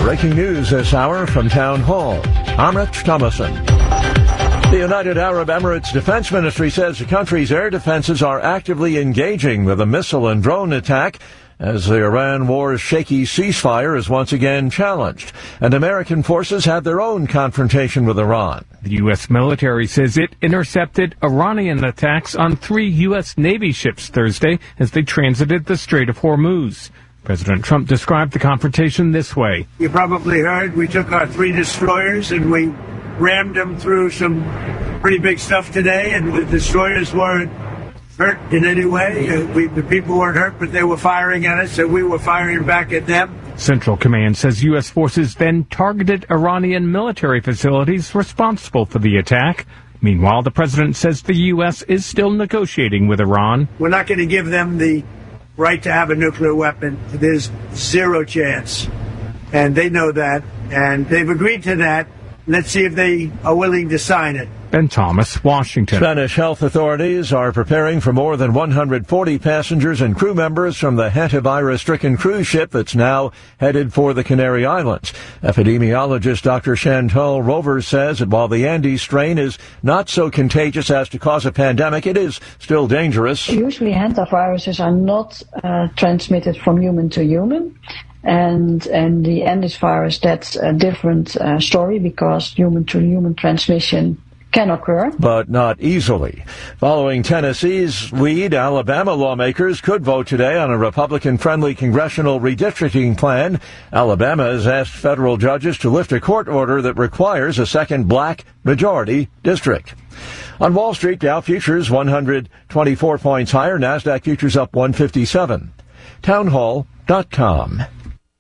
Breaking news this hour from Town Hall. I'm Rich Thomason. The United Arab Emirates Defense Ministry says the country's air defenses are actively engaging with a missile and drone attack as the Iran war's shaky ceasefire is once again challenged. And American forces had their own confrontation with Iran. The U.S. military says it intercepted Iranian attacks on 3 U.S. Navy ships Thursday as they transited the Strait of Hormuz. President Trump described the confrontation this way. You probably heard we took our 3 destroyers and we rammed them through some pretty big stuff today, and the destroyers weren't hurt in any way. The people weren't hurt, but they were firing at us, and we were firing back at them. Central Command says U.S. forces then targeted Iranian military facilities responsible for the attack. Meanwhile, the president says the U.S. is still negotiating with Iran. We're not going to give them the right to have a nuclear weapon. There's zero chance, and they know that, and they've agreed to that. Let's see if they are willing to sign it. Ben Thomas, Washington. Spanish health authorities are preparing for more than 140 passengers and crew members from the hantavirus-stricken cruise ship that's now headed for the Canary Islands. Epidemiologist Dr. Chantal Rovers says that while the Andes strain is not so contagious as to cause a pandemic, it is still dangerous. Usually hantaviruses are not transmitted from human to human. And the Andes virus, that's a different story because human-to-human transmission can occur. But not easily. Following Tennessee's lead, Alabama lawmakers could vote today on a Republican-friendly congressional redistricting plan. Alabama has asked federal judges to lift a court order that requires a second black majority district. On Wall Street, Dow futures 124 points higher, NASDAQ futures up 157. Townhall.com.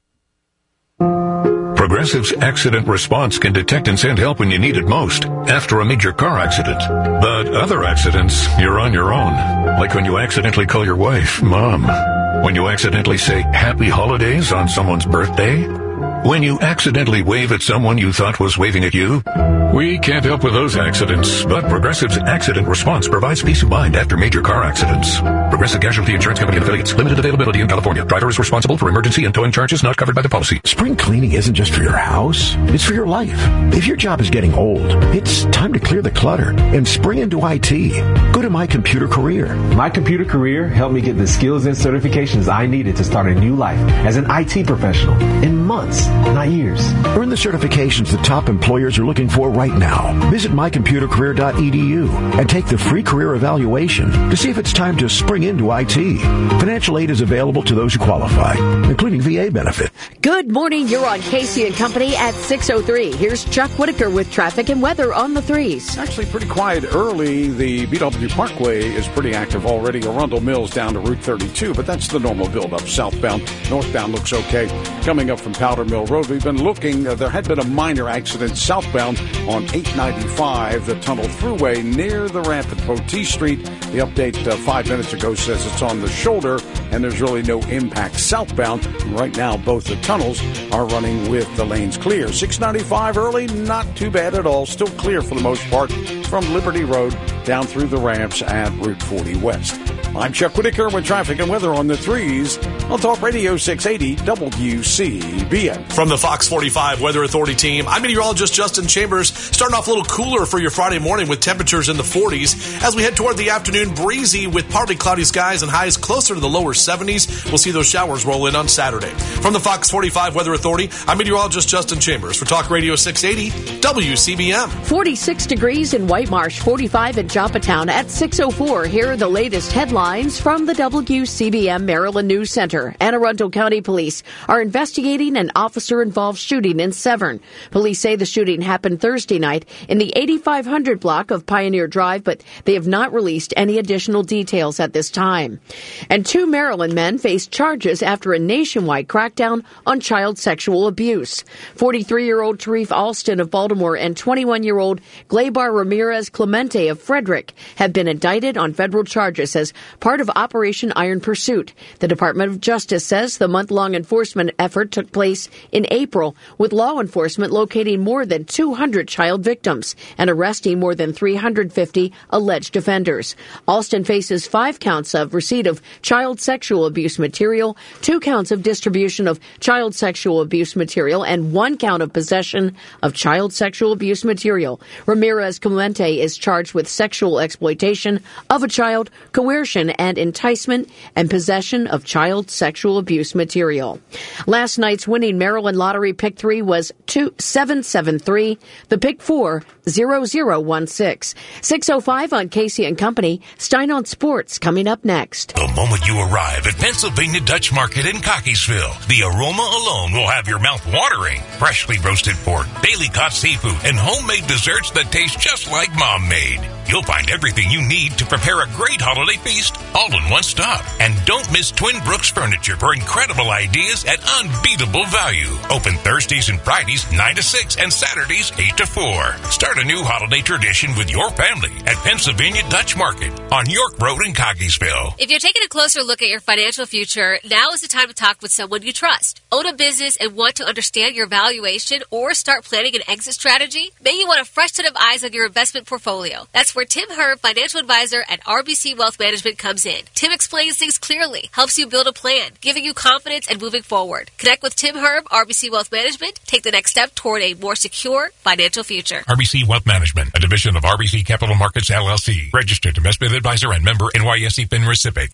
Progressive's accident response can detect and send help when you need it most, after a major car accident. But other accidents, you're on your own. Like when you accidentally call your wife Mom. When you accidentally say Happy Holidays on someone's birthday. When you accidentally wave at someone you thought was waving at you. We can't help with those accidents, but Progressive's accident response provides peace of mind after major car accidents. Progressive Casualty Insurance Company and affiliates. Limited availability in California. Driver is responsible for emergency and towing charges not covered by the policy. Spring cleaning isn't just for your house. It's for your life. If your job is getting old, it's time to clear the clutter and spring into IT. Go to My Computer Career. My Computer Career helped me get the skills and certifications I needed to start a new life as an IT professional in months, not years. Earn the certifications the top employers are looking for right now. Visit mycomputercareer.edu and take the free career evaluation to see if it's time to spring into IT. Financial aid is available to those who qualify, including VA benefit. Good morning. You're on Casey and Company at 6:03. Here's Chuck Whitaker with traffic and weather on the 3s. Actually pretty quiet early. The BW Parkway is pretty active already. Arundel Mills down to Route 32, but that's the normal build-up. Southbound, northbound looks okay. Coming up from Powder Mill Road, we've been looking. There had been a minor accident southbound on 895, the tunnel throughway near the ramp at Poteet Street. The update 5 minutes ago says it's on the shoulder, and there's really no impact southbound. Right now, both the tunnels are running with the lanes clear. 695 early, not too bad at all. Still clear for the most part from Liberty Road down through the ramps at Route 40 West. I'm Chuck Whitaker with traffic and weather on the 3s on Talk Radio 680 WCBN. From the Fox 45 Weather Authority team, I'm meteorologist Justin Chambers. Starting off a little cooler for your Friday morning with temperatures in the 40s. As we head toward the afternoon, breezy with partly cloudy skies and highs closer to the lower 70s. We'll see those showers roll in on Saturday. From the Fox 45 Weather Authority, I'm meteorologist Justin Chambers for Talk Radio 680 WCBM. 46 degrees in White Marsh, 45 in Joppatown at 6:04. Here are the latest headlines from the WCBM Maryland News Center. Anne Arundel County Police are investigating an officer-involved shooting in Severn. Police say the shooting happened Thursday night in the 8500 block of Pioneer Drive, but they have not released any additional details at this time. And 2 Maryland men faced charges after a nationwide crackdown on child sexual abuse. 43-year-old Tarif Alston of Baltimore and 21-year-old Gleybar Ramirez Clemente of Frederick have been indicted on federal charges as part of Operation Iron Pursuit. The Department of Justice says the month-long enforcement effort took place in April, with law enforcement locating more than 200 child victims and arresting more than 350 alleged offenders. Alston faces 5 counts of receipt of child sexual abuse material, 2 counts of distribution of child sexual abuse material, and 1 count of possession of child sexual abuse material. Ramirez Clemente is charged with sexual exploitation of a child, coercion and enticement, and possession of child sexual abuse material. Last night's winning Maryland Lottery Pick 3 was 2773. The Pick 4, 0016. 6:05 on Casey and Company. Stein on Sports coming up next. The moment you arrive at Pennsylvania Dutch Market in Cockeysville, the aroma alone will have your mouth watering. Freshly roasted pork, daily caught seafood, and homemade desserts that taste just like Mom made. You'll find everything you need to prepare a great holiday feast all in one stop. And don't miss Twin Brooks Furniture for incredible ideas at unbeatable value. Open Thursdays and Fridays 9 to 6 and Saturdays 8 to 4. Start a new holiday tradition with your family at Pennsylvania Dutch Market on York Road in Cockeysville. If you're taking a closer look at your financial future, now is the time to talk with someone you trust. Own a business and want to understand your valuation or start planning an exit strategy? Maybe you want a fresh set of eyes on your investment portfolio. That's where Tim Herb, financial advisor at RBC Wealth Management, comes in. Tim explains things clearly, helps you build a plan, giving you confidence and moving forward. Connect with Tim Herb, RBC Wealth Management. Take the next step toward a more secure financial future. RBC Wealth Management, a division of RBC Capital Markets, LLC. Registered investment advisor and member NYSE FINRA SIPC.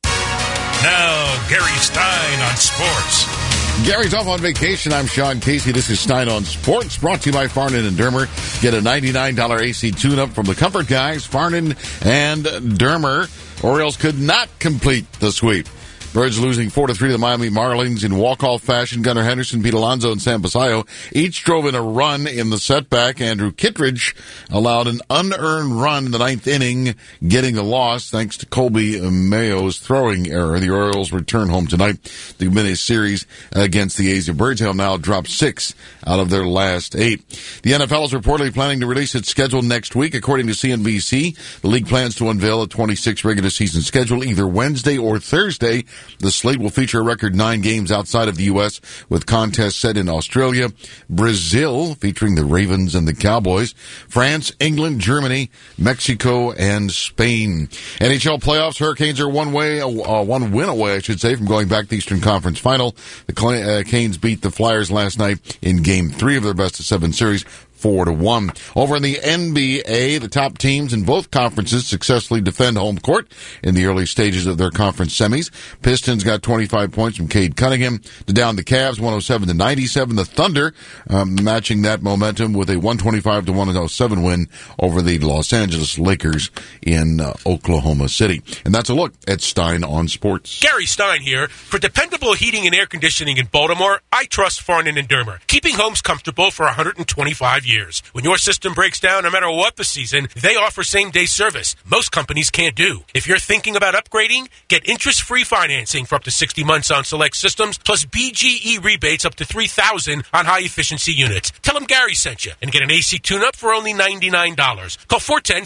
Now, Gary Stein on sports. Gary's off on vacation. I'm Sean Casey. This is Stein on Sports, brought to you by Farnan and Dermer. Get a $99 AC tune-up from the Comfort Guys, Farnan and Dermer. Orioles could not complete the sweep. Birds losing 4-3 to the Miami Marlins in walk-off fashion. Gunnar Henderson, Pete Alonso, and Sam Basayo each drove in a run in the setback. Andrew Kittredge allowed an unearned run in the 9th inning, getting the loss thanks to Colby Mayo's throwing error. The Orioles return home tonight. The mini series against the A's of Birds have now dropped 6 out of their last 8. The NFL is reportedly planning to release its schedule next week, according to CNBC. The league plans to unveil a 26 regular season schedule either Wednesday or Thursday. The slate will feature a record 9 games outside of the U.S., with contests set in Australia, Brazil, featuring the Ravens and the Cowboys, France, England, Germany, Mexico, and Spain. NHL playoffs, Hurricanes are one win away, from going back to the Eastern Conference Final. The Canes beat the Flyers last night in Game 3 of their best-of-7 series, 4-1. Over in the NBA, the top teams in both conferences successfully defend home court in the early stages of their conference semis. Pistons got 25 points from Cade Cunningham to down the Cavs 107-97. The Thunder matching that momentum with a 125-107 win over the Los Angeles Lakers in Oklahoma City. And that's a look at Stein on Sports. Gary Stein here. For dependable heating and air conditioning in Baltimore, I trust Farnan and Dermer, keeping homes comfortable for 125 years. When your system breaks down, no matter what the season, they offer same-day service most companies can't do. If you're thinking about upgrading, get interest-free financing for up to 60 months on select systems, plus BGE rebates up to $3,000 on high-efficiency units. Tell them Gary sent you and get an AC tune-up for only $99. Call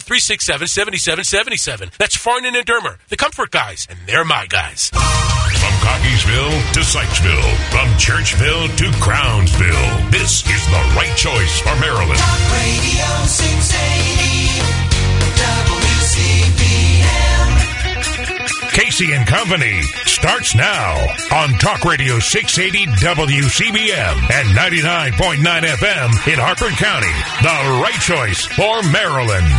410-367-7777. That's Farnan and Dermer, the Comfort Guys, and they're my guys. From Cockeysville to Sykesville, from Churchville to Crownsville, this is the right choice for Maryland. Talk Radio 680 WCBM. Casey and Company starts now on Talk Radio 680 WCBM and 99.9 FM in Harford County. The right choice for Maryland.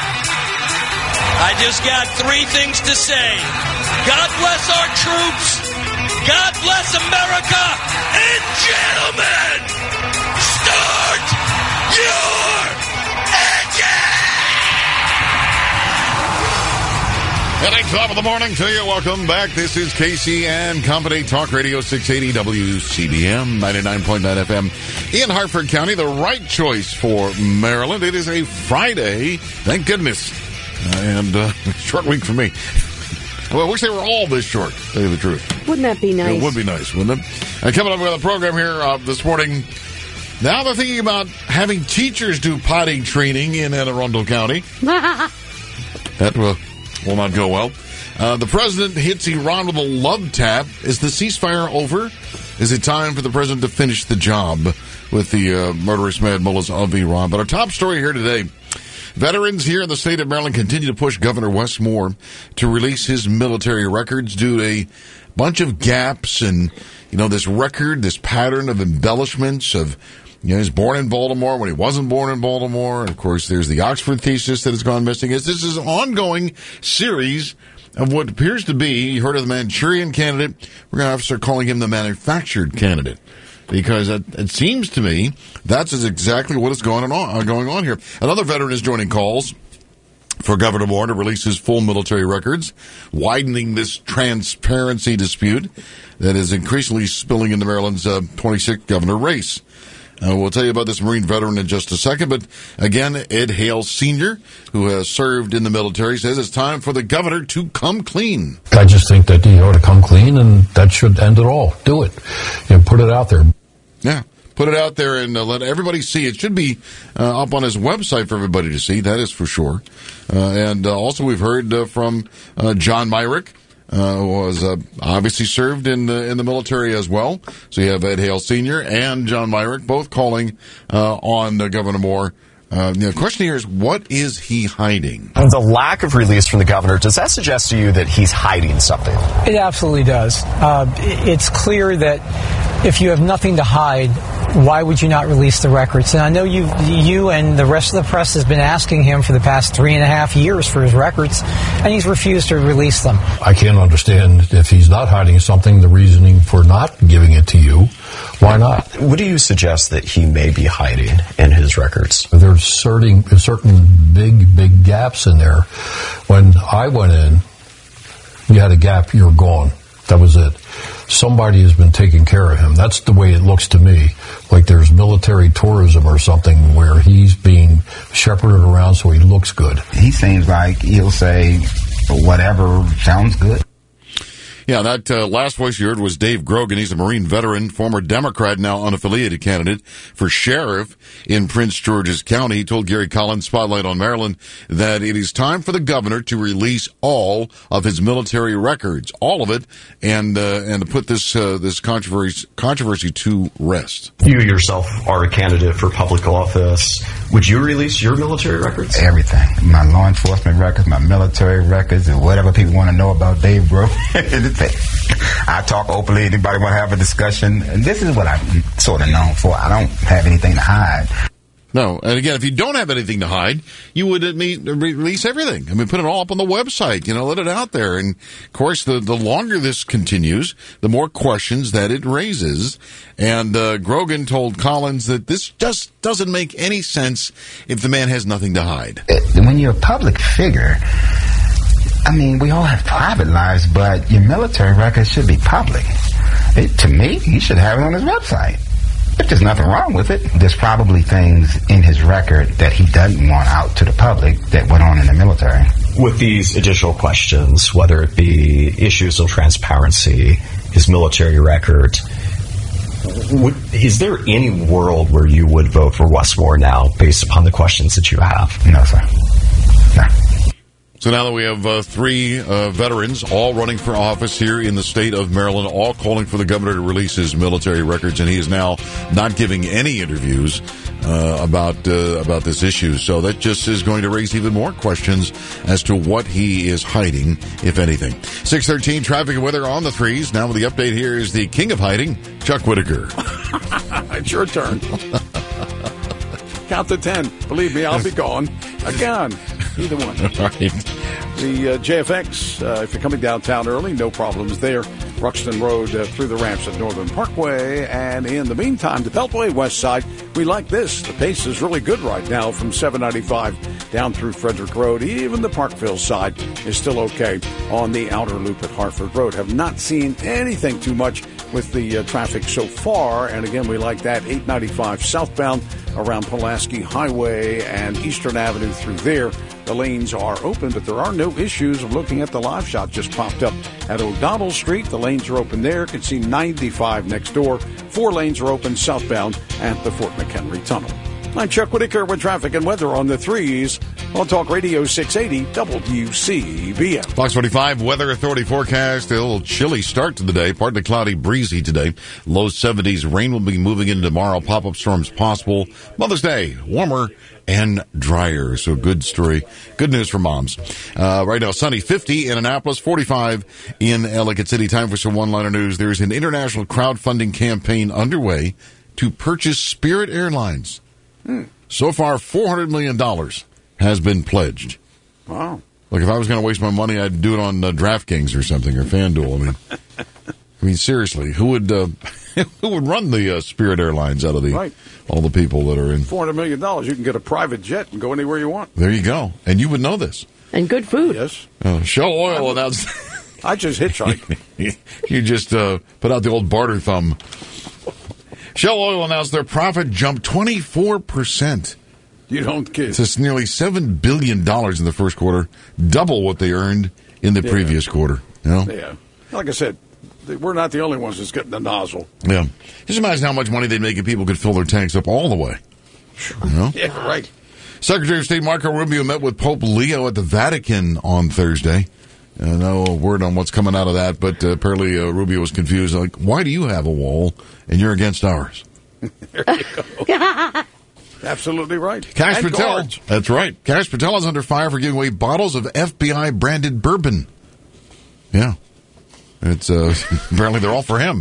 I just got 3 things to say. God bless our troops. God bless America. And gentlemen, start your engine! Heading top of the morning to you. Welcome back. This is Casey and Company, Talk Radio 680 WCBM, 99.9 FM in Harford County. The right choice for Maryland. It is a Friday. Thank goodness. Short week for me. Well, I wish they were all this short, to tell you the truth. Wouldn't that be nice? It would be nice, wouldn't it? Coming up with a program here this morning. Now they're thinking about having teachers do potty training in Anne Arundel County. That will not go well. The president hits Iran with a love tap. Is the ceasefire over? Is it time for the president to finish the job with the murderous mad mullahs of Iran? But our top story here today, veterans here in the state of Maryland continue to push Governor Wes Moore to release his military records due to a bunch of gaps and, this record, this pattern of embellishments of, he's born in Baltimore when he wasn't born in Baltimore. And, of course, there's the Oxford thesis that has gone missing. This is an ongoing series of what appears to be, you heard of the Manchurian candidate, we're going to have to start calling him the manufactured candidate. Because it seems to me that's exactly what is going on here. Another veteran is joining calls for Governor Moore to release his full military records, widening this transparency dispute that is increasingly spilling into Maryland's 26th governor race. We'll tell you about this Marine veteran in just a second, but again, Ed Hale Sr., who has served in the military, says it's time for the governor to come clean. I just think that he ought to come clean, and that should end it all. Do it. Put it out there. Yeah, put it out there and let everybody see. It should be up on his website for everybody to see, that is for sure. And also we've heard from John Myrick, who was obviously served in the military as well. So you have Ed Hale Sr. and John Myrick both calling on Governor Moore. The question here is, what is he hiding? The lack of release from the governor, does that suggest to you that he's hiding something? It absolutely does. It's clear that if you have nothing to hide, why would you not release the records? And I know you and the rest of the press has been asking him for the past 3.5 years for his records, and he's refused to release them. I can't understand, if he's not hiding something, the reasoning for not giving it to you. Why not? What do you suggest that he may be hiding in his records? There's certain big gaps in there. When I went in, you had a gap, you're gone. That was it. Somebody has been taking care of him. That's the way it looks to me. Like there's military tourism or something where he's being shepherded around so he looks good. He seems like he'll say whatever sounds good. Yeah, that last voice you heard was Dave Grogan. He's a Marine veteran, former Democrat, now unaffiliated candidate for sheriff in Prince George's County. He told Gary Collins, Spotlight on Maryland, that it is time for the governor to release all of his military records, all of it, and to put this controversy to rest. You yourself are a candidate for public office. Would you release your military records? Everything. My law enforcement records, my military records, and whatever people want to know about Dave Grogan. I talk openly. Anybody want to have a discussion? And this is what I'm sort of known for. I don't have anything to hide. No, and again, if you don't have anything to hide, you would release everything. I mean, put it all up on the website, let it out there. And, of course, the longer this continues, the more questions that it raises. And Grogan told Collins that this just doesn't make any sense if the man has nothing to hide. When you're a public figure, I mean, we all have private lives, but your military records should be public. To me, he should have it on his website. But there's nothing wrong with it. There's probably things in his record that he doesn't want out to the public that went on in the military. With these additional questions, whether it be issues of transparency, his military record, is there any world where you would vote for Wes Moore now based upon the questions that you have? No, sir. No. So now that we have three veterans all running for office here in the state of Maryland, all calling for the governor to release his military records, and he is now not giving any interviews about this issue. So that just is going to raise even more questions as to what he is hiding, if anything. 6:13 traffic and weather on the threes. Now with the update, here is the king of hiding, Chuck Whitaker. It's your turn. Count to 10. Believe me, I'll be gone. Again. Either one. All right. The JFX, if you're coming downtown early, no problems there. Ruxton Road through the ramps at Northern Parkway. And in the meantime, the Beltway West Side, we like this. The pace is really good right now from 795 down through Frederick Road. Even the Parkville side is still okay on the outer loop at Hartford Road. Have not seen anything too much with the traffic so far. And again, we like that 895 southbound around Pulaski Highway and Eastern Avenue through there. The lanes are open, but there are no issues. Looking at the live shot just popped up at O'Donnell Street. The lanes are open there. Can see 95 next door. 4 lanes are open southbound at the Fort McHenry Tunnel. I'm Chuck Whitaker with traffic and weather on the threes On Talk Radio 680 WCBM. Fox 45 Weather Authority forecast. A little chilly start to the day. Partly cloudy, breezy today. Low 70s. Rain will be moving in tomorrow. Pop-up storms possible. Mother's Day, warmer and drier. So good story. Good news for moms. Right now, sunny, 50 in Annapolis, 45 in Ellicott City. Time for some one-liner news. There's an international crowdfunding campaign underway to purchase Spirit Airlines. So far, $400 million has been pledged. Wow. Like, if I was going to waste my money, I'd do it on DraftKings or something, or FanDuel. I mean, seriously, who would run the Spirit Airlines out of all the people that are in? $400 million. You can get a private jet and go anywhere you want. There you go. And you would know this. And good food. Yes. Shell Oil announced... I just hitchhike. You just put out the old barter thumb. Shell Oil announced their profit jumped 24%. You don't kid. It's nearly $7 billion in the first quarter, double what they earned in the previous quarter. You know? Yeah. Like I said, we're not the only ones that's getting the nozzle. Yeah. Just imagine how much money they'd make if people could fill their tanks up all the way. You know? Yeah, right. Secretary of State Marco Rubio met with Pope Leo at the Vatican on Thursday. No word on what's coming out of that, but apparently Rubio was confused. Like, why do you have a wall and you're against ours? There you go. Absolutely right. Cash Patel. That's right. Cash Patel is under fire for giving away bottles of FBI-branded bourbon. Yeah. It's apparently they're all for him.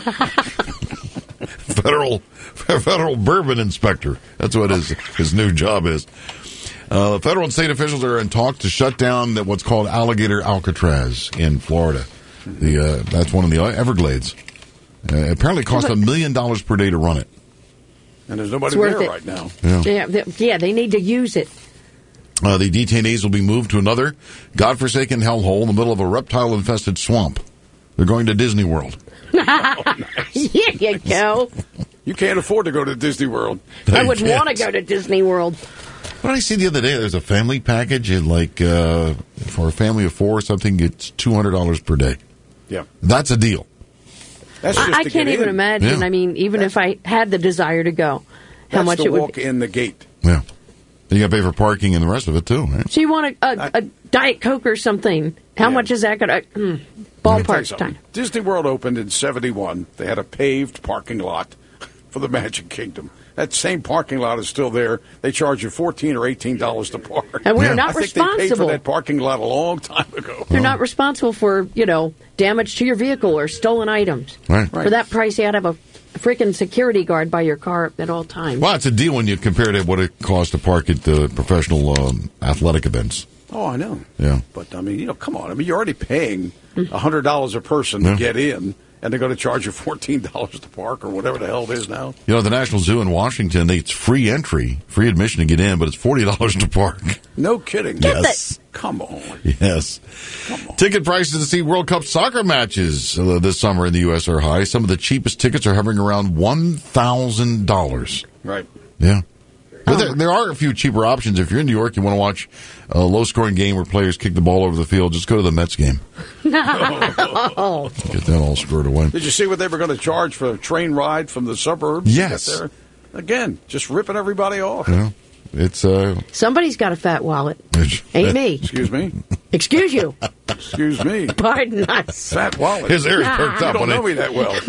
Federal bourbon inspector. That's what his new job is. Federal and state officials are in talks to shut down what's called Alligator Alcatraz in Florida. That's one of the Everglades. Apparently it costs $1 million per day to run it. And there's nobody there right now. Yeah, they need to use it. The detainees will be moved to another godforsaken hellhole in the middle of a reptile-infested swamp. They're going to Disney World. Here you go. You can't afford to go to Disney World. I would want to go to Disney World. What did I see the other day? There's a family package, and for a family of four or something, it's $200 per day. Yeah. That's a deal. That's just I can't even imagine. Yeah. I mean, even if I had the desire to go, how much it would walk in the gate. Yeah. You got to pay for parking and the rest of it, too, right? So you want a Diet Coke or something. How much is that going to... ballpark time. Disney World opened in 1971. They had a paved parking lot for the Magic Kingdom. That same parking lot is still there. They charge you $14 or $18 to park. And we're not I think they paid for responsible. that parking lot a long time ago. They're not responsible for, damage to your vehicle or stolen items. Right. For that price, you ought to have a freaking security guard by your car at all times. Well, it's a deal when you compare it to what it costs to park at the professional athletic events. Oh, I know. Yeah. But, come on. You're already paying $100 a person to get in, and they're going to charge you $14 to park or whatever the hell it is now. The National Zoo in Washington, it's free entry, free admission to get in, but it's $40 to park. No kidding. Yes. Come on. Yes. Ticket prices to see World Cup soccer matches this summer in the U.S. are high. Some of the cheapest tickets are hovering around $1,000. Right. Yeah. But there are a few cheaper options. If you're in New York, you want to watch a low-scoring game where players kick the ball over the field, just go to the Mets game. Get that all squared away. Did you see what they were going to charge for a train ride from the suburbs? Yes. To get there? Again, just ripping everybody off. Yeah. It's Somebody's got a fat wallet. Ain't me. Excuse me? Excuse you. Excuse me. Pardon us. Fat wallet. His ears perked up. You don't know me that well.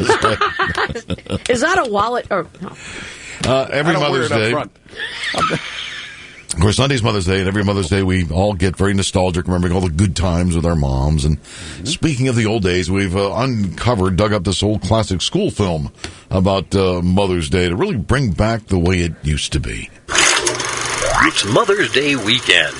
Is that a wallet? Or every Mother's Day. Of course, Sunday's Mother's Day, and every Mother's Day we all get very nostalgic, remembering all the good times with our moms. And speaking of the old days, we've dug up this old classic school film about Mother's Day to really bring back the way it used to be. It's Mother's Day weekend.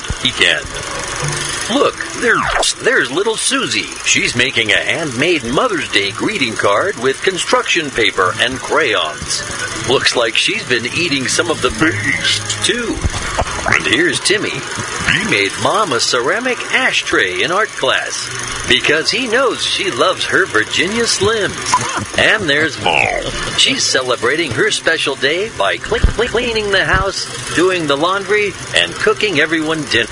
Look, there's little Susie. She's making a handmade Mother's Day greeting card with construction paper and crayons. Looks like she's been eating some of the best, too. And here's Timmy. He made Mom a ceramic ashtray in art class because he knows she loves her Virginia Slims. And there's Mom. She's celebrating her special day by cleaning the house, doing the laundry, and cooking everyone dinner.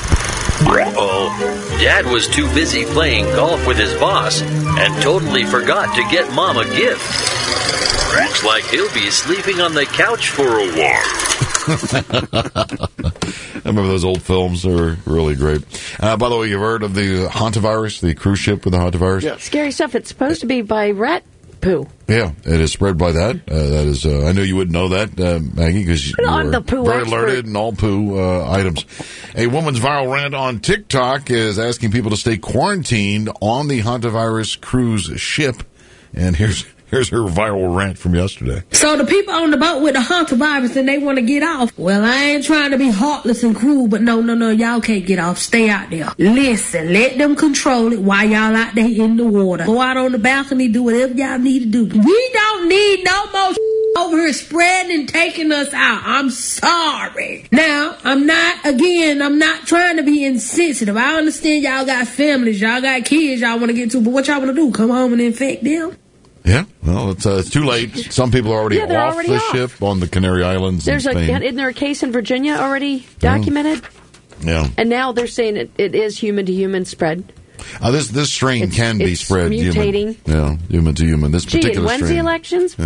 Uh-oh. Dad was too busy playing golf with his boss and totally forgot to get Mom a gift. Looks like he'll be sleeping on the couch for a while. I remember those old films. They were really great. By the way, you've heard of the hantavirus, the cruise ship with the hantavirus? Yeah. Scary stuff. It's supposed to be by rat poo. Yeah, it is spread by that. That is. I know you wouldn't know that, Maggie, because you're very alerted in all poo items. A woman's viral rant on TikTok is asking people to stay quarantined on the hantavirus cruise ship. And here's her viral rant from yesterday. So the people on the boat with the hantavirus and they want to get off. Well, I ain't trying to be heartless and cruel, but no, y'all can't get off. Stay out there. Listen, let them control it while y'all out there in the water. Go out on the balcony, do whatever y'all need to do. We don't need no more over here spreading and taking us out. I'm sorry. Now, I'm not trying to be insensitive. I understand y'all got families, y'all got kids y'all want to get to, but what y'all want to do? Come home and infect them? Yeah, well, it's too late. Some people are already off the ship on the Canary Islands. Isn't there a case in Virginia already documented? Yeah. And now they're saying it is human-to-human spread. This strain can be spread mutating. Human to human. This particular and when's strain. the elections?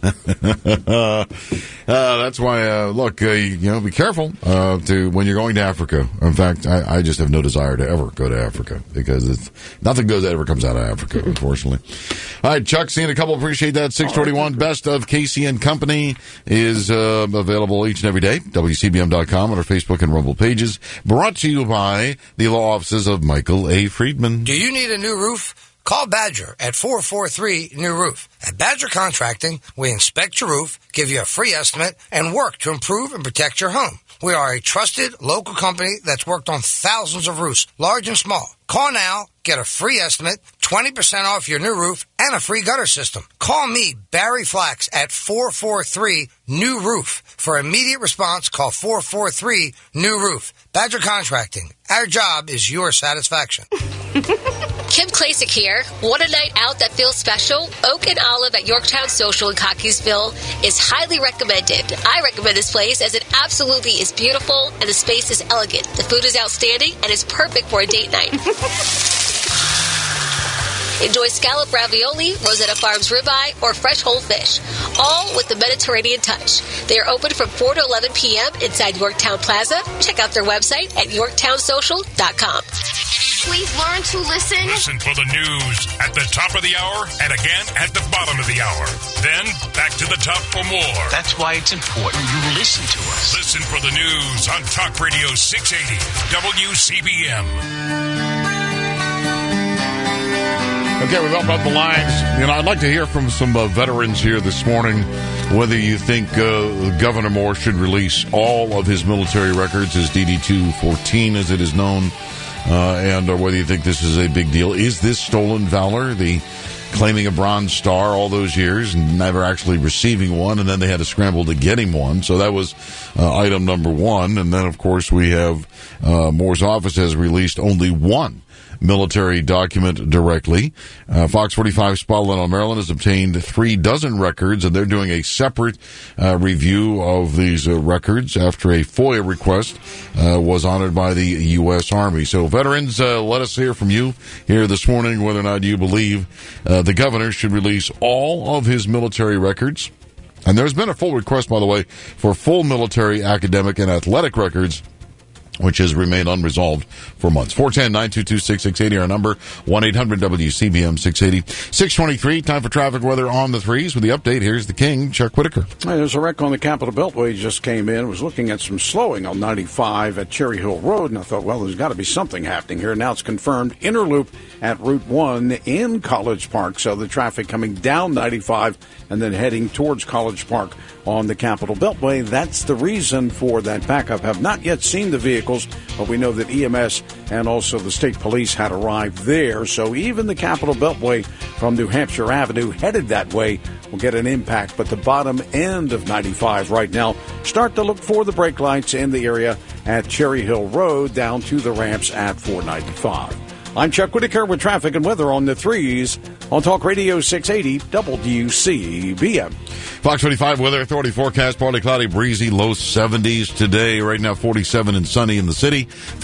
Yeah. That's why, look, be careful when you're going to Africa. In fact, I just have no desire to ever go to Africa because nothing good ever comes out of Africa, unfortunately. All right, Chuck, seeing a couple, appreciate that. 621 Best of Casey and Company is available each and every day. WCBM.com on our Facebook and Rumble pages. Brought to you by the law offices of Michael A. Friedman. Do you need a new roof? Call Badger at 443-NEW-ROOF. At Badger Contracting, we inspect your roof, give you a free estimate, and work to improve and protect your home. We are a trusted local company that's worked on thousands of roofs, large and small. Call now, get a free estimate, 20% off your new roof, and a free gutter system. Call me, Barry Flax, at 443-NEW-ROOF. For immediate response, call 443-NEW-ROOF. Badger Contracting. Our job is your satisfaction. Kim Klasick here. Want a night out that feels special? Oak and Olive at Yorktown Social in Cockeysville is highly recommended. I recommend this place as it absolutely is beautiful and the space is elegant. The food is outstanding and is perfect for a date night. Enjoy scallop ravioli, Rosetta Farms ribeye, or fresh whole fish, all with the Mediterranean touch. They are open from 4 to 11 p.m. inside Yorktown Plaza. Check out their website at yorktownsocial.com. Please learn to listen. Listen for the news at the top of the hour and again at the bottom of the hour. Then back to the top for more. That's why it's important you listen to us. Listen for the news on Talk Radio 680 WCBM. Okay, we've opened up the lines. I'd like to hear from some veterans here this morning whether you think Governor Moore should release all of his military records, his DD-214 as it is known, and or whether you think this is a big deal. Is this stolen valor, the claiming a Bronze Star all those years and never actually receiving one, and then they had to scramble to get him one? So that was item number one. And then, of course, we have Moore's office has released only one military document directly. Fox 45 Spotlight on Maryland has obtained 36 records, and they're doing a separate review of these records after a FOIA request was honored by the U.S. Army. So, veterans, let us hear from you here this morning whether or not you believe the governor should release all of his military records. And there's been a full request, by the way, for full military, academic, and athletic records, which has remained unresolved for months. 410-922-6680, our number, 1-800-WCBM-680. 623, time for traffic weather on the threes. With the update, here's the king, Chuck Whitaker. Hey, there's a wreck on the Capitol Beltway just came in. I was looking at some slowing on 95 at Cherry Hill Road, and I thought, well, there's got to be something happening here. Now it's confirmed. Inner loop at Route 1 in College Park, so the traffic coming down 95 and then heading towards College Park on the Capitol Beltway. That's the reason for that backup. Have not yet seen the vehicles, but we know that EMS and also the state police had arrived there. So even the Capitol Beltway from New Hampshire Avenue headed that way will get an impact. But the bottom end of 95 right now, start to look for the brake lights in the area at Cherry Hill Road down to the ramps at 495. I'm Chuck Whitaker with traffic and weather on the threes. on Talk Radio 680 WCBM. Fox 25 Weather Authority forecast, partly cloudy, breezy, low 70s today. Right now, 47 and sunny in the city,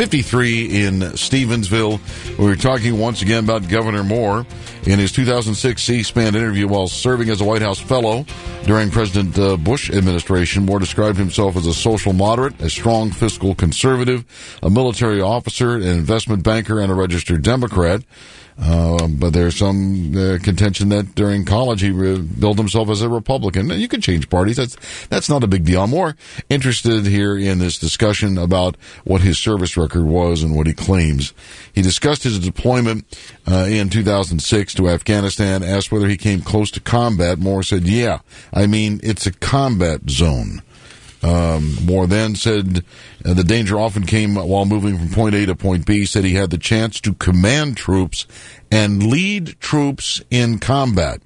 53 in Stevensville. We were talking once again about Governor Moore in his 2006 C-SPAN interview while serving as a White House fellow during President Bush administration. Moore described himself as a social moderate, a strong fiscal conservative, a military officer, an investment banker, and a registered Democrat. But there's some contention that during college he billed himself as a Republican. You can change parties. That's not a big deal. I'm more interested here in this discussion about what his service record was and what he claims. He discussed his deployment in 2006 to Afghanistan, asked whether he came close to combat. Moore said, yeah, I mean, it's a combat zone. Moore then said the danger often came while moving from point A to point B. Said he had the chance to command troops and lead troops in combat.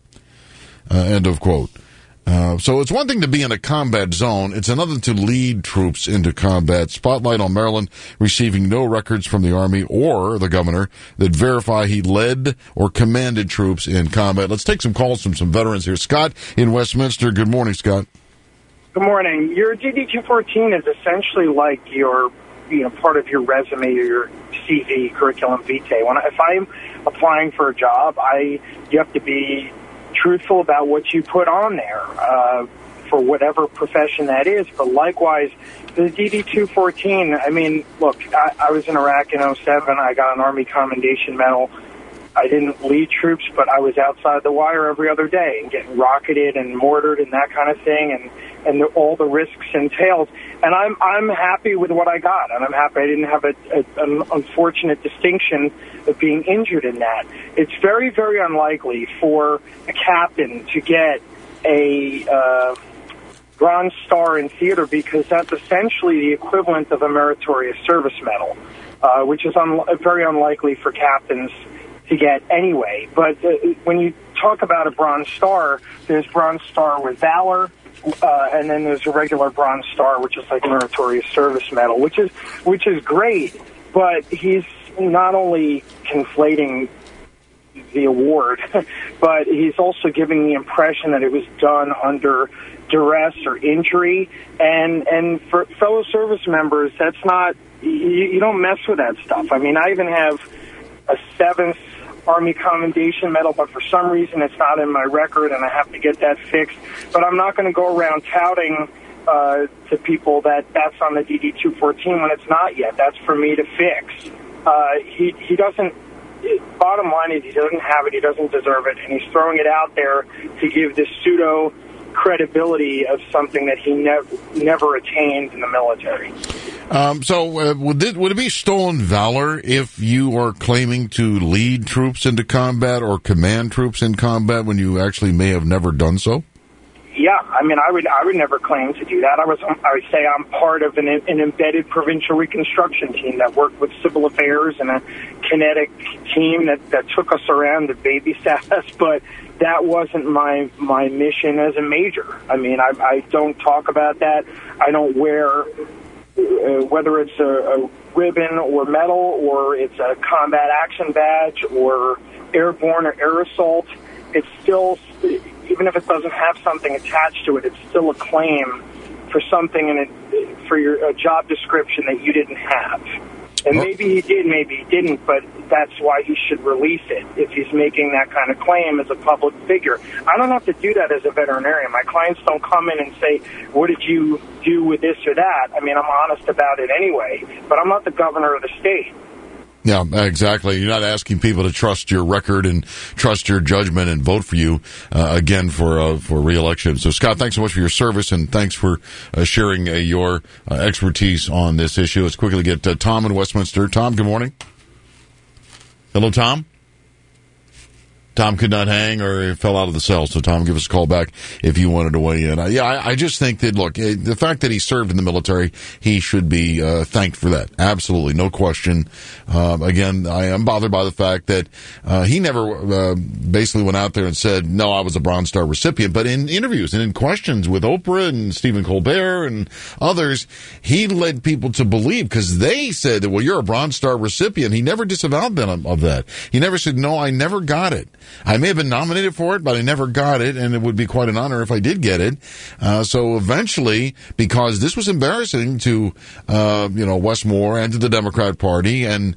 End of quote. So it's one thing to be in a combat zone. It's another to lead troops into combat. Spotlight on Maryland receiving no records from the Army or the governor that verify he led or commanded troops in combat. Let's take some calls from some veterans here. Scott in Westminster. Good morning, Scott. Good morning. Your DD-214 is essentially like your, part of your resume or your CV, curriculum vitae. If I'm applying for a job, you have to be truthful about what you put on there for whatever profession that is. But likewise, the DD-214, I mean, look, I was in Iraq in 2007. I got an Army Commendation Medal. I didn't lead troops, but I was outside the wire every other day and getting rocketed and mortared and that kind of thing, and all the risks entailed. And I'm happy with what I got, and I'm happy I didn't have an unfortunate distinction of being injured in that. It's very, very unlikely for a captain to get a Bronze Star in theater because that's essentially the equivalent of a Meritorious Service Medal, which is very unlikely for captains to get anyway. But when you talk about a Bronze Star, there's Bronze Star with Valor, and then there's a regular Bronze Star, which is like Meritorious Service Medal, which is great. But he's not only conflating the award, but he's also giving the impression that it was done under duress or injury. And for fellow service members, that's not, you don't mess with that stuff. I mean, I even have a 7th Army Commendation Medal, but for some reason it's not in my record, and I have to get that fixed. But I'm not going to go around touting to people that that's on the DD-214 when it's not yet. That's for me to fix. He doesn't, bottom line is he doesn't have it, he doesn't deserve it, and he's throwing it out there to give this pseudo credibility of something that he never attained in the military. Would it be stolen valor if you are claiming to lead troops into combat or command troops in combat when you actually may have never done so? Yeah, I mean, I would never claim to do that. I would say I'm part of an embedded provincial reconstruction team that worked with civil affairs and a kinetic team that took us around and babysat us, but that wasn't my mission as a major. I mean, I don't talk about that. I don't wear, whether it's a ribbon or medal or it's a combat action badge or airborne or air assault, it's still, even if it doesn't have something attached to it, it's still a claim for something in it, for a job description that you didn't have. And maybe he did, maybe he didn't, but that's why he should release it if he's making that kind of claim as a public figure. I don't have to do that as a veterinarian. My clients don't come in and say, what did you do with this or that? I mean, I'm honest about it anyway, but I'm not the governor of the state. Yeah, exactly. You're not asking people to trust your record and trust your judgment and vote for you again for re-election. So, Scott, thanks so much for your service, and thanks for sharing your expertise on this issue. Let's quickly get Tom in Westminster. Tom, good morning. Hello, Tom. Tom could not hang or fell out of the cell. So, Tom, give us a call back if you wanted to weigh in. I just think that, look, the fact that he served in the military, he should be thanked for that. Absolutely. No question. Again, I am bothered by the fact that he never basically went out there and said, no, I was a Bronze Star recipient. But in interviews and in questions with Oprah and Stephen Colbert and others, he led people to believe, because they said that, well, you're a Bronze Star recipient. He never disavowed them of that. He never said, no, I never got it. I may have been nominated for it, but I never got it, and it would be quite an honor if I did get it. So eventually, because this was embarrassing to, Westmore and to the Democrat Party, and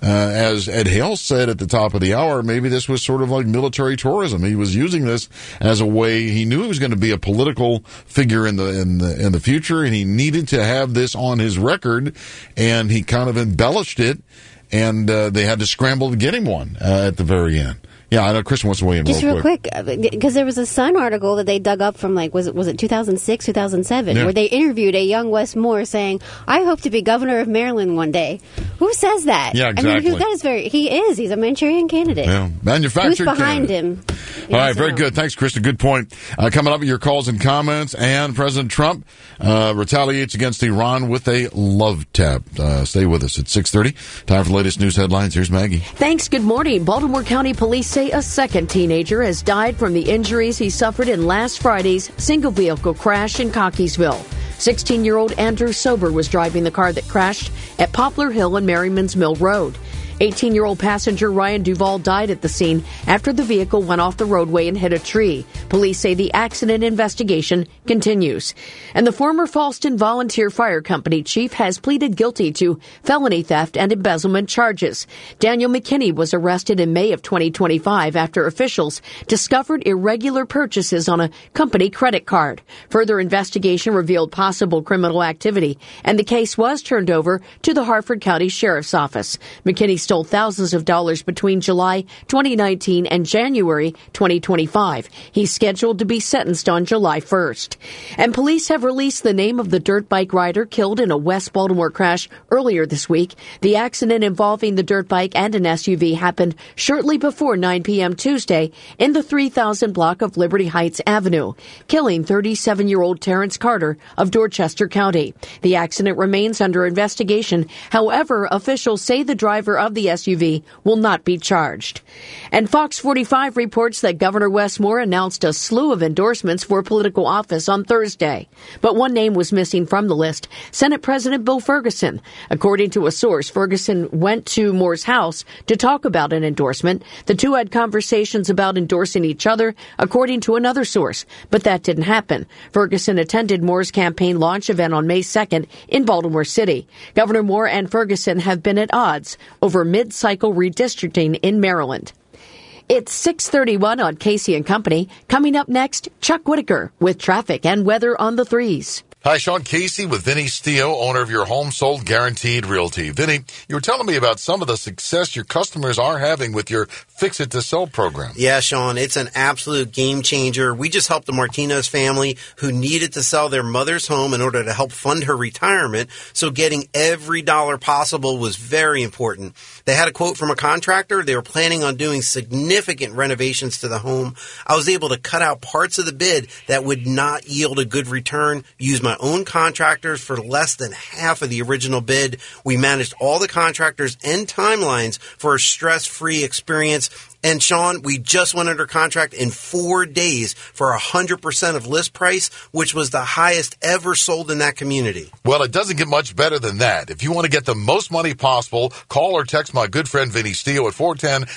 as Ed Hale said at the top of the hour, maybe this was sort of like military tourism. He was using this as a way. He knew he was going to be a political figure in the future, and he needed to have this on his record, and he kind of embellished it, and they had to scramble to get him one at the very end. Yeah, I know Kristen wants to weigh in real quick, because there was a Sun article that they dug up from, was it 2006, 2007, where they interviewed a young Wes Moore saying, "I hope to be governor of Maryland one day." Who says that? Yeah, exactly. I mean, he's a Manchurian candidate. Yeah, manufactured. Who's behind candidate. him? All right, very good. Thanks, Kristen. Good point. Coming up, your calls and comments, and President Trump retaliates against Iran with a love tap. Stay with us at 6:30. Time for the latest news headlines. Here's Maggie. Thanks. Good morning. Baltimore County Police say a second teenager has died from the injuries he suffered in last Friday's single-vehicle crash in Cockeysville. 16-year-old Andrew Sober was driving the car that crashed at Poplar Hill and Merriman's Mill Road. 18-year-old passenger Ryan Duvall died at the scene after the vehicle went off the roadway and hit a tree. Police say the accident investigation continues. And the former Fallston Volunteer Fire Company chief has pleaded guilty to felony theft and embezzlement charges. Daniel McKinney was arrested in May of 2025 after officials discovered irregular purchases on a company credit card. Further investigation revealed possible criminal activity, and the case was turned over to the Harford County Sheriff's Office. McKinney stole thousands of dollars between July 2019 and January 2025. He's scheduled to be sentenced on July 1st. And police have released the name of the dirt bike rider killed in a West Baltimore crash earlier this week. The accident involving the dirt bike and an SUV happened shortly before 9 p.m. Tuesday in the 3000 block of Liberty Heights Avenue, killing 37-year-old Terrence Carter of Dorchester County. The accident remains under investigation. However, officials say the driver of the SUV will not be charged. And Fox 45 reports that Governor Wes Moore announced a slew of endorsements for political office on Thursday. But one name was missing from the list, Senate President Bill Ferguson. According to a source, Ferguson went to Moore's house to talk about an endorsement. The two had conversations about endorsing each other, according to another source, but that didn't happen. Ferguson attended Moore's campaign launch event on May 2nd in Baltimore City. Governor Moore and Ferguson have been at odds over mid-cycle redistricting in Maryland. It's 6:31 on Casey and Company. Coming up next, Chuck Whitaker with traffic and weather on the threes. Hi, Sean Casey with Vinny Steo, owner of Your Home Sold Guaranteed Realty. Vinny, you were telling me about some of the success your customers are having with your Fix It to Sell program. Yeah, Sean, it's an absolute game changer. We just helped the Martinez family who needed to sell their mother's home in order to help fund her retirement, so getting every dollar possible was very important. They had a quote from a contractor. They were planning on doing significant renovations to the home. I was able to cut out parts of the bid that would not yield a good return, use my own contractors for less than half of the original bid. We managed all the contractors and timelines for a stress-free experience. And Sean, we just went under contract in 4 days for 100% of list price, which was the highest ever sold in that community. Well, it doesn't get much better than that. If you want to get the most money possible, call or text my good friend Vinny Steo at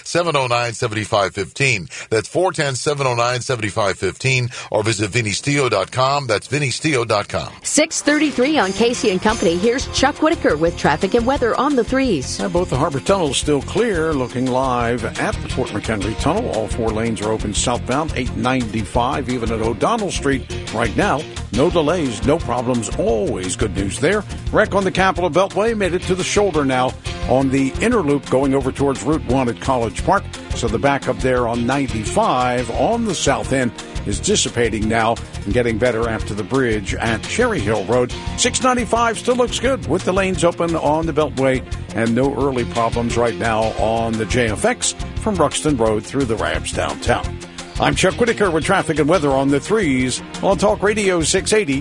410-709-7515. That's 410-709-7515, or visit VinnySteo.com. That's VinnySteo.com. 6:33 on Casey and Company. Here's Chuck Whitaker with traffic and weather on the threes. Both the Harbor Tunnels still clear. Looking live at the Fort McHenry Tunnel. All 4 lanes are open southbound, 895, even at O'Donnell Street. Right now, no delays, no problems. Always good news there. Wreck on the Capitol Beltway made it to the shoulder now on the inner loop going over towards Route 1 at College Park. So the backup there on 95 on the south end is dissipating now and getting better after the bridge at Cherry Hill Road. 695 still looks good with the lanes open on the Beltway and no early problems right now on the JFX from Ruxton Road through the ramps downtown. I'm Chuck Whitaker with traffic and weather on the threes on Talk Radio 680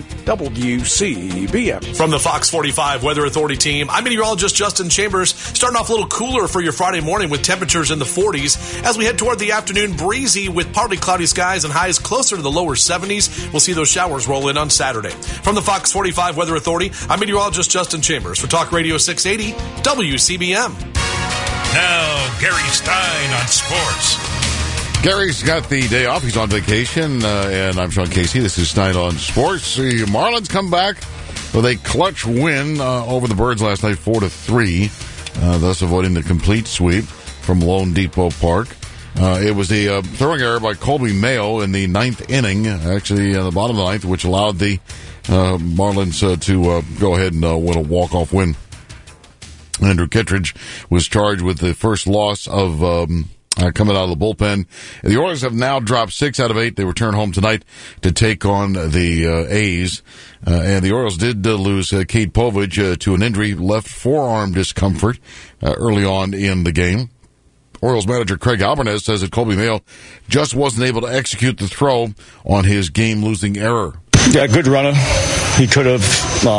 WCBM. From the Fox 45 Weather Authority team, I'm meteorologist Justin Chambers. Starting off a little cooler for your Friday morning with temperatures in the 40s. As we head toward the afternoon, breezy with partly cloudy skies and highs closer to the lower 70s. We'll see those showers roll in on Saturday. From the Fox 45 Weather Authority, I'm meteorologist Justin Chambers for Talk Radio 680 WCBM. Now, Gary Stein on sports. Gary's got the day off. He's on vacation, and I'm Sean Casey. This is Night on Sports. The Marlins come back with a clutch win over the Birds last night, 4-3, thus avoiding the complete sweep from Lone Depot Park. It was a throwing error by Colby Mayo in the ninth inning, actually in the bottom of the ninth, which allowed the Marlins to go ahead and win a walk-off win. Andrew Kittredge was charged with the first loss of coming out of the bullpen. The Orioles have now dropped 6 out of 8. They return home tonight to take on the A's. And the Orioles did lose Cade Povich to an injury, left forearm discomfort early on in the game. Orioles manager Craig Alvarez says that Colby Mayo just wasn't able to execute the throw on his game-losing error. Yeah, good runner. He could have...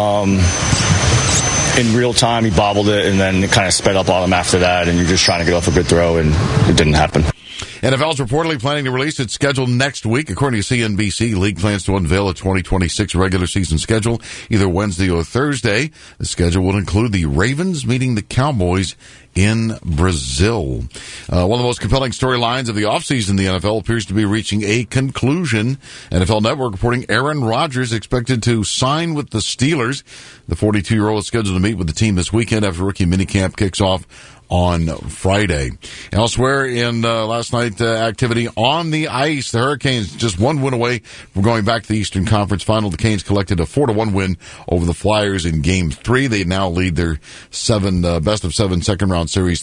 in real time, he bobbled it, and then it kind of sped up on him after that, and you're just trying to get off a good throw, and it didn't happen. NFL's reportedly planning to release its schedule next week. According to CNBC, the league plans to unveil a 2026 regular season schedule either Wednesday or Thursday. The schedule will include the Ravens meeting the Cowboys in Brazil. One of the most compelling storylines of the offseason in the NFL appears to be reaching a conclusion. NFL Network reporting Aaron Rodgers expected to sign with the Steelers. The 42-year-old is scheduled to meet with the team this weekend after rookie minicamp kicks off on Friday. Elsewhere in last night activity on the ice, the Hurricanes just one win away from going back to the Eastern Conference Final. The Canes collected a 4-1 win over the Flyers in Game 3. They now lead their best of 7 second-round series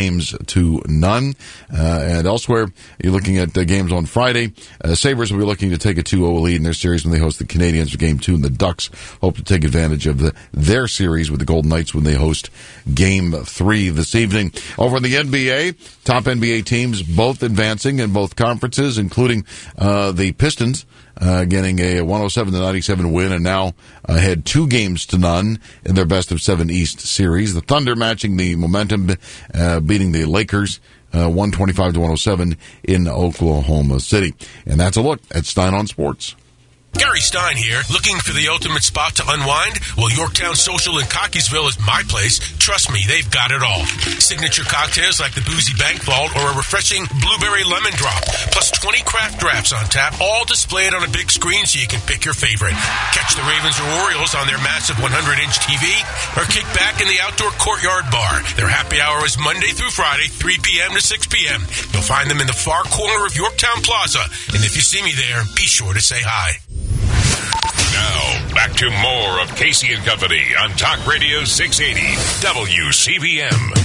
3-0. And elsewhere, you're looking at games on Friday. Sabres will be looking to take a 2-0 lead in their series when they host the Canadiens for Game 2, and the Ducks hope to take advantage of their series with the Golden Knights when they host Game 3 this evening. Over in the NBA, top NBA teams both advancing in both conferences, including the Pistons getting a 107-97 win and now ahead 2-0 in their best of 7 East series. The Thunder matching the momentum, beating the Lakers 125-107 in Oklahoma City. And that's a look at Stein on Sports. Gary Stein here, looking for the ultimate spot to unwind? Well, Yorktown Social in Cockeysville is my place. Trust me, they've got it all. Signature cocktails like the Boozy Bank Vault or a refreshing blueberry lemon drop, plus 20 craft drafts on tap, all displayed on a big screen so you can pick your favorite. Catch the Ravens or Orioles on their massive 100-inch TV or kick back in the outdoor courtyard bar. Their happy hour is Monday through Friday, 3 p.m. to 6 p.m. You'll find them in the far corner of Yorktown Plaza. And if you see me there, be sure to say hi. Now, back to more of Casey and Company on Talk Radio 680 WCBM.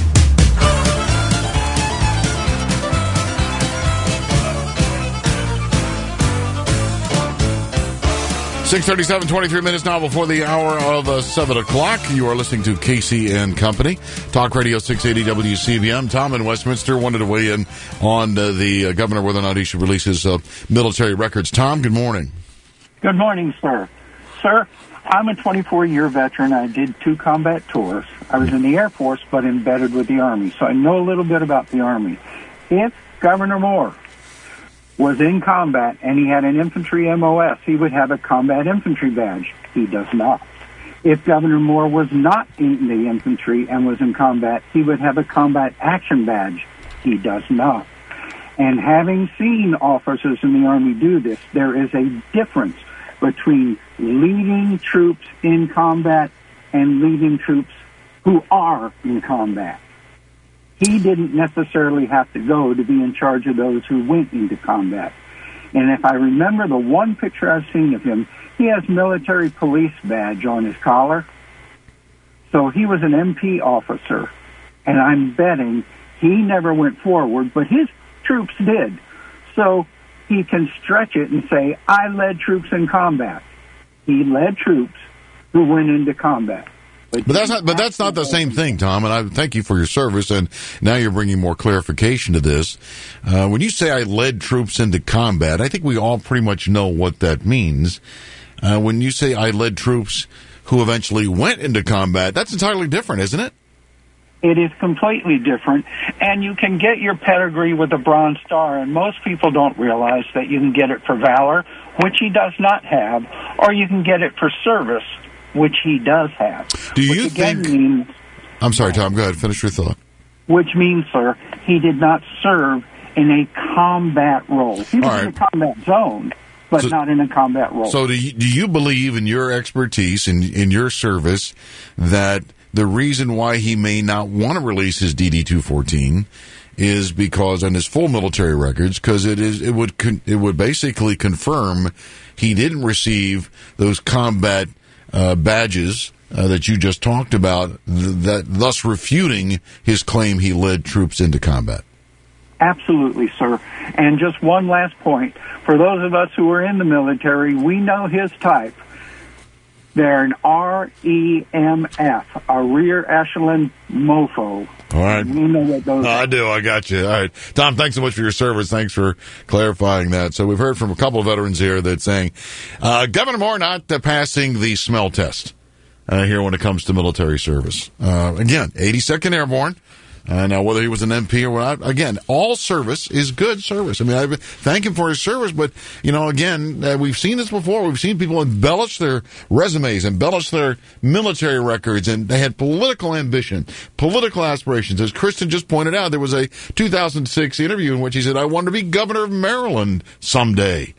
6:37, 23 minutes now before the hour of 7 o'clock. You are listening to Casey and Company, Talk Radio 680 WCBM. Tom in Westminster wanted to weigh in on the governor, whether or not he should release his military records. Tom, good morning. Good morning, sir. Sir, I'm a 24-year veteran. I did 2 combat tours. I was in the Air Force, but embedded with the Army, so I know a little bit about the Army. If Governor Moore was in combat and he had an infantry MOS, he would have a combat infantry badge. He does not. If Governor Moore was not in the infantry and was in combat, he would have a combat action badge. He does not. And having seen officers in the Army do this, there is a difference between leading troops in combat and leading troops who are in combat. He didn't necessarily have to go to be in charge of those who went into combat. And if I remember the one picture I've seen of him, he has military police badge on his collar. So he was an MP officer. And I'm betting he never went forward, but his troops did. So he can stretch it and say, I led troops in combat. He led troops who went into combat. But that's not the same thing, Tom, and I thank you for your service, and now you're bringing more clarification to this. When you say I led troops into combat, I think we all pretty much know what that means. When you say I led troops who eventually went into combat, that's entirely different, isn't it? It is completely different, and you can get your pedigree with a Bronze Star, and most people don't realize that you can get it for valor, which he does not have, or you can get it for service, which he does have. Do you think... I'm sorry, Tom, go ahead, finish your thought. Which means, sir, he did not serve in a combat role. He was in a combat zone, but not in a combat role. So do you believe in your expertise, in your service, that the reason why he may not want to release his DD-214 is because on his full military records, because it would basically confirm he didn't receive those combat badges that you just talked about, thus refuting his claim he led troops into combat? Absolutely, sir. And just one last point. For those of us who are in the military, we know his type. They're an REMF, a rear echelon mofo. All right. We know what those are. I do. I got you. All right. Tom, thanks so much for your service. Thanks for clarifying that. So we've heard from a couple of veterans here that saying, Governor Moore not passing the smell test here when it comes to military service. Again, 82nd Airborne. Now, whether he was an MP or what, again, all service is good service. I mean, I thank him for his service, but, again, we've seen this before. We've seen people embellish their resumes, embellish their military records, and they had political ambition, political aspirations. As Kristen just pointed out, there was a 2006 interview in which he said, I want to be governor of Maryland someday.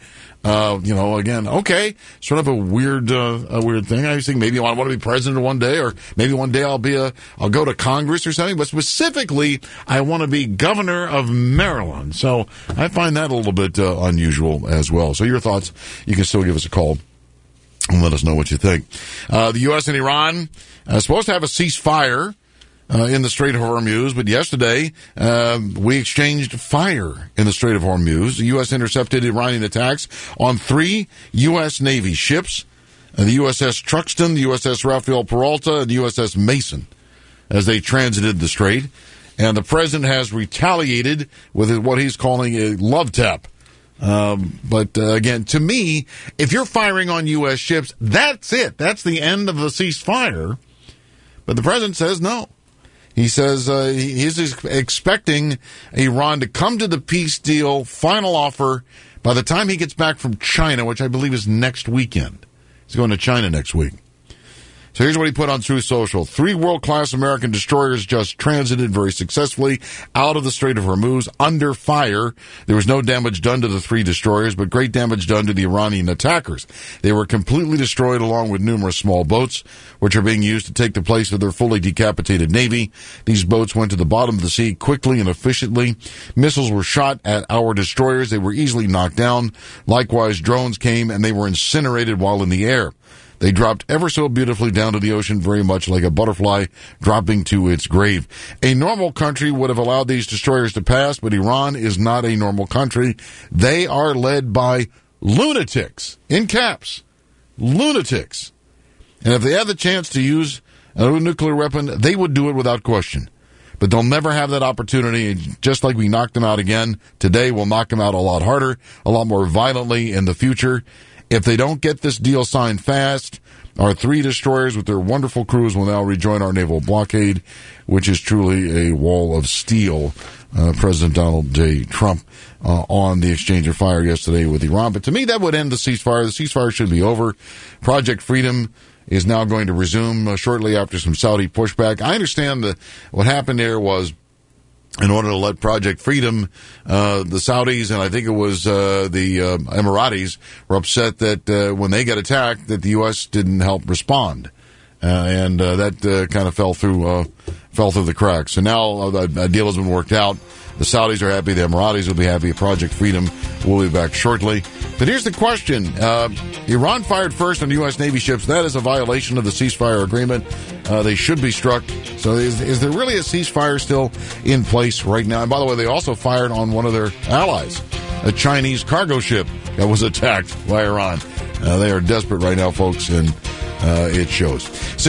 Again, okay, sort of a weird thing. I was thinking maybe I want to be president one day, or maybe one day I'll go to Congress or something. But specifically, I want to be governor of Maryland. So I find that a little bit unusual as well. So your thoughts, you can still give us a call and let us know what you think. The U.S. and Iran are supposed to have a ceasefire in the Strait of Hormuz, but yesterday we exchanged fire in the Strait of Hormuz. The U.S. intercepted Iranian attacks on 3 U.S. Navy ships, the USS Truxtun, the USS Rafael Peralta, and the USS Mason, as they transited the strait. And the president has retaliated with what he's calling a love tap. But again, to me, if you're firing on U.S. ships, that's it. That's the end of the ceasefire. But the president says no. He says he's expecting Iran to come to the peace deal final offer by the time he gets back from China, which I believe is next weekend. He's going to China next week. So here's what he put on Truth Social. 3 world-class American destroyers just transited very successfully out of the Strait of Hormuz under fire. There was no damage done to the 3 destroyers, but great damage done to the Iranian attackers. They were completely destroyed along with numerous small boats, which are being used to take the place of their fully decapitated Navy. These boats went to the bottom of the sea quickly and efficiently. Missiles were shot at our destroyers. They were easily knocked down. Likewise, drones came and they were incinerated while in the air. They dropped ever so beautifully down to the ocean, very much like a butterfly dropping to its grave. A normal country would have allowed these destroyers to pass, but Iran is not a normal country. They are led by lunatics, in caps, lunatics. And if they had the chance to use a nuclear weapon, they would do it without question. But they'll never have that opportunity. And just like we knocked them out again today, we'll knock them out a lot harder, a lot more violently in the future. If they don't get this deal signed fast, our 3 destroyers with their wonderful crews will now rejoin our naval blockade, which is truly a wall of steel. President Donald J. Trump on the exchange of fire yesterday with Iran. But to me, that would end the ceasefire. The ceasefire should be over. Project Freedom is now going to resume shortly after some Saudi pushback. I understand that what happened there was, in order to let Project Freedom, the Saudis and I think it was the Emiratis were upset that when they got attacked, that the U.S. didn't help respond, and that kind of fell through the cracks. So now a deal has been worked out. The Saudis are happy. The Emiratis will be happy. Project Freedom will be back shortly. But here's the question. Iran fired first on U.S. Navy ships. That is a violation of the ceasefire agreement. They should be struck. So is there really a ceasefire still in place right now? And by the way, they also fired on one of their allies, a Chinese cargo ship that was attacked by Iran. They are desperate right now, folks, and it shows.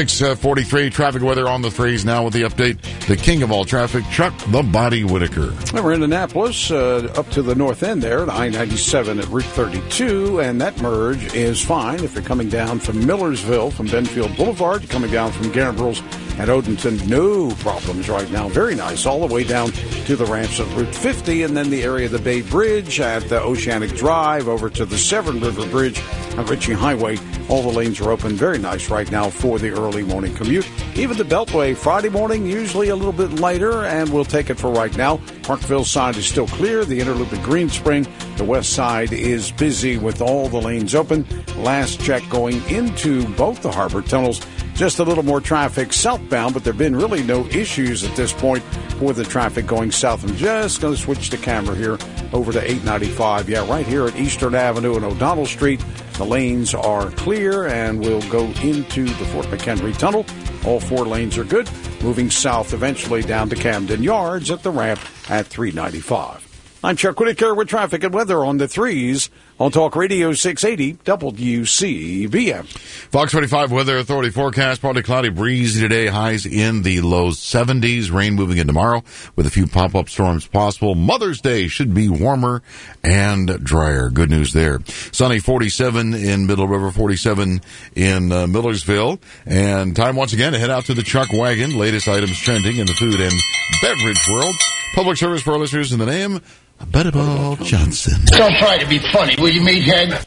6:43 traffic weather on the threes now with the update. The king of all traffic, Chuck the Body Whitaker. We're in Annapolis, up to the north end there, the I-97 at Route 32, and that merge is fine if you're coming down from Millersville, from Benfield Boulevard, coming down from Gambrels and Odenton. No problems right now. Very nice, all the way down to the ramps of Route 50, and then the area of the Bay Bridge at the Oceanic Drive over to the Severn River Bridge on Ritchie Highway. All the lanes are open. Very nice right now for the early morning commute. Even the Beltway, Friday morning, usually a little bit lighter, and we'll take it for right now. Parkville side is still clear. The Interloop at Green Spring, the west side is busy with all the lanes open. Last check going into both the harbor tunnels. Just a little more traffic southbound, but there have been really no issues at this point for the traffic going south. I'm just going to switch the camera here over to 895. Yeah, right here at Eastern Avenue and O'Donnell Street. The lanes are clear, and we'll go into the Fort McHenry Tunnel. All 4 lanes are good. Moving south eventually down to Camden Yards at the ramp at 395. I'm Chuck Whitaker with traffic and weather on the 3s on Talk Radio 680 WCBM. Fox 25 Weather Authority forecast. Partly cloudy, breezy today. Highs in the low 70s. Rain moving in tomorrow with a few pop-up storms possible. Mother's Day should be warmer and drier. Good news there. Sunny 47 in Middle River, 47 in Millersville. And time once again to head out to the Chuck Wagon. Latest items trending in the food and beverage world. Public service for our listeners in the name Butterball Johnson. Don't try to be funny, will you, meathead?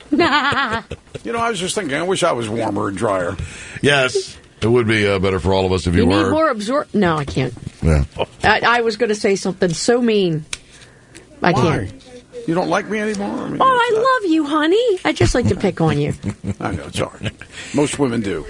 You know, I was just thinking, I wish I was warmer and drier. Yes, it would be better for all of us if you were. You need more No, I can't. Yeah. I was going to say something so mean. I can't. You don't like me anymore? I mean, I love you, honey. I just like to pick on you. I know, sorry. Most women do.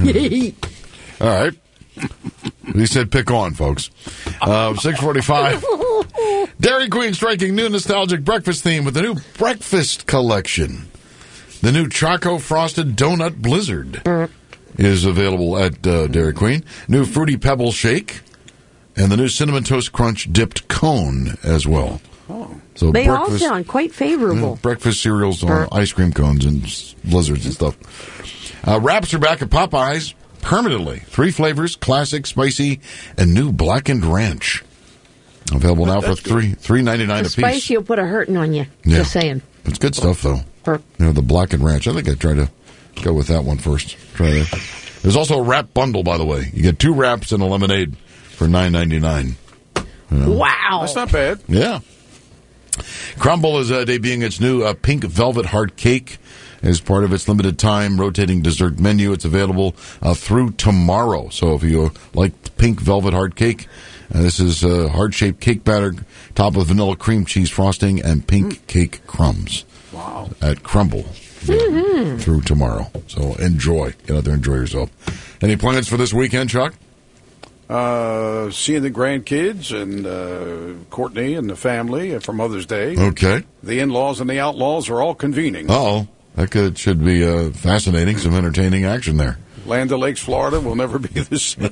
All right. He said pick on, folks. 6:45. Dairy Queen striking new nostalgic breakfast theme with the new breakfast collection. The new Choco Frosted Donut Blizzard is available at Dairy Queen. New Fruity Pebble Shake. And the new Cinnamon Toast Crunch Dipped Cone as well. Oh. So they all sound quite favorable. Breakfast cereals on ice cream cones and blizzards and stuff. Wraps are back at Popeyes. Permanently. 3 flavors, classic, spicy, and new blackened ranch. Available now for $3.99 a piece. Spicy will put a hurting on you. Yeah. Just saying. It's good stuff, though. The blackened ranch. I think I'd try to go with that one first. Try that. There's also a wrap bundle, by the way. You get 2 wraps and a lemonade for $9.99. Wow. That's not bad. Yeah. Crumble is debuting its new pink velvet heart cake. As part of its limited time rotating dessert menu. It's available through tomorrow. So if you like pink velvet heart cake, this is a heart-shaped cake batter topped with vanilla cream cheese frosting and pink cake crumbs. Wow. At Crumble through tomorrow. So enjoy. Get out there and enjoy yourself. Any plans for this weekend, Chuck? Seeing the grandkids and Courtney and the family for Mother's Day. Okay. The in-laws and the outlaws are all convening. Uh-oh. That should be fascinating, some entertaining action there. Land O'Lakes, Florida will never be the same.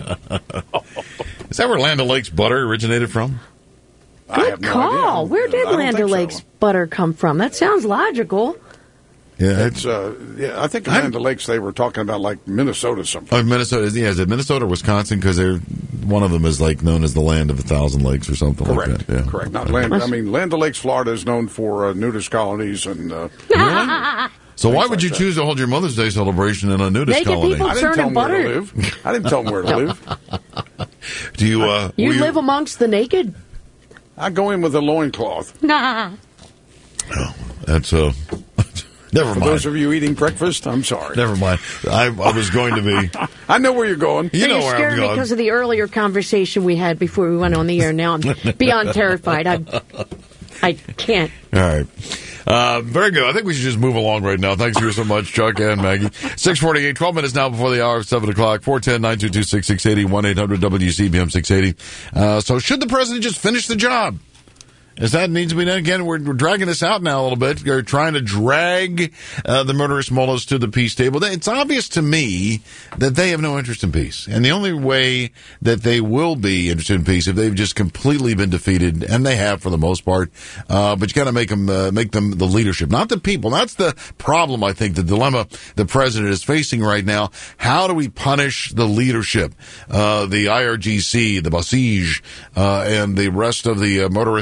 Is that where Land O'Lakes butter originated from? Good call. Where did Land O'Lakes butter come from? That sounds logical. Yeah, it's I think in Land O'Lakes they were talking about like Minnesota or something. Oh, Minnesota. Yeah, is it Minnesota or Wisconsin? Because one of them is like known as the land of 1,000 lakes or something Correct. like that. Yeah. Correct. Not Land. I mean, Land O'Lakes, Florida is known for nudist colonies and. Really? So why would you choose to hold your Mother's Day celebration in a nudist colony? People I didn't tell them butter. where to live. I didn't tell them where to live. Do you? You live amongst the naked. I go in with a loincloth. Nah. Oh, that's never mind. For those of you eating breakfast, I'm sorry. Never mind. I was going to be. I know where you're going. You know where I'm going. Because of the earlier conversation we had before we went on the air. Now I'm beyond terrified. I can't. All right. Very good. I think we should just move along right now. Thanks for so much, Chuck and Maggie. 6:48, 12 minutes now before the hour of 7 o'clock. 410-922-6680, 1-800-WCBM 680. So should the president just finish the job? As that needs to be done again, we're dragging this out now a little bit. They're trying to drag the murderous mullahs to the peace table. It's obvious to me that they have no interest in peace. And the only way that they will be interested in peace if they've just completely been defeated, and they have for the most part, but you got to make them the leadership, not the people. That's the problem, I think, the dilemma the president is facing right now. How do we punish the leadership? The IRGC, the Basij, and the rest of the murderous mad mullahs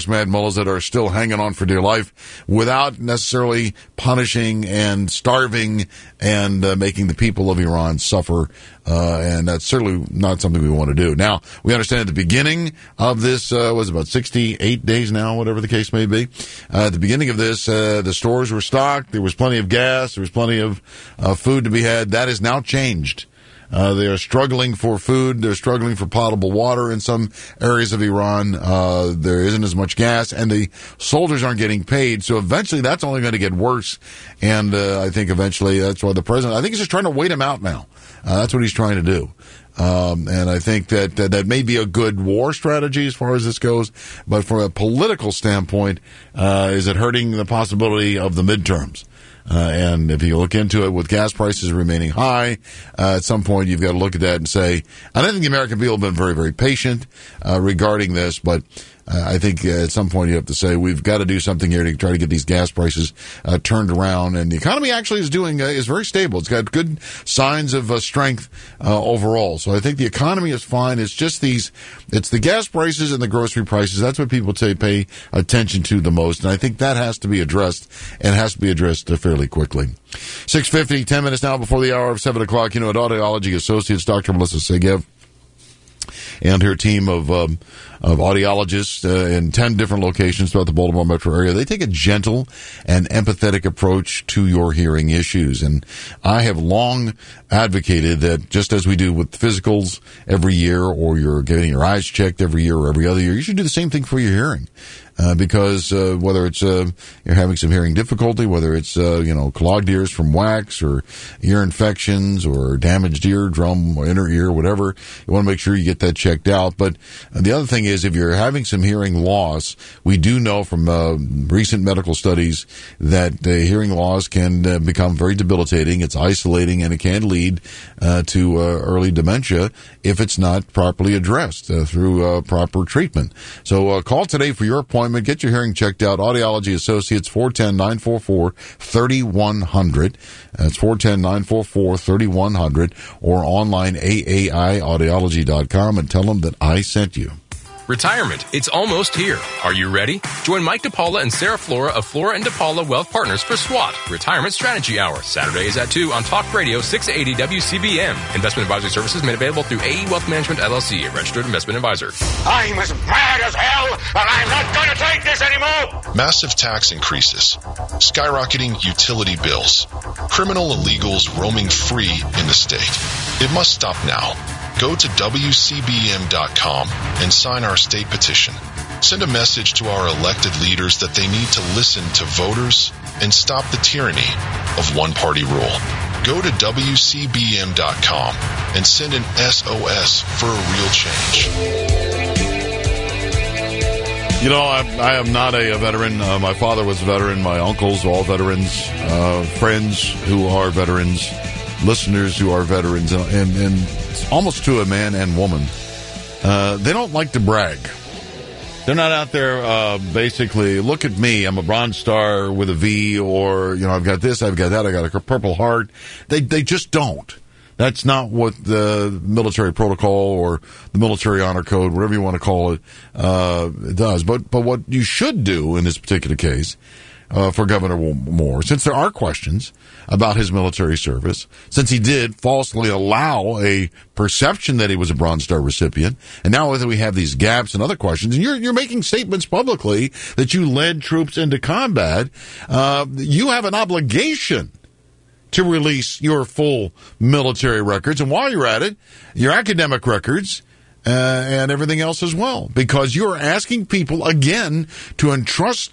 fellows that are still hanging on for dear life without necessarily punishing and starving and making the people of Iran suffer. And that's certainly not something we want to do. Now, we understand at the beginning of this, was about 68 days now, whatever the case may be. At the beginning of this, the stores were stocked. There was plenty of gas. There was plenty of food to be had. That has now changed. They are struggling for food. They're struggling for potable water in some areas of Iran. There isn't as much gas, and the soldiers aren't getting paid. So eventually that's only going to get worse. And I think eventually that's why the president, I think he's just trying to wait him out now. That's what he's trying to do. And I think that may be a good war strategy as far as this goes. But from a political standpoint, is it hurting the possibility of the midterms? And if you look into it, with gas prices remaining high, at some point you've got to look at that and say, and I think the American people have been very, very patient regarding this, but I think at some point you have to say we've got to do something here to try to get these gas prices turned around. And the economy actually is very stable. It's got good signs of strength overall. So I think the economy is fine. It's just it's the gas prices and the grocery prices. That's what people pay attention to the most. And I think that has to be addressed, and has to be addressed fairly quickly. 6:50, 10 minutes now before the hour of 7 o'clock. At Audiology Associates, Dr. Melissa Segev and her team of audiologists in 10 different locations throughout the Baltimore metro area. They take a gentle and empathetic approach to your hearing issues. And I have long advocated that just as we do with physicals every year, or you're getting your eyes checked every year or every other year, you should do the same thing for your hearing. Because whether it's you're having some hearing difficulty, whether it's clogged ears from wax, or ear infections, or damaged eardrum or inner ear, whatever, you want to make sure you get that checked out. But the other thing is, if you're having some hearing loss, we do know from recent medical studies that hearing loss can become very debilitating. It's isolating, and it can lead to early dementia if it's not properly addressed through proper treatment. So call today for your appointment. Get your hearing checked out. Audiology Associates, 410-944-3100. That's 410-944-3100, or online AAIaudiology.com, and tell them that I sent you. Retirement. It's almost here. Are you ready? Join Mike DePaula and Sarah Flora of Flora and DePaula Wealth Partners for SWAT, Retirement Strategy Hour. Saturdays at 2 on Talk Radio 680 WCBM. Investment advisory services made available through AE Wealth Management LLC, a registered investment advisor. I'm as mad as hell, and I'm not going to take this anymore. Massive tax increases, skyrocketing utility bills, criminal illegals roaming free in the state. It must stop now. Go to WCBM.com and sign our state petition. Send a message to our elected leaders that they need to listen to voters and stop the tyranny of one-party rule. Go to WCBM.com and send an SOS for a real change. I am not a veteran. My father was a veteran. My uncles are all veterans. Friends who are veterans. Listeners who are veterans. And almost to a man and woman. They don't like to brag. They're not out there basically, look at me, I'm a Bronze Star with a V, or, I've got this, I've got that, I got a Purple Heart. They just don't. That's not what the military protocol or the military honor code, whatever you want to call it, does. But what you should do in this particular case, for Governor Moore, since there are questions about his military service, since he did falsely allow a perception that he was a Bronze Star recipient, and now that we have these gaps and other questions, and you're making statements publicly that you led troops into combat, you have an obligation to release your full military records, and while you're at it, your academic records, and everything else as well, because you're asking people again to entrust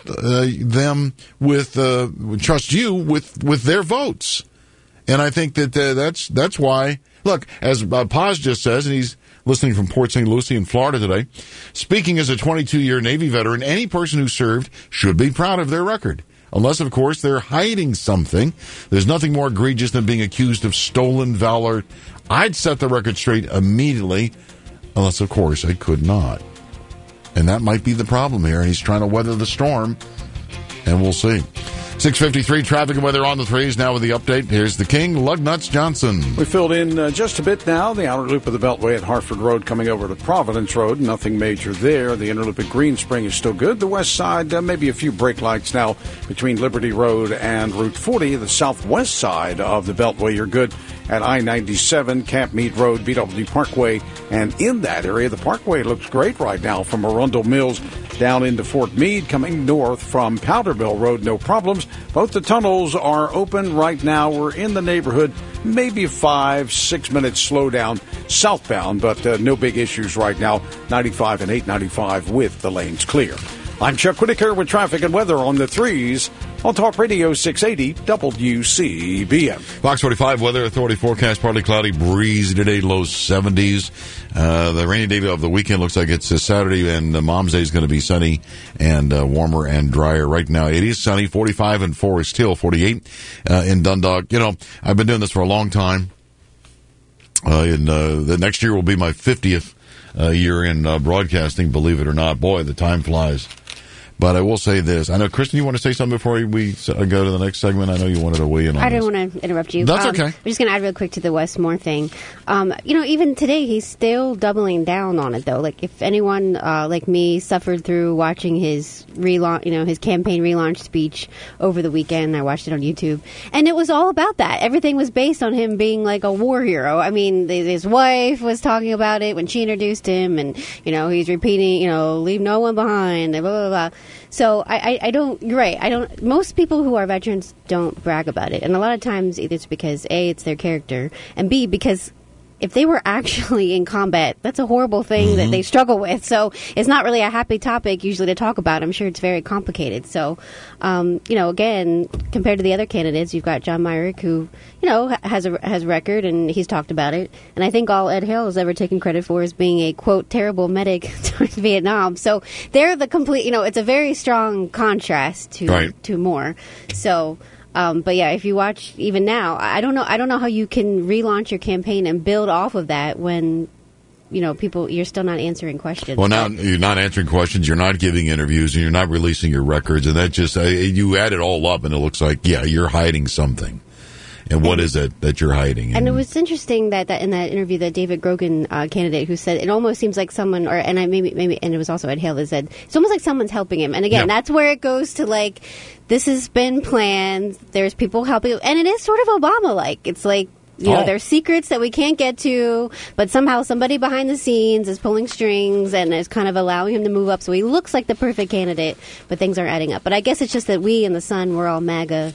trust you with their votes, and I think that's why. Look, as Paz just says, and he's listening from Port St. Lucie in Florida today. Speaking as a 22-year Navy veteran, any person who served should be proud of their record. Unless, of course, they're hiding something. There's nothing more egregious than being accused of stolen valor. I'd set the record straight immediately. Unless, of course, I could not. And that might be the problem here. And he's trying to weather the storm. And we'll see. 6:53 traffic and weather on the threes. Now with the update, here's the King, Lugnuts Johnson. We filled in just a bit now. The outer loop of the Beltway at Hartford Road coming over to Providence Road. Nothing major there. The inner loop at Green Spring is still good. The west side, maybe a few brake lights now between Liberty Road and Route 40. The southwest side of the Beltway, you're good at I-97, Camp Meade Road, BW Parkway. And in that area, the Parkway looks great right now from Arundel Mills down into Fort Meade. Coming north from Powder Mill Road, no problems. Both the tunnels are open right now. We're in the neighborhood, maybe 5-6 minutes slowdown southbound, but no big issues right now. 95 and 895 with the lanes clear. I'm Chuck Whitaker with traffic and weather on the threes on Talk Radio 680 WCBM. Fox 45 Weather Authority forecast, partly cloudy, breezy today, low 70s. The rainy day of the weekend looks like it's Saturday, and Mom's Day is going to be sunny and warmer and drier. Right now, it is sunny, 45 in Forest Hill, 48 in Dundalk. You know, I've been doing this for a long time. The next year will be my 50th year in broadcasting, believe it or not. Boy, the time flies. But I will say this. I know, Kristen, you want to say something before we go to the next segment? I know you wanted to weigh in on I didn't want to interrupt you. That's okay. I'm just going to add real quick to the Wes Moore thing. Even today, he's still doubling down on it, though. Like, if anyone like me suffered through watching his relaunch, his campaign relaunch speech over the weekend, I watched it on YouTube, and it was all about that. Everything was based on him being like a war hero. I mean, his wife was talking about it when she introduced him, and, he's repeating, leave no one behind, blah, blah, blah. So I don't, you're right. Most people who are veterans don't brag about it. And a lot of times either it's because A, it's their character, and B, because if they were actually in combat, that's a horrible thing that they struggle with. So it's not really a happy topic usually to talk about. I'm sure it's very complicated. So, again, compared to the other candidates, you've got John Myrick, who, has a record, and he's talked about it. And I think all Ed Hale has ever taken credit for is being a, quote, terrible medic towards Vietnam. So they're the complete, it's a very strong contrast to Moore. So... but yeah, if you watch even now, I don't know how you can relaunch your campaign and build off of that when, you're still not answering questions. Well, now you're not answering questions, you're not giving interviews, and you're not releasing your records, and that just, you add it all up, and it looks like, yeah, you're hiding something. And what is it that you're hiding? And it was interesting that in that interview, that David Grogan candidate who said it almost seems like someone, and it was also Ed Hale that said it's almost like someone's helping him. And again, that's where it goes to like, this has been planned. There's people helping, and it is sort of Obama-like. It's like, there's secrets that we can't get to, but somehow somebody behind the scenes is pulling strings and is kind of allowing him to move up. So he looks like the perfect candidate, but things aren't adding up. But I guess it's just that we in the Sun, we're all MAGA,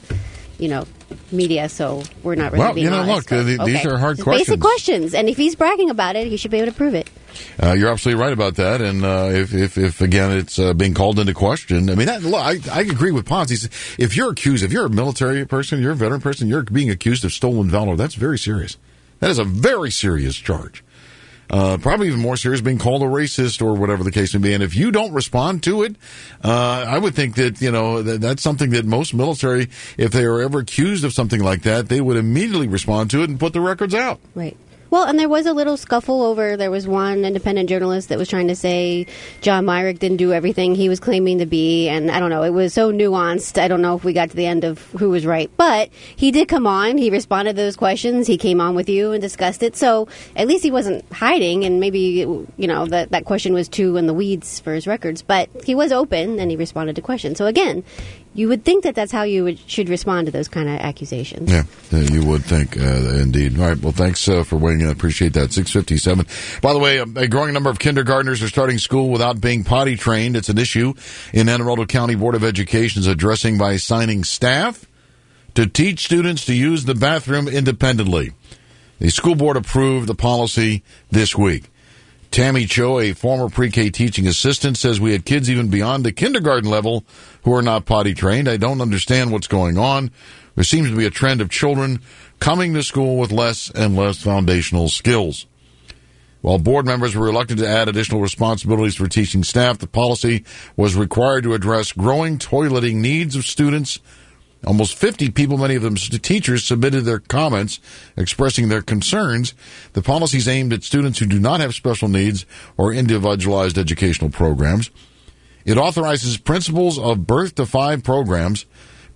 media, so we're not really being honest. These are hard questions. Basic questions, and if he's bragging about it, he should be able to prove it. You're absolutely right about that, and if again it's being called into question, I mean, I agree with Ponzi. If you're accused, if you're a military person, you're a veteran person, you're being accused of stolen valor, that's very serious. That is a very serious charge. Probably even more serious, being called a racist or whatever the case may be. And if you don't respond to it, I would think that, that's something that most military, if they are ever accused of something like that, they would immediately respond to it and put the records out. Right. Well, and there was a little scuffle there was one independent journalist that was trying to say John Myrick didn't do everything he was claiming to be, and I don't know, it was so nuanced, I don't know if we got to the end of who was right, but he did come on, he responded to those questions, he came on with you and discussed it, so at least he wasn't hiding, and maybe, that question was too in the weeds for his records, but he was open, and he responded to questions. So again, you would think that that's how you should respond to those kind of accusations. Yeah, you would think, indeed. All right, well, thanks for weighing in. I appreciate that. 6:57. By the way, a growing number of kindergartners are starting school without being potty trained. It's an issue in Anne Arundel County Board of Education is addressing by assigning staff to teach students to use the bathroom independently. The school board approved the policy this week. Tammy Cho, a former pre-K teaching assistant, says we had kids even beyond the kindergarten level who are not potty trained. I don't understand what's going on. There seems to be a trend of children coming to school with less and less foundational skills. While board members were reluctant to add additional responsibilities for teaching staff, the policy was required to address growing toileting needs of students. Almost 50 people, many of them teachers, submitted their comments expressing their concerns. The policy is aimed at students who do not have special needs or individualized educational programs. It authorizes principals of birth to 5 programs,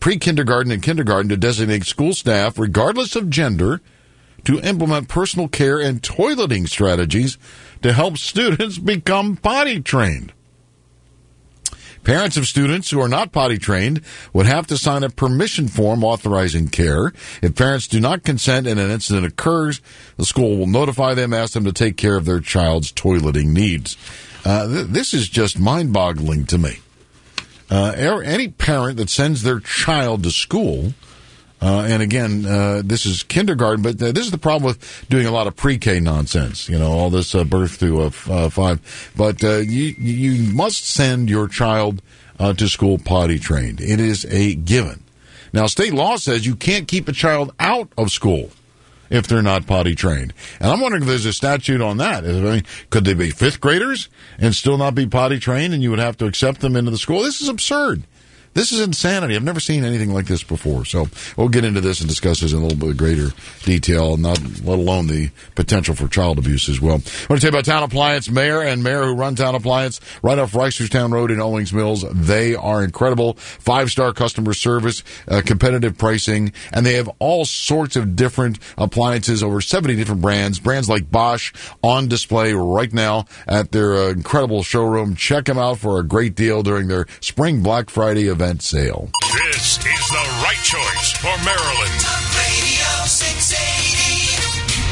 pre-kindergarten and kindergarten to designate school staff, regardless of gender, to implement personal care and toileting strategies to help students become potty trained. Parents of students who are not potty trained would have to sign a permission form authorizing care. If parents do not consent and an incident occurs, the school will notify them, ask them to take care of their child's toileting needs. This is just mind-boggling to me. Any parent that sends their child to school, and again, this is kindergarten, but this is the problem with doing a lot of pre-K nonsense, all this birth to 5. But you must send your child to school potty trained. It is a given. Now, state law says you can't keep a child out of school if they're not potty trained. And I'm wondering if there's a statute on that. I mean, could they be fifth graders and still not be potty trained, and you would have to accept them into the school? This is absurd. This is insanity. I've never seen anything like this before. So we'll get into this and discuss this in a little bit greater detail, let alone the potential for child abuse as well. I want to tell you about Town Appliance Mayor who run Town Appliance right off Reisterstown Road in Owings Mills. They are incredible. 5-star customer service, competitive pricing, and they have all sorts of different appliances, over 70 different brands. Brands like Bosch on display right now at their incredible showroom. Check them out for a great deal during their Spring Black Friday event sale. This is the right choice for Maryland. Talk Radio 680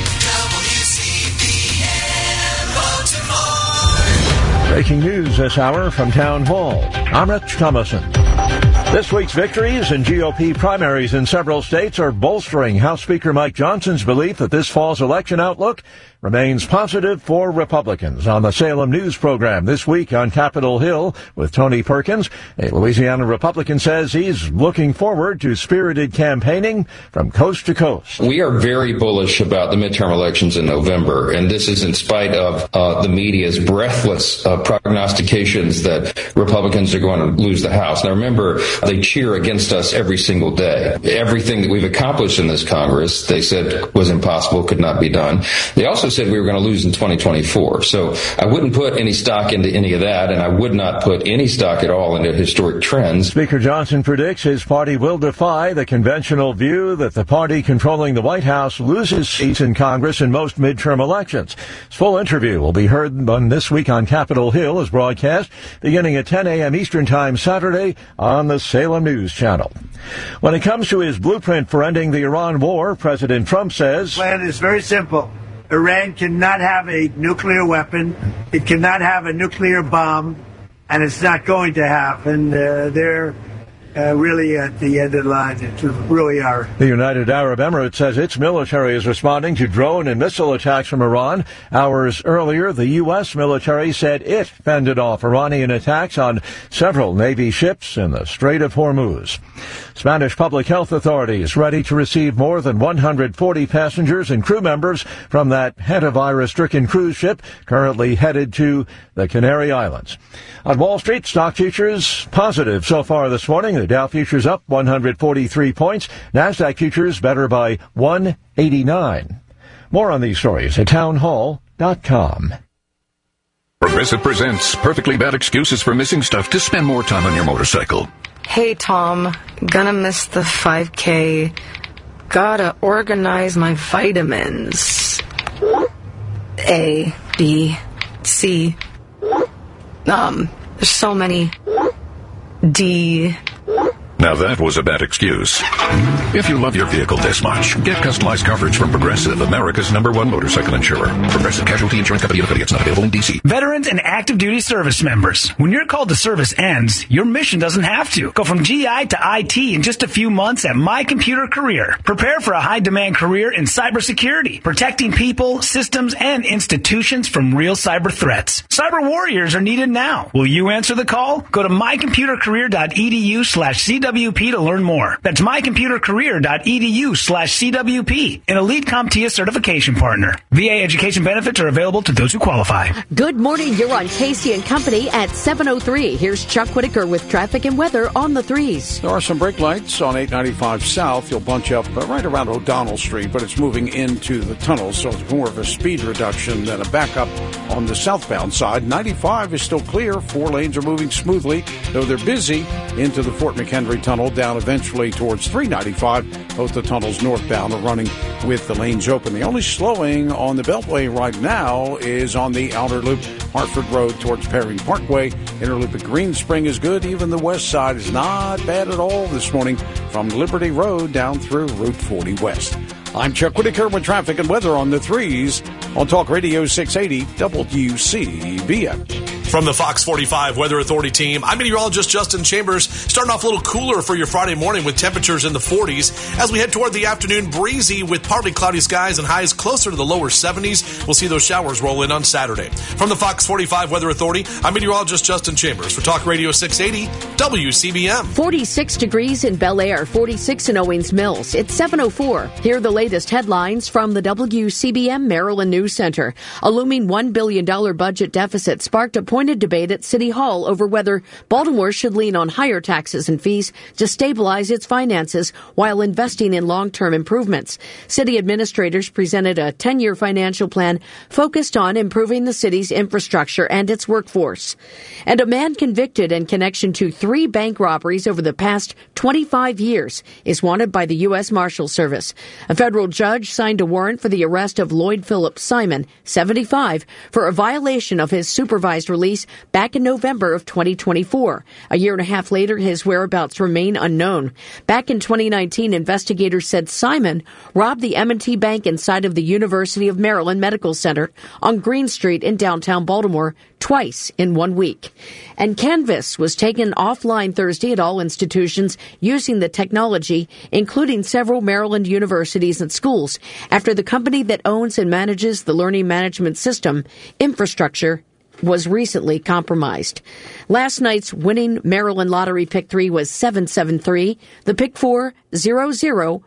WCBM Baltimore. Breaking news this hour from Town Hall. I'm Rich Thomason. This week's victories in GOP primaries in several states are bolstering House Speaker Mike Johnson's belief that this fall's election outlook remains positive for Republicans. On the Salem News program this week on Capitol Hill with Tony Perkins, a Louisiana Republican says he's looking forward to spirited campaigning from coast to coast. We are very bullish about the midterm elections in November, and this is in spite of the media's breathless prognostications that Republicans are going to lose the House. Now remember, they cheer against us every single day. Everything that we've accomplished in this Congress, they said was impossible, could not be done. They also said we were going to lose in 2024. So I wouldn't put any stock into any of that, and I would not put any stock at all into historic trends. Speaker Johnson predicts his party will defy the conventional view that the party controlling the White House loses seats in Congress in most midterm elections. His full interview will be heard on This Week on Capitol Hill as broadcast beginning at 10 a.m. Eastern Time Saturday on the Salem News Channel. When it comes to his blueprint for ending the Iran war, President Trump says, the plan is very simple. Iran cannot have a nuclear weapon. It cannot have a nuclear bomb, and it's not going to have. And they're really at the end of the line. It really are. The United Arab Emirates says its military is responding to drone and missile attacks from Iran. Hours earlier, the U.S. military said it fended off Iranian attacks on several Navy ships in the Strait of Hormuz. Spanish public health authorities ready to receive more than 140 passengers and crew members from that hantavirus-stricken cruise ship currently headed to the Canary Islands. On Wall Street, stock futures positive so far this morning. The Dow futures up 143 points. NASDAQ futures better by 189. More on these stories at townhall.com. Progressive presents Perfectly Bad Excuses for Missing Stuff to spend more time on your motorcycle. Hey, Tom, gonna miss the 5K. Gotta organize my vitamins. A, B, C. There's so many. D. Now that was a bad excuse. If you love your vehicle this much, get customized coverage from Progressive, America's #1 motorcycle insurer. Progressive Casualty Insurance Company and affiliates, not available in D.C. Veterans and active duty service members. When your call to service ends, your mission doesn't have to. Go from GI to IT in just a few months at My Computer Career. Prepare for a high-demand career in cybersecurity, protecting people, systems, and institutions from real cyber threats. Cyber warriors are needed now. Will you answer the call? Go to mycomputercareer.edu/CWP to learn more. That's mycomputercareer.edu/CWP, an elite CompTIA certification partner. VA education benefits are available to those who qualify. Good morning. You're on Casey and Company at 7:03. Here's Chuck Whitaker with traffic and weather on the 3s. There are some brake lights on 895 South. You'll bunch up right around O'Donnell Street, but it's moving into the tunnel, so it's more of a speed reduction than a backup on the southbound side. 95 is still clear. 4 lanes are moving smoothly, though they're busy into the Fort McHenry Beltway Tunnel down eventually towards 395. Both the tunnels northbound are running with the lanes open. The only slowing on the Beltway right now is on the outer loop, Hartford Road towards Perry Parkway. Inner loop at Green Spring is good. Even the west side is not bad at all this morning from Liberty Road down through Route 40 West. I'm Chuck Whitaker with traffic and weather on the 3s on Talk Radio 680 WCBM. From the Fox 45 Weather Authority team, I'm meteorologist Justin Chambers. Starting off a little cooler for your Friday morning with temperatures in the 40s. As we head toward the afternoon, breezy with partly cloudy skies and highs closer to the lower 70s. We'll see those showers roll in on Saturday. From the Fox 45 Weather Authority, I'm meteorologist Justin Chambers for Talk Radio 680 WCBM. 46 degrees in Bel Air, 46 in Owings Mills. It's 7:04. Here are the latest headlines from the WCBM Maryland News Center. A looming $1 billion budget deficit sparked a pointed debate at City Hall over whether Baltimore should lean on higher taxes and fees to stabilize its finances while investing in long-term improvements. City administrators presented a 10-year financial plan focused on improving the city's infrastructure and its workforce. And a man convicted in connection to 3 bank robberies over the past 25 years is wanted by the U.S. Marshal Service. A federal judge signed a warrant for the arrest of Lloyd Philip Simon, 75, for a violation of his supervised release back in November of 2024. A year and a half later, his whereabouts remain unknown. Back in 2019, investigators said Simon robbed the M&T Bank inside of the University of Maryland Medical Center on Green Street in downtown Baltimore twice in 1 week. And Canvas was taken offline Thursday at all institutions using the technology, including several Maryland universities and schools, after the company that owns and manages the learning management system infrastructure was recently compromised. Last night's winning Maryland Lottery Pick 3 was 773. The Pick 4, 0016.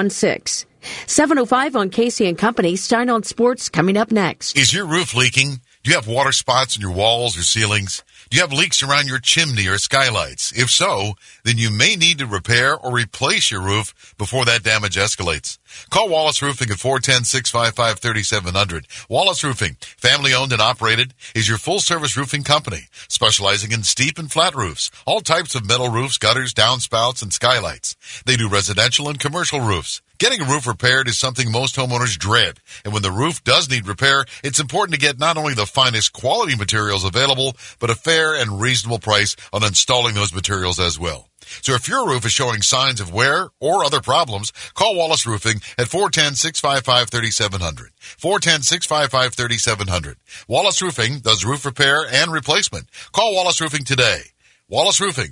7:05 on Casey and Company. Stein on Sports coming up next. Is your roof leaking? Do you have water spots in your walls or ceilings? Do you have leaks around your chimney or skylights? If so, then you may need to repair or replace your roof before that damage escalates. Call Wallace Roofing at 410-655-3700. Wallace Roofing, family-owned and operated, is your full-service roofing company, specializing in steep and flat roofs, all types of metal roofs, gutters, downspouts, and skylights. They do residential and commercial roofs. Getting a roof repaired is something most homeowners dread, and when the roof does need repair, it's important to get not only the finest quality materials available, but a fair and reasonable price on installing those materials as well. So if your roof is showing signs of wear or other problems, call Wallace Roofing at 410-655-3700. 410-655-3700. Wallace Roofing does roof repair and replacement. Call Wallace Roofing today. Wallace Roofing,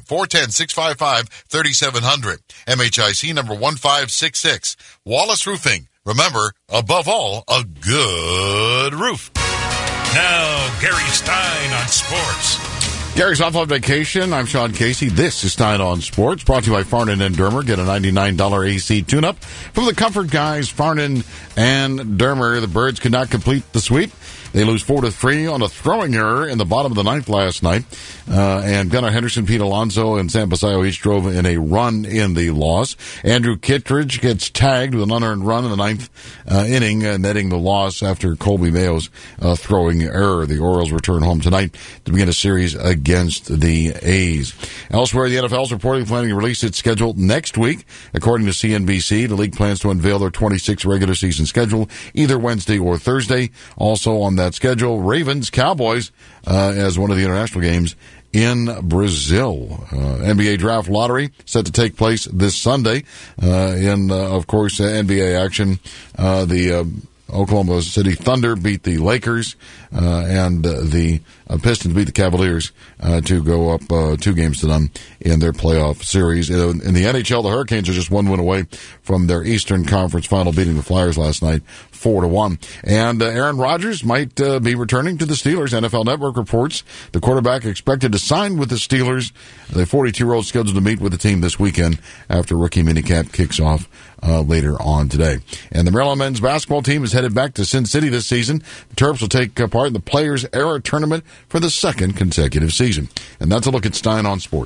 410-655-3700. MHIC number 1566. Wallace Roofing. Remember, above all, a good roof. Now, Gary Stein on sports. Gary's off on vacation. I'm Sean Casey. This is Stein on Sports, brought to you by Farnan and Dermer. Get a $99 AC tune-up from the Comfort Guys, Farnan and Dermer. The Birds could not complete the sweep. They lose 4-3 on a throwing error in the bottom of the ninth last night. And Gunnar Henderson, Pete Alonso, and Sam Basayo each drove in a run in the loss. Andrew Kittredge gets tagged with an unearned run in the ninth inning, netting the loss after Colby Mayo's throwing error. The Orioles return home tonight to begin a series against the A's. Elsewhere, the NFL is reportedly planning to release its schedule next week. According to CNBC, the league plans to unveil their 26th regular season schedule either Wednesday or Thursday. Also on that schedule, Ravens, Cowboys, as one of the international games in Brazil. NBA draft lottery set to take place this Sunday. Of course, NBA action. The Oklahoma City Thunder beat the Lakers, and the Pistons beat the Cavaliers to go up 2-0 in their playoff series. In the NHL, the Hurricanes are just one win away from their Eastern Conference final, beating the Flyers last night 4-1. And Aaron Rodgers might be returning to the Steelers. NFL Network reports the quarterback expected to sign with the Steelers. The 42-year-old scheduled to meet with the team this weekend after rookie minicamp kicks off later on today. And the Maryland men's basketball team is headed back to Sin City this season. The Terps will take part in the Players Era Tournament for the second consecutive season. And that's a look at Stein on Sports.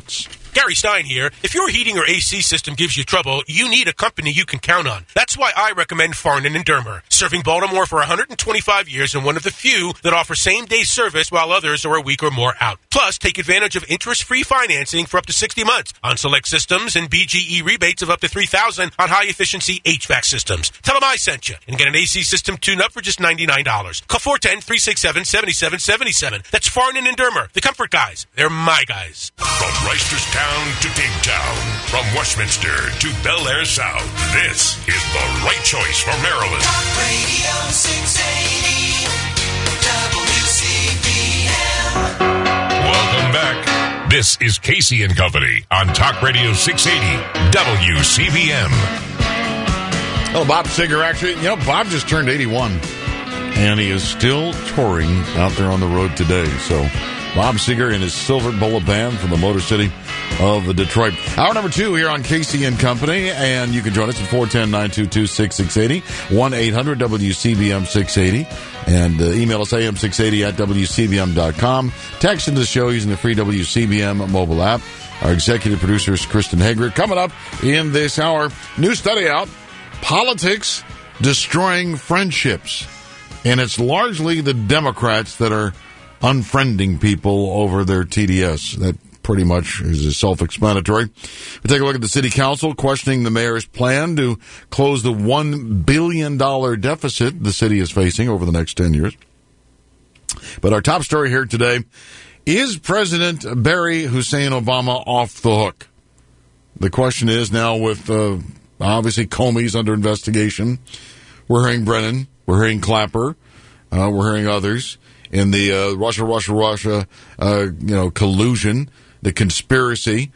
Gary Stein here. If your heating or AC system gives you trouble, you need a company you can count on. That's why I recommend Farnan and Dermer, serving Baltimore for 125 years and one of the few that offer same-day service while others are a week or more out. Plus, take advantage of interest-free financing for up to 60 months on select systems and BGE rebates of up to $3,000 on high-efficiency HVAC systems. Tell them I sent you and get an AC system tune-up for just $99. Call 410-367-7777. That's Farnan and Dermer, the comfort guys. They're my guys. From Reisterstown to Digtown, from Westminster to Bel Air South, this is the right choice for Maryland. Talk Radio 680 WCBM. Welcome back. This is Casey and Company on Talk Radio 680 WCBM. Oh, Bob Seger, actually, Bob just turned 81, and he is still touring out there on the road today. So, Bob Seger and his Silver Bullet Band from the Motor City of Detroit. Hour number 2 here on Casey and Company, and you can join us at 410-922-6680, 1-800-WCBM-680, and email us am680@WCBM.com. Text into the show using the free WCBM mobile app. Our executive producer is Kristen Hager. Coming up in this hour, new study out, Politics Destroying Friendships. And it's largely the Democrats that are unfriending people over their TDS. That pretty much is self-explanatory. We take a look at the city council questioning the mayor's plan to close the $1 billion deficit the city is facing over the next 10 years. But our top story here today, is President Barry Hussein Obama off the hook? The question is now with obviously Comey's under investigation. We're hearing Brennan. We're hearing Clapper. We're hearing others in the Russia collusion, the conspiracy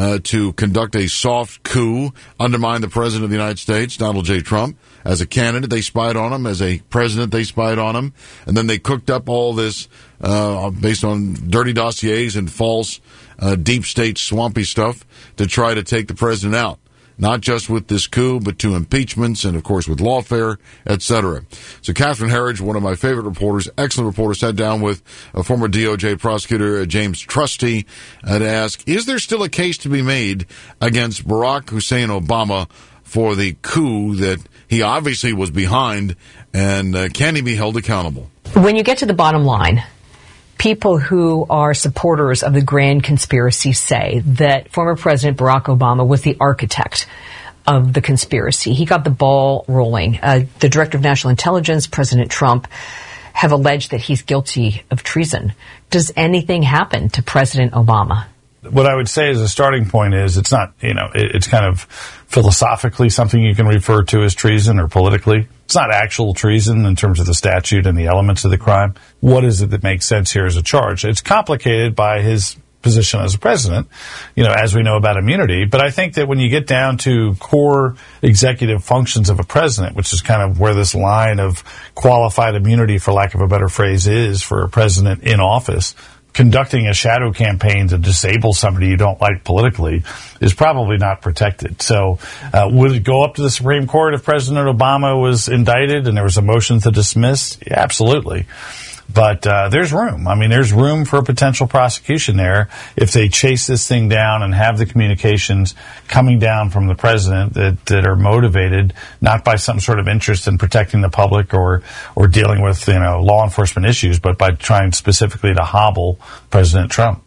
to conduct a soft coup, undermine the President of the United States, Donald J. Trump. As a candidate, they spied on him. As a president, they spied on him. And then they cooked up all this based on dirty dossiers and false deep state swampy stuff to try to take the president out. Not just with this coup, but 2 impeachments and, of course, with lawfare, etc. So Catherine Herridge, one of my favorite reporters, excellent reporter, sat down with a former DOJ prosecutor, James Trusty, to ask, is there still a case to be made against Barack Hussein Obama for the coup that he obviously was behind, and can he be held accountable? When you get to the bottom line, people who are supporters of the grand conspiracy say that former President Barack Obama was the architect of the conspiracy. He got the ball rolling. The Director of National Intelligence, President Trump, have alleged that he's guilty of treason. Does anything happen to President Obama? What I would say as a starting point is it's not, it's kind of philosophically something you can refer to as treason, or politically. It's not actual treason in terms of the statute and the elements of the crime. What is it that makes sense here as a charge? It's complicated by his position as a president, as we know about immunity. But I think that when you get down to core executive functions of a president, which is kind of where this line of qualified immunity, for lack of a better phrase, is for a president in office, conducting a shadow campaign to disable somebody you don't like politically is probably not protected. So would it go up to the Supreme Court if President Obama was indicted and there was a motion to dismiss? Yeah, absolutely. But there's room. I mean, there's room for a potential prosecution there if they chase this thing down and have the communications coming down from the president that are motivated not by some sort of interest in protecting the public or dealing with law enforcement issues, but by trying specifically to hobble President Trump.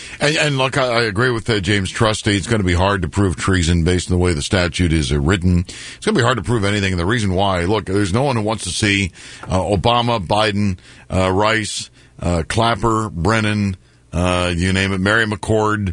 And look, I agree with James Trusty. It's going to be hard to prove treason based on the way the statute is written. It's going to be hard to prove anything. And the reason why, look, there's no one who wants to see Obama, Biden, Rice, Clapper, Brennan, you name it, Mary McCord,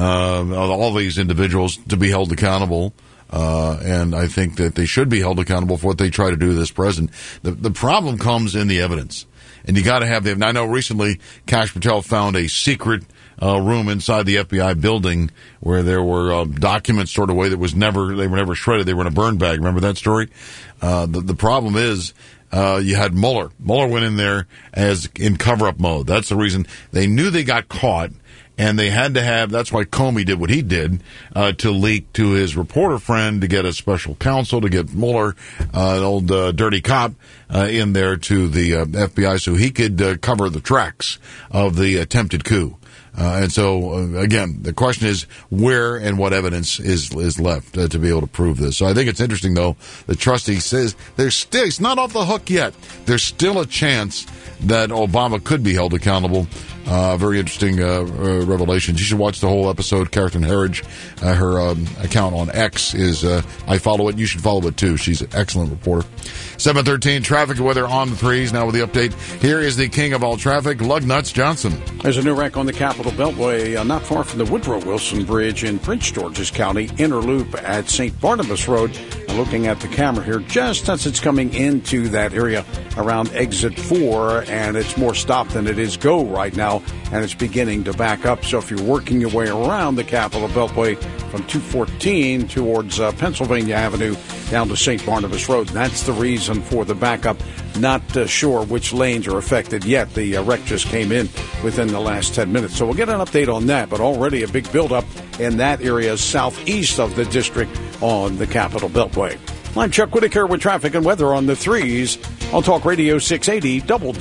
all these individuals to be held accountable. And I think that they should be held accountable for what they try to do to this president. The problem comes in the evidence. And you got to have I know recently Kash Patel found a secret room inside the FBI building where there were documents stored away that they were never shredded. They were in a burn bag. Remember that story? The problem is you had Mueller. Mueller went in there as in cover-up mode. That's the reason they knew they got caught. And they had to have, that's why Comey did what he did, to leak to his reporter friend to get a special counsel, to get Mueller, an old dirty cop, in there to the FBI so he could cover the tracks of the attempted coup. And so, again, the question is where and what evidence is left to be able to prove this. So I think it's interesting, though, the trustee says it's not off the hook yet. There's still a chance that Obama could be held accountable. Very interesting revelations. You should watch the whole episode. Catherine Herridge, her account on X is, I follow it. You should follow it, too. She's an excellent reporter. 7:13, traffic and weather on the threes. Now with the update, here is the king of all traffic, Lugnuts Johnson. There's a new wreck on the Capitol Beltway, not far from the Woodrow Wilson Bridge in Prince George's County, inner loop at St. Barnabas Road. Looking at the camera here, just as it's coming into that area around exit 4, and it's more stop than it is go right now, and it's beginning to back up. So if you're working your way around the Capitol Beltway from 214 towards Pennsylvania Avenue down to St. Barnabas Road, that's the reason for the backup. Not sure which lanes are affected yet. The wreck just came in within the last 10 minutes. So we'll get an update on that, but already a big buildup in that area southeast of the district on the Capitol Beltway. I'm Chuck Whitaker with traffic and weather on the threes on Talk Radio 680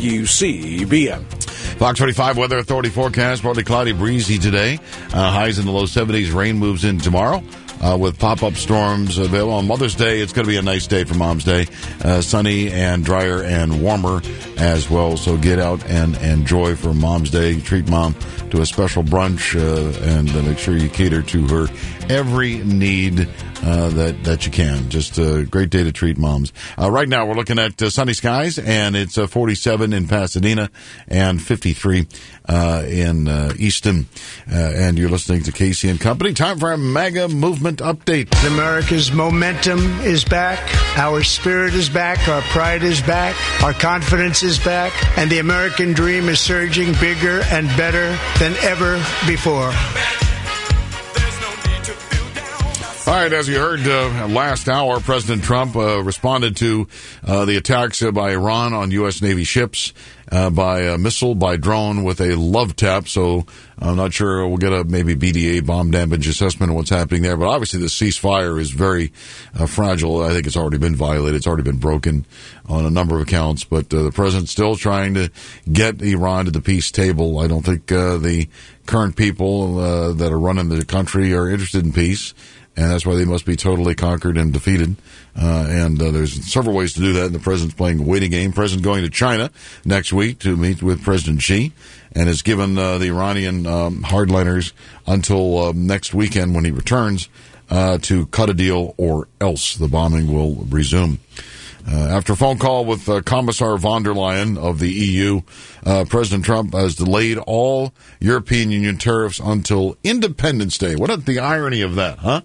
WCBM. Fox 45 Weather Authority forecast, partly cloudy, breezy today. Highs in the low 70s. Rain moves in tomorrow. With pop-up storms available on Mother's Day. It's going to be a nice day for Mom's Day. Sunny and drier and warmer as well. So get out and enjoy for Mom's Day. Treat Mom to a special brunch and make sure you cater to her every need that you can. Just a great day to treat moms. Right now we're looking at sunny skies, and it's 47 in Pasadena and 53 in Easton. And you're listening to Casey and Company. Time for a MAGA movement update. America's momentum is back. Our spirit is back. Our pride is back. Our confidence is back. And the American dream is surging bigger and better than ever before. All right, as you heard last hour, President Trump responded to the attacks by Iran on U.S. Navy ships by missile, by drone with a love tap. So I'm not sure we'll get a maybe BDA bomb damage assessment of what's happening there. But obviously the ceasefire is very fragile. I think it's already been violated. It's already been broken on a number of accounts. But the president's still trying to get Iran to the peace table. I don't think the current people that are running the country are interested in peace. And that's why they must be totally conquered and defeated. And there's several ways to do that. And the president's playing a waiting game. President going to China next week to meet with President Xi, and has given the Iranian hardliners until next weekend when he returns to cut a deal, or else the bombing will resume. After a phone call with Commissar von der Leyen of the EU, President Trump has delayed all European Union tariffs until Independence Day. What is the irony of that, huh?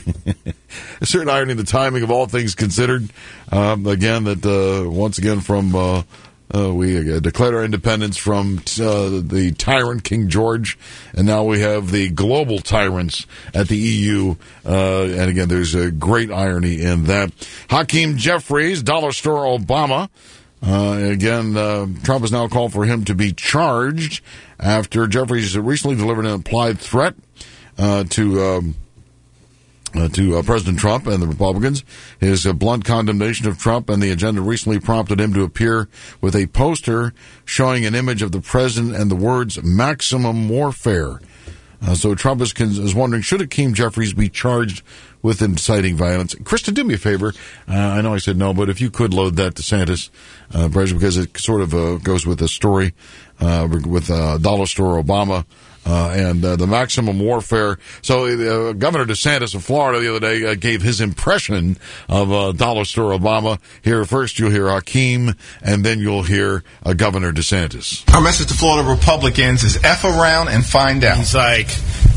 A certain irony in the timing of all things considered. Again, that once again from we declared our independence from the tyrant King George, and now we have the global tyrants at the EU. And again, there's a great irony in that. Hakeem Jeffries, Dollar Store Obama. Again, Trump has now called for him to be charged after Jeffries recently delivered an implied threat to President Trump and the Republicans. His blunt condemnation of Trump and the agenda recently prompted him to appear with a poster showing an image of the president and the words "maximum warfare." So Trump is wondering, should Hakeem Jeffries be charged with inciting violence? Krista, do me a favor. I know I said no, but if you could load that DeSantis, President, because it sort of goes with the story with Dollar Store Obama. And the maximum warfare. So Governor DeSantis of Florida the other day gave his impression of Dollar Store Obama. Here first you'll hear Hakeem, and then you'll hear Governor DeSantis. Our message to Florida Republicans is F around and find out. He's like,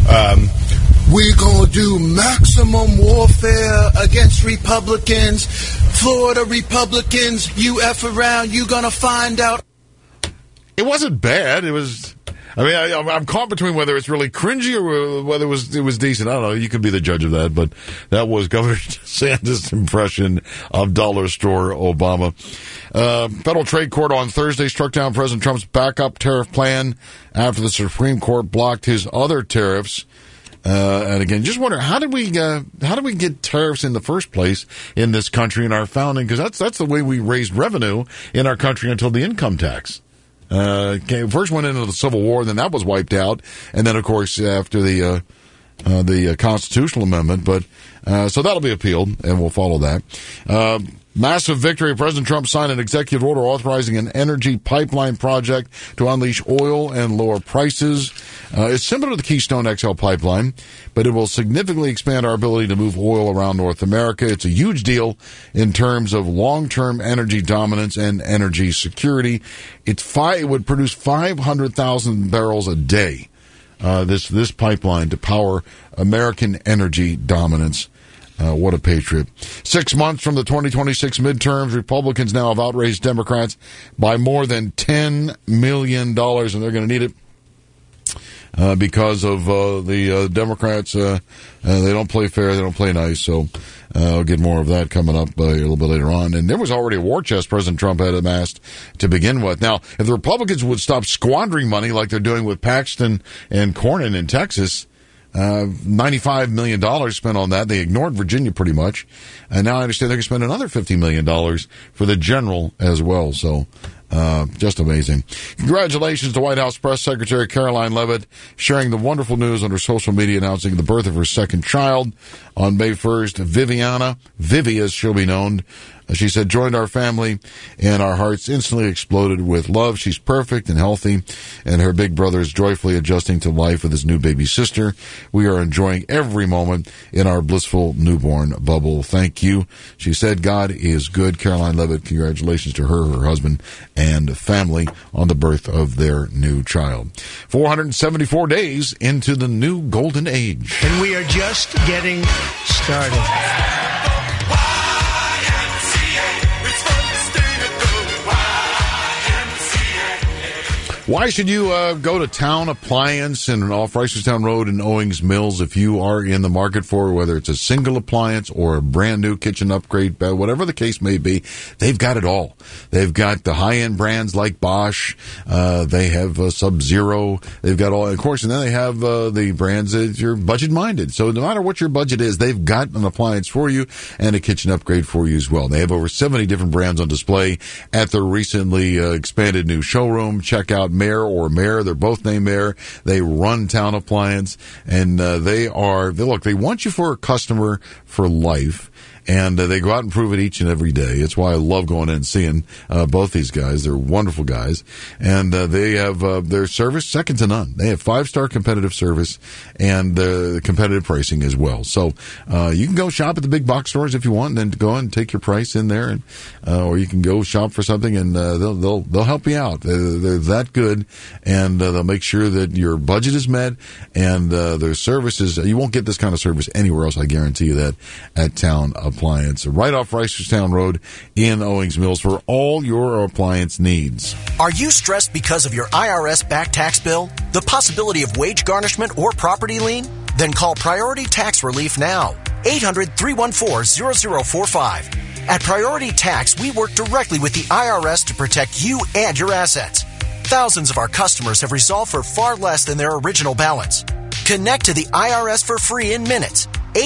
we're going to do maximum warfare against Republicans. Florida Republicans, you F around, you're going to find out. It wasn't bad. It was... I mean, I'm caught between whether it's really cringy or whether it was decent. I don't know. You could be the judge of that, but that was Governor DeSantis' impression of Dollar Store Obama. Federal Trade Court on Thursday struck down President Trump's backup tariff plan after the Supreme Court blocked his other tariffs. And again, just wonder, how did we get tariffs in the first place in this country in our founding? Because that's the way we raised revenue in our country until the income tax. First went into the Civil War, then that was wiped out, and then of course after the constitutional amendment. But so that'll be appealed, and we'll follow that. Massive victory. President Trump signed an executive order authorizing an energy pipeline project to unleash oil and lower prices. It's similar to the Keystone XL pipeline, but it will significantly expand our ability to move oil around North America. It's a huge deal in terms of long-term energy dominance and energy security. It would produce 500,000 barrels a day, this pipeline, to power American energy dominance. What a patriot. 6 months from the 2026 midterms, Republicans now have outraised Democrats by more than $10 million, and they're going to need it because of the Democrats. They don't play fair, they don't play nice, so I'll get more of that coming up a little bit later on. And there was already a war chest President Trump had amassed to begin with. Now, if the Republicans would stop squandering money like they're doing with Paxton and Cornyn in Texas, $95 million spent on that. They ignored Virginia pretty much. And now I understand they're going to spend another $50 million for the general as well. So, just amazing. Congratulations to White House Press Secretary Caroline Leavitt, sharing the wonderful news on her social media, announcing the birth of her second child on May 1st. Viviana, Vivi as she'll be known, she said, joined our family and our hearts instantly exploded with love. She's perfect and healthy, and her big brother is joyfully adjusting to life with his new baby sister. We are enjoying every moment in our blissful newborn bubble. Thank you. She said, God is good. Caroline Leavitt, congratulations to her, her husband, and family on the birth of their new child. 474 days into the new golden age. And we are just getting started. Why should you go to Town Appliance and off Reisterstown Road in Owings Mills if you are in the market for whether it's a single appliance or a brand new kitchen upgrade, whatever the case may be? They've got it all. They've got the high-end brands like Bosch. They have Sub-Zero. They've got all, of course, and then they have the brands that you're budget-minded. So no matter what your budget is, they've got an appliance for you and a kitchen upgrade for you as well. They have over 70 different brands on display at their recently expanded new showroom. Check out Mayor or Mayor. They're both named Mayor. They run Town Appliance, and they want you for a customer for life. And they go out and prove it each and every day. It's why I love going in and seeing both these guys. They're wonderful guys. And they have their service second to none. They have 5-star competitive service and competitive pricing as well. So you can go shop at the big box stores if you want, and then go and take your price in there. And or you can go shop for something, and they'll help you out. They're that good, and they'll make sure that your budget is met. And their services, you won't get this kind of service anywhere else, I guarantee you that, at Town Appliance, right off Reisterstown Road in Owings Mills for all your appliance needs. Are you stressed because of your IRS back tax bill, the possibility of wage garnishment or property lien? Then call Priority Tax Relief now. 800-314-0045. At Priority Tax, we work directly with the IRS to protect you and your assets. Thousands of our customers have resolved for far less than their original balance. Connect to the IRS for free in minutes.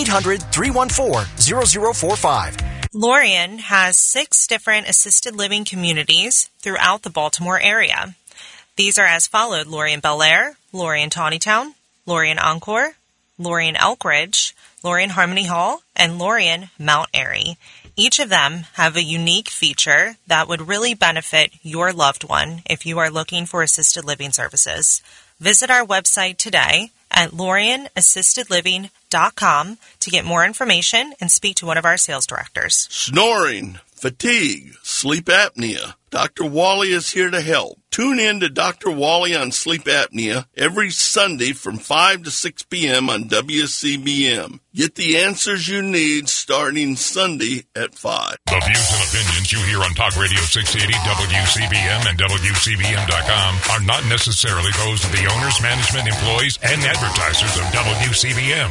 800-314-0045. Lorien has 6 different assisted living communities throughout the Baltimore area. These are as followed: Lorien Bel Air, Lorien Tawnytown, Lorien Encore, Lorien Elkridge, Lorien Harmony Hall, and Lorien Mount Airy. Each of them have a unique feature that would really benefit your loved one if you are looking for assisted living services. Visit our website today at LorienAssistedLiving.com to get more information and speak to one of our sales directors. Snoring, fatigue, sleep apnea. Dr. Wally is here to help. Tune in to Dr. Wally on sleep apnea every Sunday from 5 to 6 p.m. on WCBM. Get the answers you need starting Sunday at 5. The views and opinions you hear on Talk Radio 680, WCBM, and WCBM.com are not necessarily those of the owners, management, employees, and advertisers of WCBM.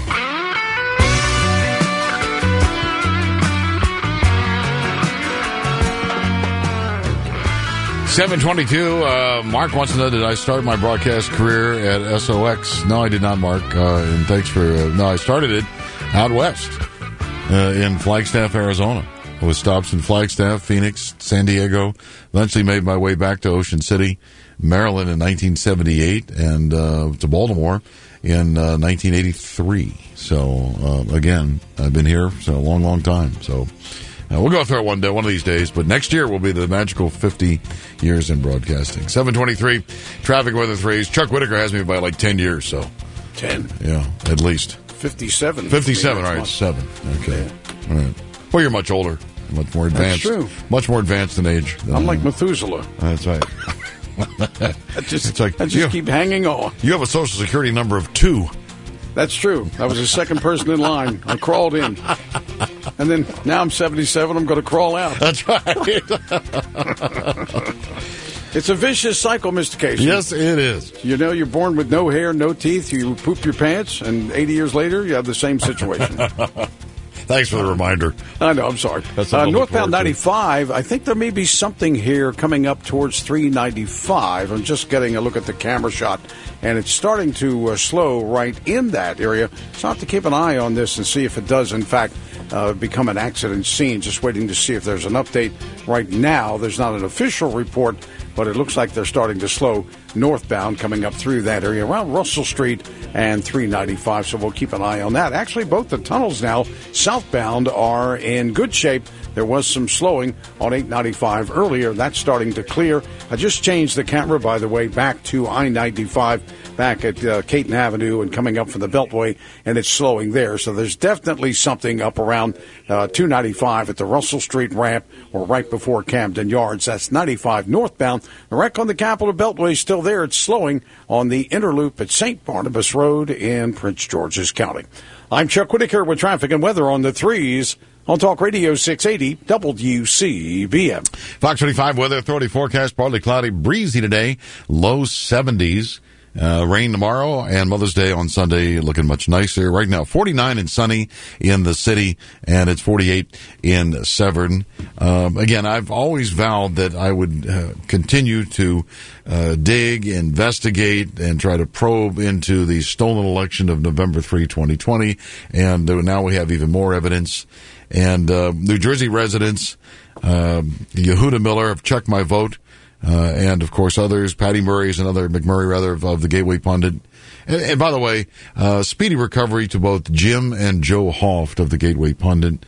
7:22. Mark wants to know, did I start my broadcast career at SOX? No, I did not, Mark. And thanks for... no, I started it out west in Flagstaff, Arizona. with stops in Flagstaff, Phoenix, San Diego. Eventually made my way back to Ocean City, Maryland in 1978, and to Baltimore in 1983. So, again, I've been here for a long, long time. So, we'll go through it one of these days, but next year will be the magical 50 years in broadcasting. 7:23, traffic weather threes. Chuck Whitaker has me by like 10 years, so. 10? Yeah, at least. 57. 57, all right, 7. Okay. Yeah. All right. Well, you're much older, much more advanced. That's true. Much more advanced in age. I'm like Methuselah. That's right. I just keep hanging on. You have a social security number of 2. That's true. I was the second person in line. I crawled in. And then now I'm 77. I'm going to crawl out. That's right. It's a vicious cycle, Mr. Casey. Yes, it is. You know, you're born with no hair, no teeth. You poop your pants, and 80 years later, you have the same situation. Thanks for the reminder. I know, I'm sorry. Northbound 95, I think there may be something here coming up towards 395. I'm just getting a look at the camera shot, and it's starting to slow right in that area. So I have to keep an eye on this and see if it does, in fact, become an accident scene. Just waiting to see if there's an update. Right now, there's not an official report, but it looks like they're starting to slow northbound coming up through that area around Russell Street and 395, so we'll keep an eye on that. Actually, both the tunnels now southbound are in good shape. There was some slowing on 895 earlier. That's starting to clear. I just changed the camera, by the way, back to I-95, back at Caton Avenue and coming up from the Beltway, and it's slowing there. So there's definitely something up around 295 at the Russell Street ramp or right before Camden Yards. That's 95 northbound. The wreck on the Capitol Beltway is still there. It's slowing on the Interloop at St. Barnabas Road in Prince George's County. I'm Chuck Whitaker with traffic and weather on the 3s on Talk Radio 680 WCBM. Fox 25 Weather Authority forecast, partly cloudy, breezy today, low 70s. Rain tomorrow and Mother's Day on Sunday looking much nicer. Right now, 49 and sunny in the city, and it's 48 in Severn. Again, I've always vowed that I would continue to dig, investigate, and try to probe into the stolen election of November 3, 2020. And now we have even more evidence. And New Jersey residents, Yehuda Miller of Check My Vote, and of course others, Patty Murray's and other McMurray rather of the Gateway Pundit. And by the way, speedy recovery to both Jim and Joe Hoft of the Gateway Pundit.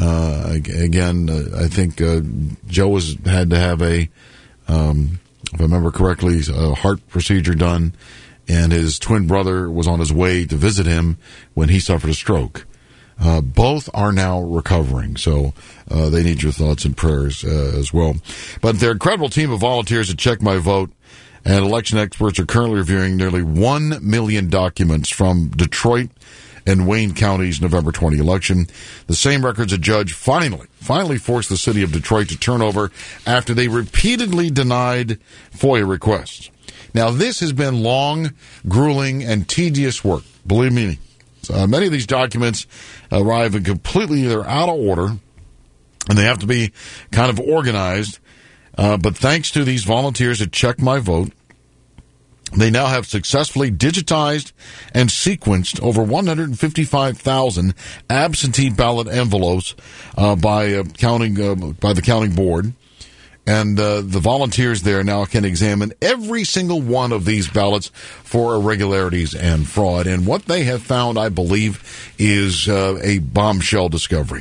Again, I think Joe had to have if I remember correctly, a heart procedure done, and his twin brother was on his way to visit him when he suffered a stroke. Both are now recovering, so they need your thoughts and prayers as well. But their incredible team of volunteers at Check My Vote and election experts are currently reviewing nearly 1 million documents from Detroit and Wayne County's November 20 election. The same records a judge finally forced the city of Detroit to turn over after they repeatedly denied FOIA requests. Now, this has been long, grueling, and tedious work, believe me. Many of these documents arrive in completely either out of order, and they have to be kind of organized. But thanks to these volunteers at Check My Vote, they now have successfully digitized and sequenced over 155,000 absentee ballot envelopes by the counting board. And the volunteers there now can examine every single one of these ballots for irregularities and fraud. And what they have found, I believe, is a bombshell discovery.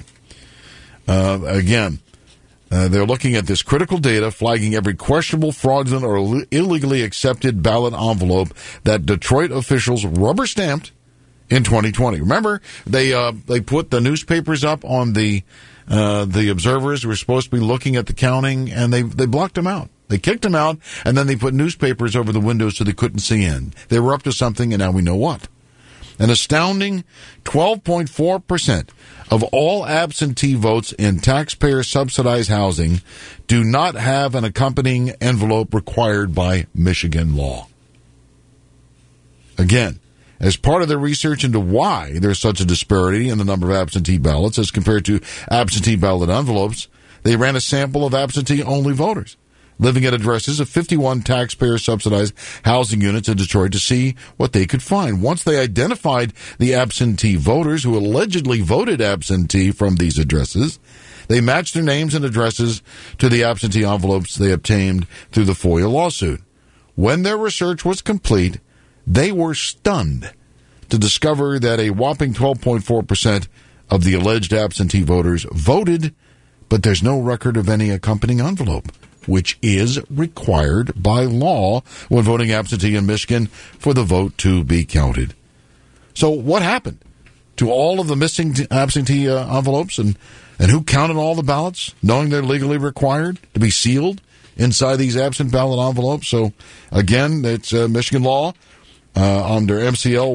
Again, they're looking at this critical data, flagging every questionable, fraudulent, or illegally accepted ballot envelope that Detroit officials rubber-stamped in 2020. Remember, they put the newspapers up on the observers who were supposed to be looking at the counting, and they blocked them out. They kicked them out, and then they put newspapers over the windows so they couldn't see in. They were up to something, and now we know what. An astounding 12.4% of all absentee votes in taxpayer-subsidized housing do not have an accompanying envelope required by Michigan law. Again, as part of their research into why there's such a disparity in the number of absentee ballots as compared to absentee ballot envelopes, they ran a sample of absentee-only voters living at addresses of 51 taxpayer-subsidized housing units in Detroit to see what they could find. Once they identified the absentee voters who allegedly voted absentee from these addresses, They matched their names and addresses to the absentee envelopes they obtained through the FOIA lawsuit. When their research was complete, they were stunned to discover that a whopping 12.4% of the alleged absentee voters voted, but there's no record of any accompanying envelope, which is required by law when voting absentee in Michigan for the vote to be counted. So what happened to all of the missing absentee envelopes, and who counted all the ballots, knowing they're legally required to be sealed inside these absent ballot envelopes? So again, it's Michigan law under MCL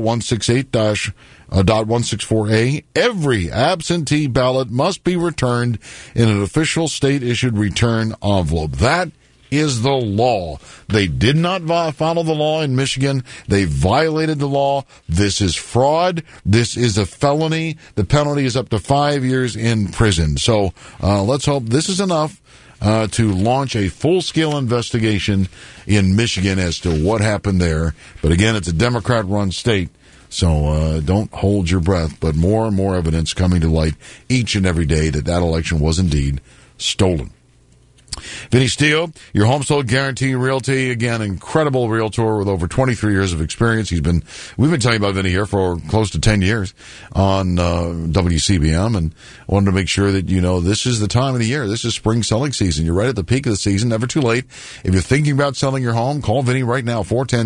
168-.164A. Every absentee ballot must be returned in an official state-issued return envelope. That is the law. They did not follow the law in Michigan. They violated the law. This is fraud. This is a felony. The penalty is up to 5 years in prison. So let's hope this is enough to launch a full-scale investigation in Michigan as to what happened there. But again, it's a Democrat-run state, so don't hold your breath. But more and more evidence coming to light each and every day that election was indeed stolen. Vinny Steele, your home sold guarantee realty. Again, incredible realtor with over 23 years of experience. We've been telling you about Vinny here for close to 10 years on WCBM, and wanted to make sure that you know this is the time of the year. This is spring selling season. You're right at the peak of the season, never too late. If you're thinking about selling your home, call Vinny right now,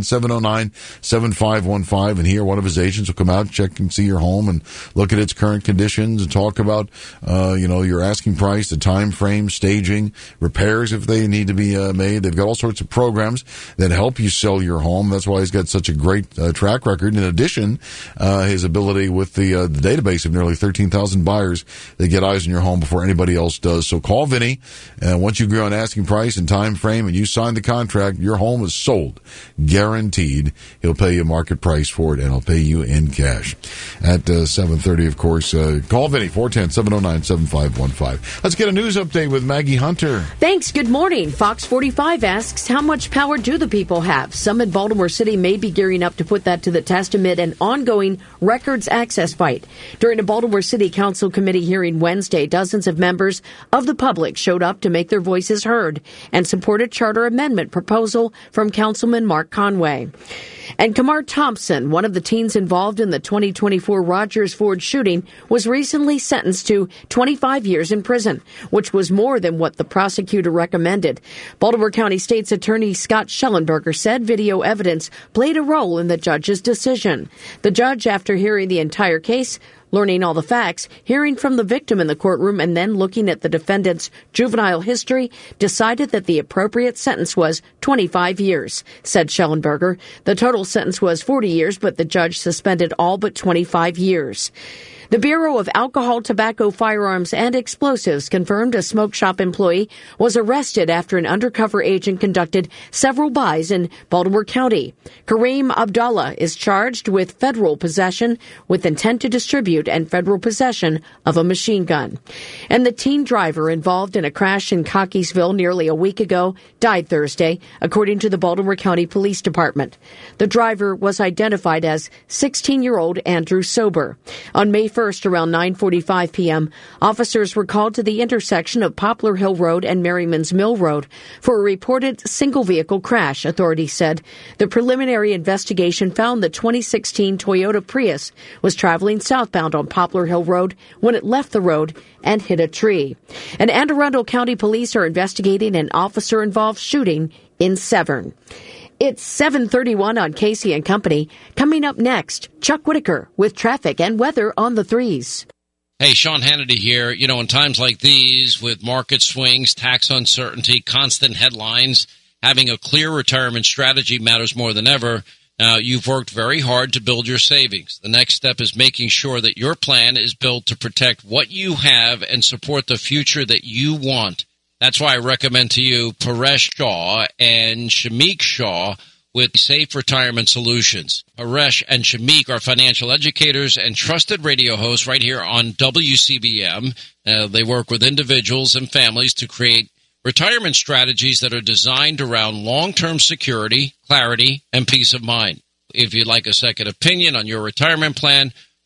410-709-7515, and here one of his agents will come out, check and see your home and look at its current conditions and talk about your asking price, the time frame, staging, repairs if they need to be made. They've got all sorts of programs that help you sell your home. That's why he's got such a great track record. In addition, his ability with the database of nearly 13,000 buyers that get eyes on your home before anybody else does. So call Vinny, and once you agree on asking price and time frame and you sign the contract, your home is sold. Guaranteed. He'll pay you market price for it, and he'll pay you in cash. At 7:30, of course, call Vinny, 410-709-7515. Let's get a news update with Maggie Hunter. Thanks. Good morning. Fox 45 asks, how much power do the people have? Some in Baltimore City may be gearing up to put that to the test amid an ongoing records access fight. During a Baltimore City Council committee hearing Wednesday, dozens of members of the public showed up to make their voices heard and support a charter amendment proposal from Councilman Mark Conway. And Kamar Thompson, one of the teens involved in the 2024 Rogers Ford shooting, was recently sentenced to 25 years in prison, which was more than what the prosecutor recommended. Baltimore County State's Attorney Scott Schellenberger said video evidence played a role in the judge's decision. The judge, after hearing the entire case, learning all the facts, hearing from the victim in the courtroom, and then looking at the defendant's juvenile history, decided that the appropriate sentence was 25 years, said Schellenberger. The total sentence was 40 years, but the judge suspended all but 25 years. The Bureau of Alcohol, Tobacco, Firearms, and Explosives confirmed a smoke shop employee was arrested after an undercover agent conducted several buys in Baltimore County. Kareem Abdallah is charged with federal possession with intent to distribute and federal possession of a machine gun. And the teen driver involved in a crash in Cockeysville nearly a week ago died Thursday, according to the Baltimore County Police Department. The driver was identified as 16-year-old Andrew Sober. On May 1st, around 9:45 p.m., officers were called to the intersection of Poplar Hill Road and Merriman's Mill Road for a reported single-vehicle crash, authorities said. The preliminary investigation found the 2016 Toyota Prius was traveling southbound on Poplar Hill Road when it left the road and hit a tree. And Anne Arundel County Police are investigating an officer-involved shooting in Severn. It's 7:31 on Casey and Company. Coming up next, Chuck Whitaker with traffic and weather on the threes. Hey, Sean Hannity here. You know, in times like these, with market swings, tax uncertainty, constant headlines, having a clear retirement strategy matters more than ever. Now, you've worked very hard to build your savings. The next step is making sure that your plan is built to protect what you have and support the future that you want. That's why I recommend to you Paresh Shah and Shamik Shah with Safe Retirement Solutions. Paresh and Shamik are financial educators and trusted radio hosts right here on WCBM. They work with individuals and families to create retirement strategies that are designed around long-term security, clarity, and peace of mind. If you'd like a second opinion on your retirement plan,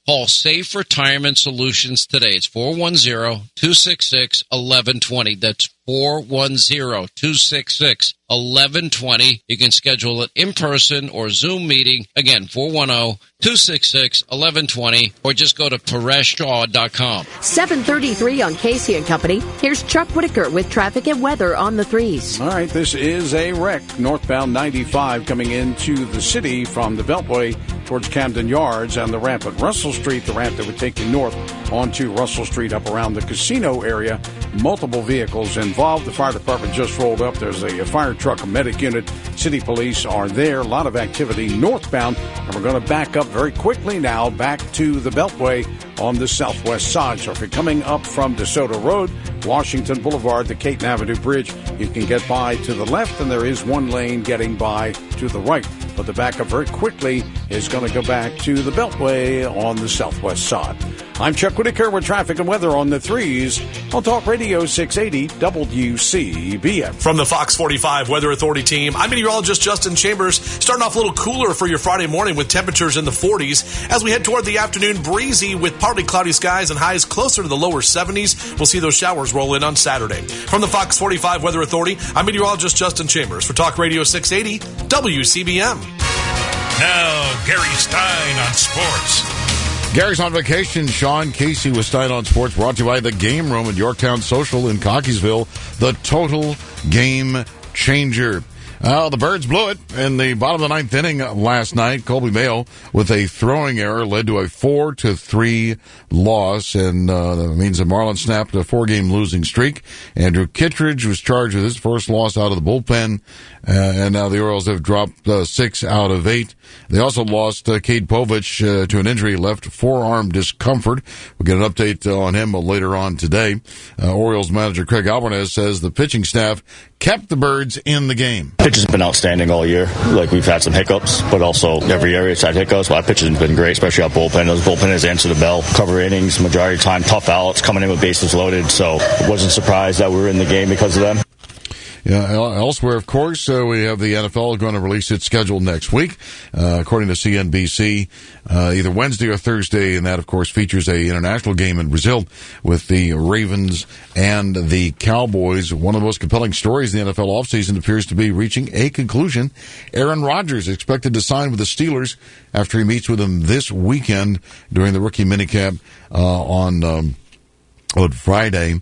Call Safe Retirement Solutions today. It's 410-266-1120. That's 410-266-1120. You can schedule it in person or Zoom meeting. Again, 410-266-1120, or just go to PareshShaw.com. 7:33 on Casey and Company. Here's Chuck Whitaker with traffic and weather on the 3s. All right, this is a wreck. Northbound 95 coming into the city from the Beltway towards Camden Yards and the ramp at Russell Street, the ramp that would take you north onto Russell Street up around the casino area. Multiple vehicles involved. The fire department just rolled up. There's a fire truck, a medic unit. City police are there. A lot of activity northbound. And we're going to back up very quickly now back to the Beltway on the southwest side. So if you're coming up from DeSoto Road, Washington Boulevard, the Caton Avenue Bridge, you can get by to the left, and there is one lane getting by to the right. But the backup very quickly is going to go back to the Beltway on the southwest side. I'm Chuck Whitaker with traffic and weather on the 3s on Talk Radio 680 WCBM. From the Fox 45 Weather Authority team, I'm meteorologist Justin Chambers. Starting off a little cooler for your Friday morning with temperatures in the 40s. As we head toward the afternoon, breezy with partly cloudy skies and highs closer to the lower 70s. We'll see those showers roll in on Saturday. From the Fox 45 Weather Authority, I'm meteorologist Justin Chambers for Talk Radio 680 WCBM. Now, Gary Stein on sports. Gary's on vacation. Sean Casey with Stein on Sports, brought to you by the Game Room at Yorktown Social in Cockeysville, the total game changer. The Birds blew it in the bottom of the ninth inning last night. Colby Mayo with a throwing error led to a 4-3 loss, and that means the Marlins snapped a 4-game losing streak. Andrew Kittredge was charged with his first loss out of the bullpen, and now the Orioles have dropped 6 out of 8. They also lost Cade Povich to an injury, left forearm discomfort. We'll get an update on him later on today. Orioles manager Craig Alvarez says the pitching staff kept the Birds in the game. Pitch has been outstanding all year. Like, we've had some hiccups, but also every area's had hiccups. But our pitch has been great, especially our bullpen. Those bullpen has answered the bell. Cover innings, majority of the time, tough outs, coming in with bases loaded. So I wasn't surprised that we were in the game because of them. Yeah, elsewhere, of course, we have the NFL going to release its schedule next week, according to CNBC, either Wednesday or Thursday, and that, of course, features a international game in Brazil with the Ravens and the Cowboys. One of the most compelling stories in the NFL offseason appears to be reaching a conclusion. Aaron Rodgers expected to sign with the Steelers after he meets with them this weekend during the rookie minicamp on Friday.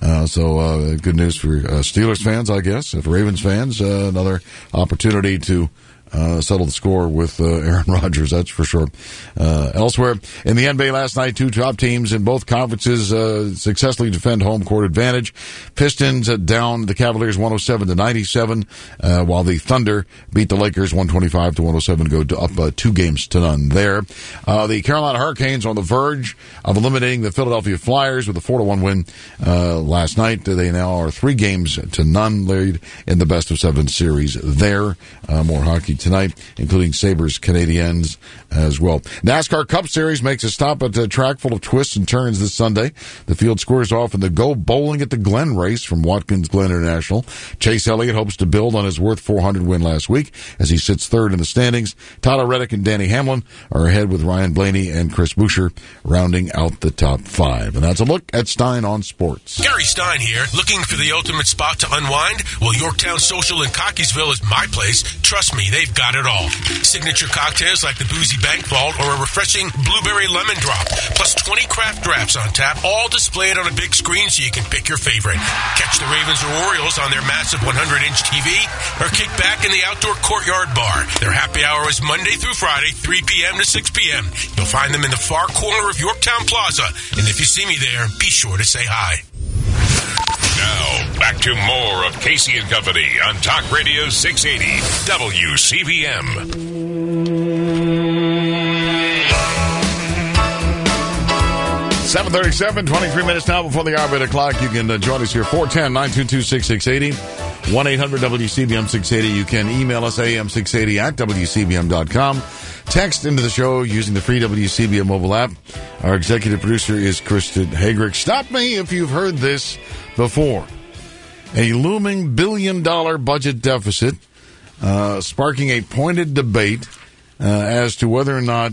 So good news for Steelers fans, I guess. For Ravens fans, another opportunity to settle the score with Aaron Rodgers, that's for sure. Elsewhere, in the NBA last night, 2 top teams in both conferences successfully defend home court advantage. Pistons down the Cavaliers 107-97, while the Thunder beat the Lakers 125-107, go up 2-0 there. The Carolina Hurricanes on the verge of eliminating the Philadelphia Flyers with a 4-1 win last night. They now are 3-0 lead in the best-of-7 series there. More hockey tonight, including Sabres Canadiens as well. NASCAR Cup Series makes a stop at a track full of twists and turns this Sunday. The field squares off in the Go Bowling at the Glen race from Watkins Glen International. Chase Elliott hopes to build on his Worth 400 win last week as he sits third in the standings. Tyler Reddick and Danny Hamlin are ahead with Ryan Blaney and Chris Buescher rounding out the top 5. And that's a look at Stein on Sports. Gary Stein here. Looking for the ultimate spot to unwind? Well, Yorktown Social in Cockeysville is my place. Trust me, they've got it all. Signature cocktails like the Boozy Bank Vault or a refreshing blueberry lemon drop, plus 20 craft drafts on tap, all displayed on a big screen so you can pick your favorite. Catch the Ravens or Orioles on their massive 100-inch TV or kick back in the outdoor courtyard bar. Their happy hour is Monday through Friday, 3 p.m. to 6 p.m. You'll find them in the far corner of Yorktown Plaza, and if you see me there, be sure to say hi. Now, back to more of Casey and Company on Talk Radio 680 WCBM. 7:37, 23 minutes now before the hour of 8 o'clock. You can join us here, 410-922-6680, 1-800-WCBM-680. You can email us, am680 at WCBM.com. Text into the show using the free WCBM mobile app. Our executive producer is Kristen Hagrick. Stop me if you've heard this before. A looming billion-dollar budget deficit, sparking a pointed debate as to whether or not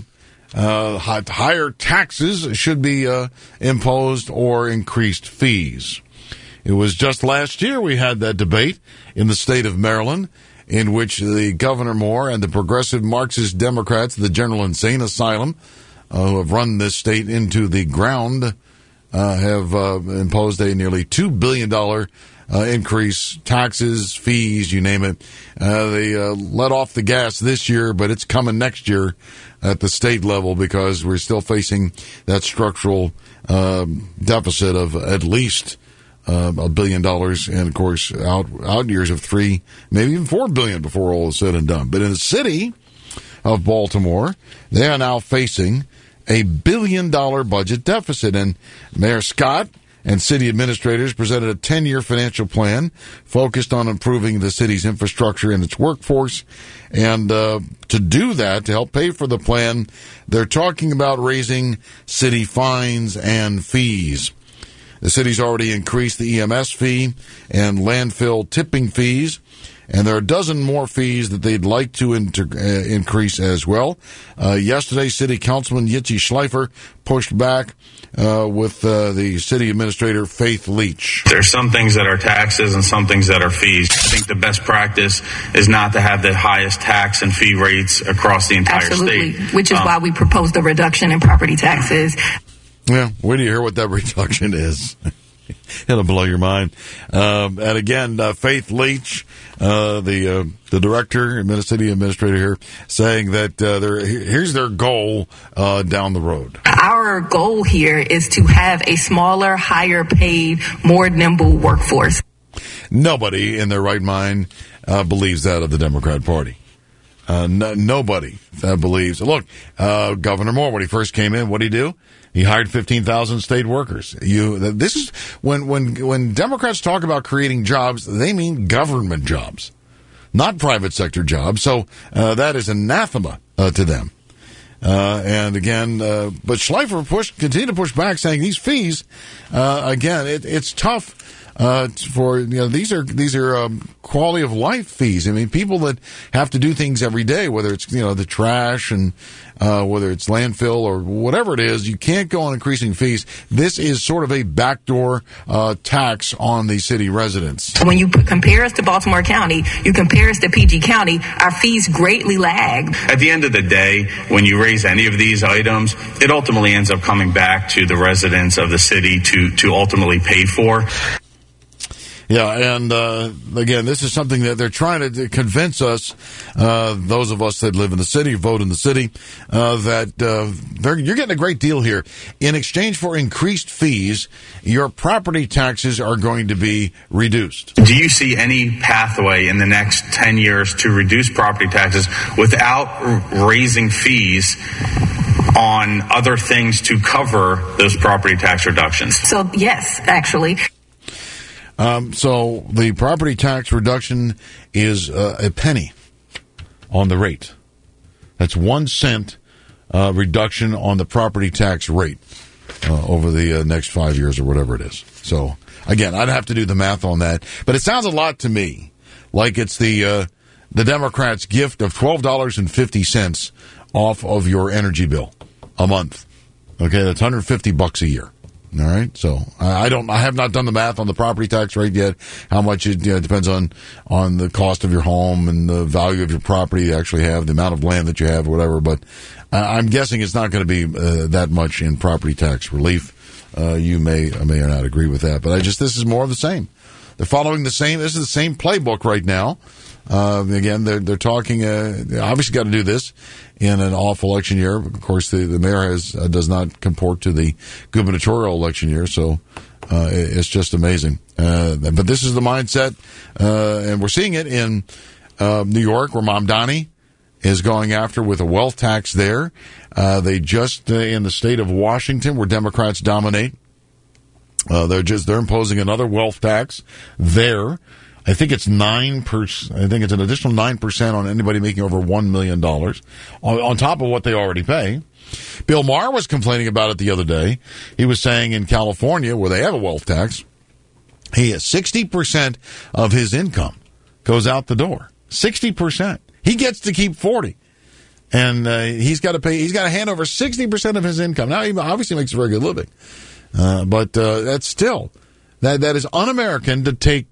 higher taxes should be imposed or increased fees. It was just last year we had that debate in the state of Maryland, in which the Governor Moore and the progressive Marxist Democrats, the General Insane Asylum, who have run this state into the ground, have imposed a nearly $2 billion increase, taxes, fees, you name it. They let off the gas this year, but it's coming next year at the state level because we're still facing that structural deficit of at least $1 billion, and of course out years of $3, maybe even $4 billion before all is said and done. But in the city of Baltimore, they are now facing a $1 billion budget deficit, and Mayor Scott and city administrators presented a 10-year financial plan focused on improving the city's infrastructure and its workforce. And to do that, to help pay for the plan, they're talking about raising city fines and fees. The city's already increased the EMS fee and landfill tipping fees, and there are a dozen more fees that they'd like to increase as well. Yesterday, City Councilman Yitzi Schleifer pushed back with the city administrator, Faith Leach. There's some things that are taxes and some things that are fees. I think the best practice is not to have the highest tax and fee rates across the entire Absolutely. state. Which is why we proposed the reduction in property taxes. Yeah, wait till you hear what that reduction is. It'll blow your mind. And again, Faith Leach, the director, city administrator here, saying that here's their goal down the road. Our goal here is to have a smaller, higher paid, more nimble workforce. Nobody in their right mind believes that of the Democrat Party. Nobody believes. Look, Governor Moore, when he first came in, what did he do? He hired 15,000 state workers. This is when Democrats talk about creating jobs, they mean government jobs, not private sector jobs. So that is anathema to them. And again, but Schleifer continued to push back, saying these fees, again, it's tough. For these are quality of life fees. I mean, people that have to do things every day, whether it's the trash and whether it's landfill or whatever it is, you can't go on increasing fees. This is sort of a backdoor tax on the city residents. When you compare us to Baltimore County, you compare us to PG County, our fees greatly lag. At the end of the day, when you raise any of these items, it ultimately ends up coming back to the residents of the city to ultimately pay for. Yeah, and again, this is something that they're trying to convince us, those of us that live in the city, vote in the city, that you're getting a great deal here. In exchange for increased fees, your property taxes are going to be reduced. Do you see any pathway in the next 10 years to reduce property taxes without raising fees on other things to cover those property tax reductions? So, yes, actually. So the property tax reduction is a penny on the rate. That's 1 cent reduction on the property tax rate over the next 5 years or whatever it is. So again, I'd have to do the math on that, but it sounds a lot to me like it's the Democrats' gift of $12.50 off of your energy bill a month. Okay, that's $150 a year. All right, so I have not done the math on the property tax rate yet. How much it depends on the cost of your home and the value of your property you actually have, the amount of land that you have, or whatever. But I'm guessing it's not going to be that much in property tax relief. You may or may not agree with that, but this is more of the same. They're following the same. This is the same playbook right now. Again, they're talking. Obviously, got to do this in an off election year. Of course, the mayor does not comport to the gubernatorial election year, so it's just amazing. But this is the mindset, and we're seeing it in New York, where Mamdani is going after with a wealth tax there. They just in the state of Washington, where Democrats dominate, they're imposing another wealth tax there. I think it's 9%. I think it's an additional 9% on anybody making over $1 million on top of what they already pay. Bill Maher was complaining about it the other day. He was saying in California, where they have a wealth tax, he has 60% of his income goes out the door. 60%. He gets to keep 40%. And he's got to pay. He's got to hand over 60% of his income. Now, he obviously makes a very good living, but that's still that is un-American to take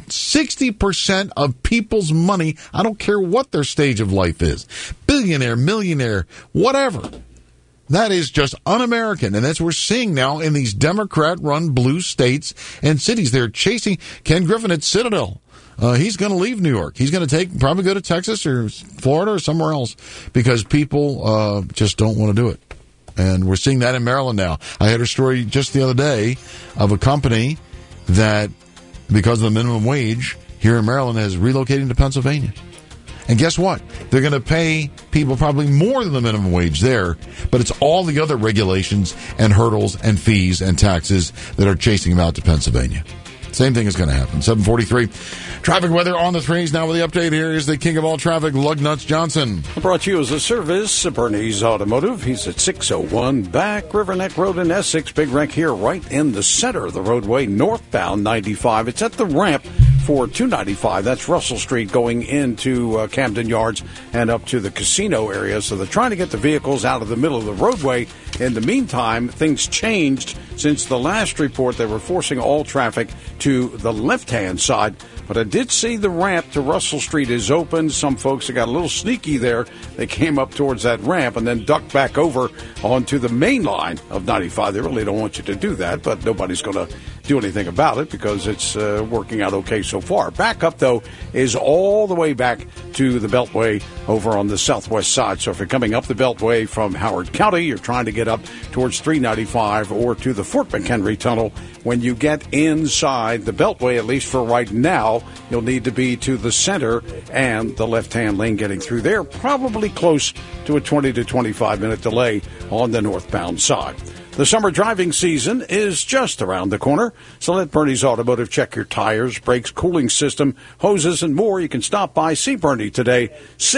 60% of people's money. I don't care what their stage of life is, billionaire, millionaire, whatever. That is just un-American, and that's what we're seeing now in these Democrat-run blue states and cities. They're chasing Ken Griffin at Citadel. He's going to leave New York. He's going to probably go to Texas or Florida or somewhere else because people just don't want to do it. And we're seeing that in Maryland now. I had a story just the other day of a company that, because of the minimum wage here in Maryland, is relocating to Pennsylvania. And guess what? They're going to pay people probably more than the minimum wage there, but it's all the other regulations and hurdles and fees and taxes that are chasing them out to Pennsylvania. Same thing is going to happen. 7:43. Traffic weather on the threes. Now with the update, here is the king of all traffic, Lugnuts Johnson. Brought to you as a service, Bernie's Automotive. He's at 601 Back River Neck Road in Essex. Big wreck here right in the center of the roadway, northbound 95. It's at the ramp for 295. That's Russell Street going into Camden Yards and up to the casino area. So they're trying to get the vehicles out of the middle of the roadway. In the meantime, things changed since the last report. They were forcing all traffic to the left-hand side. But I did see the ramp to Russell Street is open. Some folks that got a little sneaky there. They came up towards that ramp and then ducked back over onto the main line of 95. They really don't want you to do that, but nobody's going to do anything about it because it's working out okay so far. Back up, though, is all the way back to the Beltway over on the southwest side. So if you're coming up the Beltway from Howard County, you're trying to get up towards 395 or to the Fort McHenry Tunnel. When you get inside the Beltway, at least for right now, you'll need to be to the center and the left-hand lane getting through there, probably close to a 20 to 25-minute delay on the northbound side. The summer driving season is just around the corner, so let Bernie's Automotive check your tires, brakes, cooling system, hoses, and more. You can stop by, see Bernie today,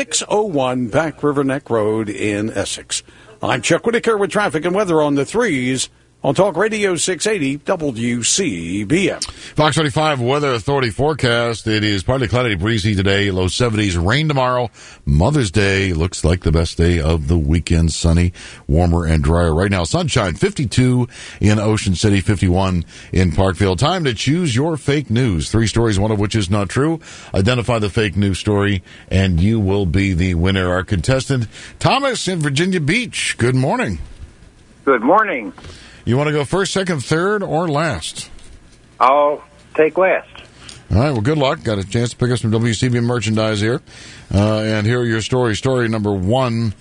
601 Back River Neck Road in Essex. I'm Chuck Whitaker with traffic and weather on the threes on Talk Radio 680 WCBM. Fox 35 Weather Authority forecast. It is partly cloudy, breezy today, low 70s, rain tomorrow. Mother's Day looks like the best day of the weekend. Sunny, warmer, and drier. Right now, sunshine, 52 in Ocean City, 51 in Parkville. Time to choose your fake news. 3 stories, one of which is not true. Identify the fake news story, and you will be the winner. Our contestant, Thomas in Virginia Beach. Good morning. Good morning. You want to go first, second, third, or last? I'll take last. All right, well, good luck. Got a chance to pick up some WCBM merchandise here. And here are your stories. Story number 1.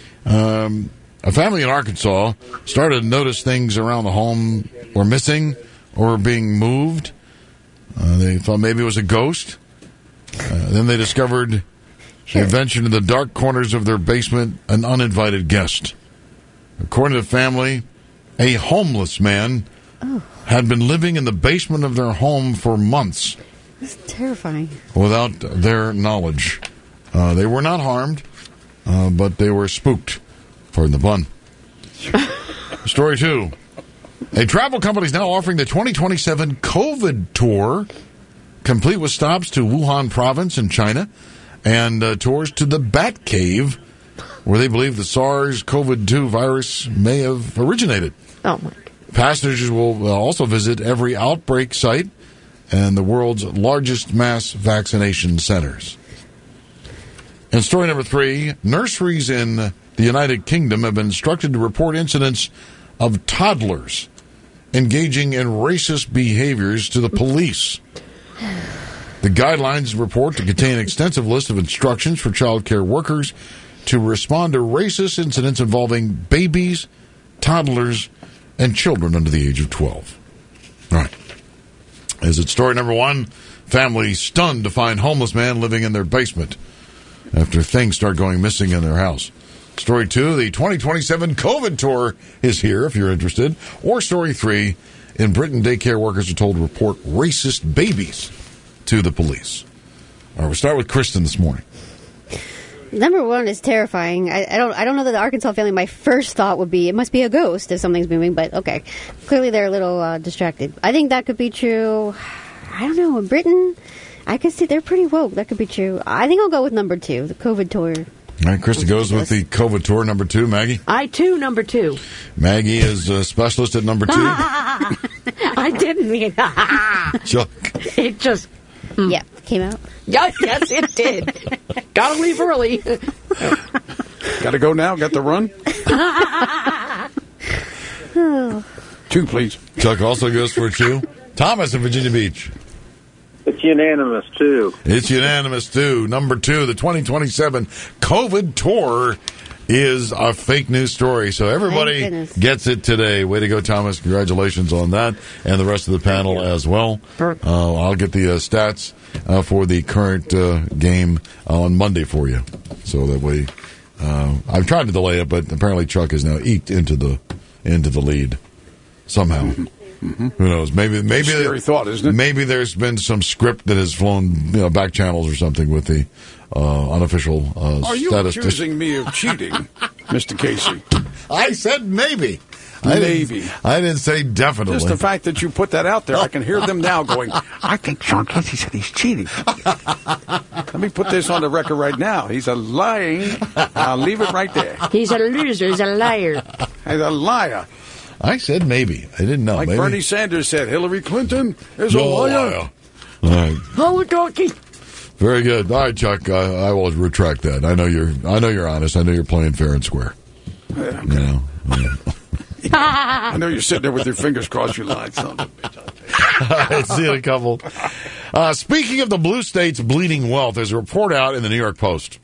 A family in Arkansas started to notice things around the home were missing or were being moved. They thought maybe it was a ghost. Then they discovered they ventured into the dark corners of their basement an uninvited guest. According to the family, a homeless man had been living in the basement of their home for months. That's terrifying. Without their knowledge. They were not harmed, but they were spooked. Pardon the pun. Story 2. A travel company is now offering the 2027 COVID tour, complete with stops to Wuhan province in China and tours to the Bat Cave, where they believe the SARS-CoV-2 virus may have originated. Oh, my. Passengers will also visit every outbreak site and the world's largest mass vaccination centers. And story number 3, nurseries in the United Kingdom have been instructed to report incidents of toddlers engaging in racist behaviors to the police. The guidelines report to contain an extensive list of instructions for child care workers to respond to racist incidents involving babies, toddlers, and children under the age of 12. All right. Is it story number 1? Family stunned to find homeless man living in their basement after things start going missing in their house. Story 2, the 2027 COVID tour is here if you're interested. Or story 3, in Britain, daycare workers are told to report racist babies to the police. All right, we'll start with Kristen this morning. Number 1 is terrifying. I don't know that the Arkansas family, my first thought would be it must be a ghost if something's moving, but okay. Clearly they're a little distracted. I think that could be true. I don't know. In Britain, I could see they're pretty woke. That could be true. I think I'll go with number 2, the COVID tour All right, Krista goes with the COVID tour, number 2. Maggie? I, too, number 2. Maggie is a specialist at number 2. I didn't mean Chuck? It just... Yeah, came out. Yeah, yes, it did. Gotta leave early. Gotta go now? Got to run? 2, please. Chuck also goes for 2. Thomas in Virginia Beach. It's unanimous, too. It's unanimous, too. Number 2, the 2027 COVID tour is a fake news story. So everybody gets it today. Way to go, Thomas. Congratulations on that. And the rest of the panel as well. I'll get the stats for the current game on Monday for you. So that way, I've tried to delay it, but apparently Chuck has now eked into the lead somehow. Mm-hmm. Who knows? Maybe scary thought, isn't it? Maybe there's been some script that has flown, back channels or something with the unofficial Are you accusing me of cheating, Mr. Casey? I said maybe. Maybe. I didn't say definitely. Just the fact that you put that out there, I can hear them now going, I think Sean Casey said he's cheating. Let me put this on the record right now. He's a lying. I'll leave it right there. He's a loser. He's a liar. He's a liar. I said maybe. I didn't know. Like maybe. Bernie Sanders said, Hillary Clinton is a liar. All right. Oh, talking. Very good. All right, Chuck. I will retract that. I know you're honest. I know you're playing fair and square. Yeah, okay. I know you're sitting there with your fingers crossed. You lied, son of a bitch. All right, see you in a couple. Speaking of the blue states bleeding wealth, there's a report out in the New York Post.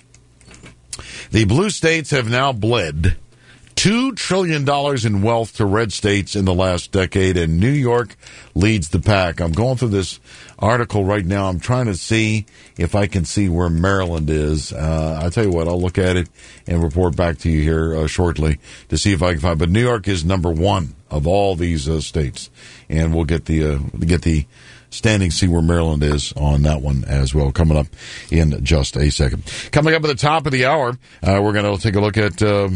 The blue states have now bled $2 trillion in wealth to red states in the last decade, and New York leads the pack. I'm going through this article right now. I'm trying to see if I can see where Maryland is. I'll tell you what, I'll look at it and report back to you here shortly to see if I can find. But New York is number 1 of all these states, and we'll get the standing, see where Maryland is on that one as well, coming up in just a second. Coming up at the top of the hour, we're going to take a look at